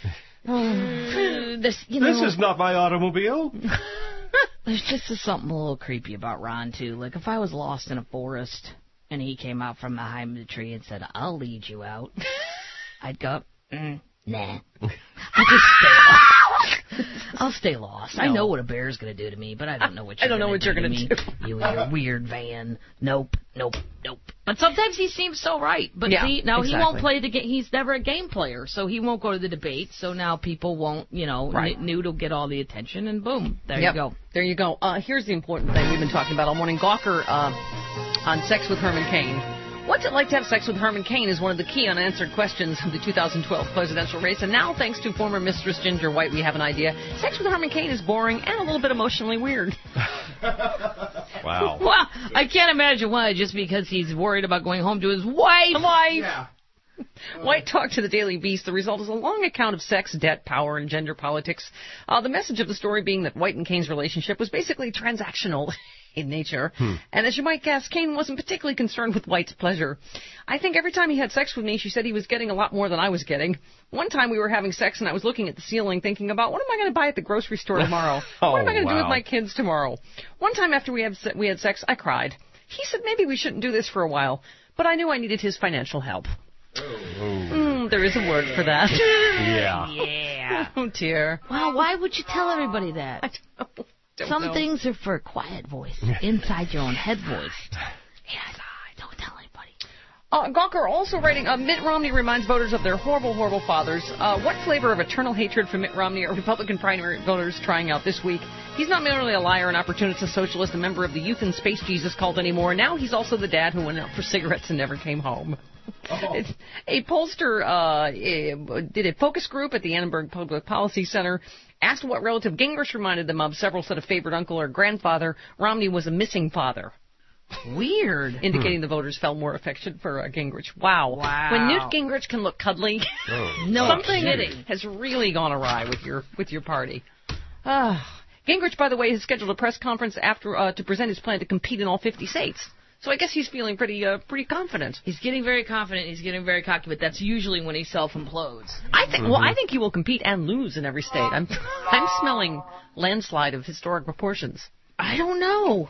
This is not my automobile. There's just something a little creepy about Ron, too. Like, if I was lost in a forest and he came out from behind the tree and said, I'll lead you out, I'd go, nah. I'll just stay lost. I'll stay lost. No. I know what a bear's going to do to me, but I don't know what you're going to do. You and your weird van. Nope. But sometimes he seems so right. But he won't play the game. He's never a game player, so he won't go to the debate. So now people won't, Newt will get all the attention, and boom, there you go. There you go. Here's the important thing we've been talking about all morning. Gawker on sex with Herman Cain. What's it like to have sex with Herman Cain is one of the key unanswered questions of the 2012 presidential race. And now, thanks to former Mistress Ginger White, we have an idea. Sex with Herman Cain is boring and a little bit emotionally weird. Wow. Well, I can't imagine why, just because he's worried about going home to his wife. Yeah. White talked to the Daily Beast. The result is a long account of sex, debt, power, and gender politics. The message of the story being that White and Cain's relationship was basically transactional in nature. And as you might guess, Cain wasn't particularly concerned with White's pleasure. I think every time he had sex with me, she said he was getting a lot more than I was getting. One time we were having sex and I was looking at the ceiling thinking about, what am I going to buy at the grocery store tomorrow? What am I going to do with my kids tomorrow? One time after we had sex, I cried. He said maybe we shouldn't do this for a while, but I knew I needed his financial help. There is a word for that. Yeah. Oh, dear. Well, why would you tell everybody that? I don't Some know. things are for a quiet voice, inside your own head voice. Yes, don't tell anybody. Gawker also writing, Mitt Romney reminds voters of their horrible, horrible fathers. What flavor of eternal hatred for Mitt Romney are Republican primary voters trying out this week? He's not merely a liar, an opportunist, a socialist, a member of the Youth and Space Jesus cult anymore. Now he's also the dad who went out for cigarettes and never came home. A pollster did a focus group at the Annenberg Public Policy Center, asked what relative Gingrich reminded them of. Several said a favorite uncle or grandfather. Romney was a missing father. Weird. Indicating the voters felt more affection for Gingrich. Wow. When Newt Gingrich can look cuddly, something has really gone awry with your party. Gingrich, by the way, has scheduled a press conference after to present his plan to compete in all 50 states. So I guess he's feeling pretty confident. He's getting very confident. He's getting very cocky, but that's usually when he self-implodes. I think he will compete and lose in every state. I'm smelling landslide of historic proportions. I don't know.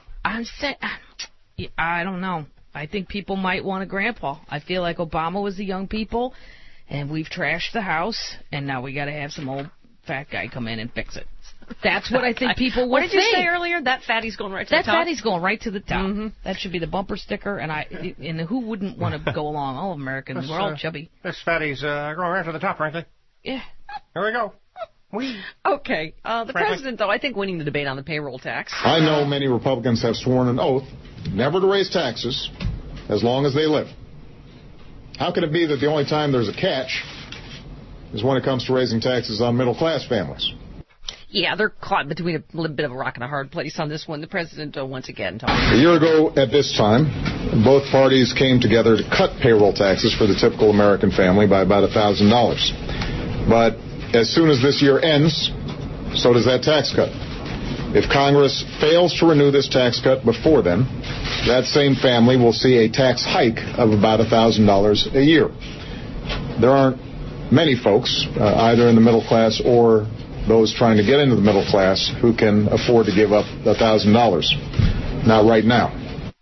I don't know. I think people might want a grandpa. I feel like Obama was the young people, and we've trashed the house, and now we got to have some old fat guy come in and fix it. That's what I think people will What did you say earlier? That fatty's going right to the top? That fatty's going right to the top. Mm-hmm. That should be the bumper sticker, and who wouldn't want to go along? All Americans, we're all chubby. This fatty's going right to the top, frankly. Yeah. There we go. Okay. The president, though, I think winning the debate on the payroll tax. I know many Republicans have sworn an oath never to raise taxes as long as they live. How can it be that the only time there's a catch is when it comes to raising taxes on middle-class families? Yeah, they're caught between a little bit of a rock and a hard place on this one. The president, once again, talked. A year ago at this time, both parties came together to cut payroll taxes for the typical American family by about $1,000. But as soon as this year ends, so does that tax cut. If Congress fails to renew this tax cut before then, that same family will see a tax hike of about $1,000 a year. There aren't many folks, either in the middle class or those trying to get into the middle class, who can afford to give up $1,000. Not right now.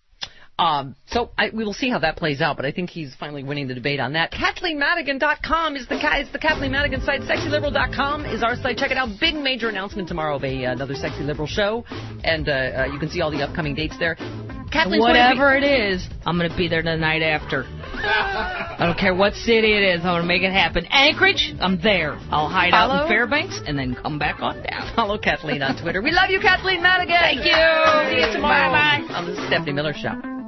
So we will see how that plays out, but I think he's finally winning the debate on that. KathleenMadigan.com is the Kathleen Madigan site. SexyLiberal.com is our site. Check it out. Big major announcement tomorrow of another Sexy Liberal show, and you can see all the upcoming dates there. Whatever it is, I'm going to be there the night after. I don't care what city it is. I'm going to make it happen. Anchorage, I'm there. I'll hide out in Fairbanks and then come back on down. Follow Kathleen on Twitter. We love you, Kathleen Madigan. Thank you. See you tomorrow. Bye-bye. On the Stephanie Miller Show.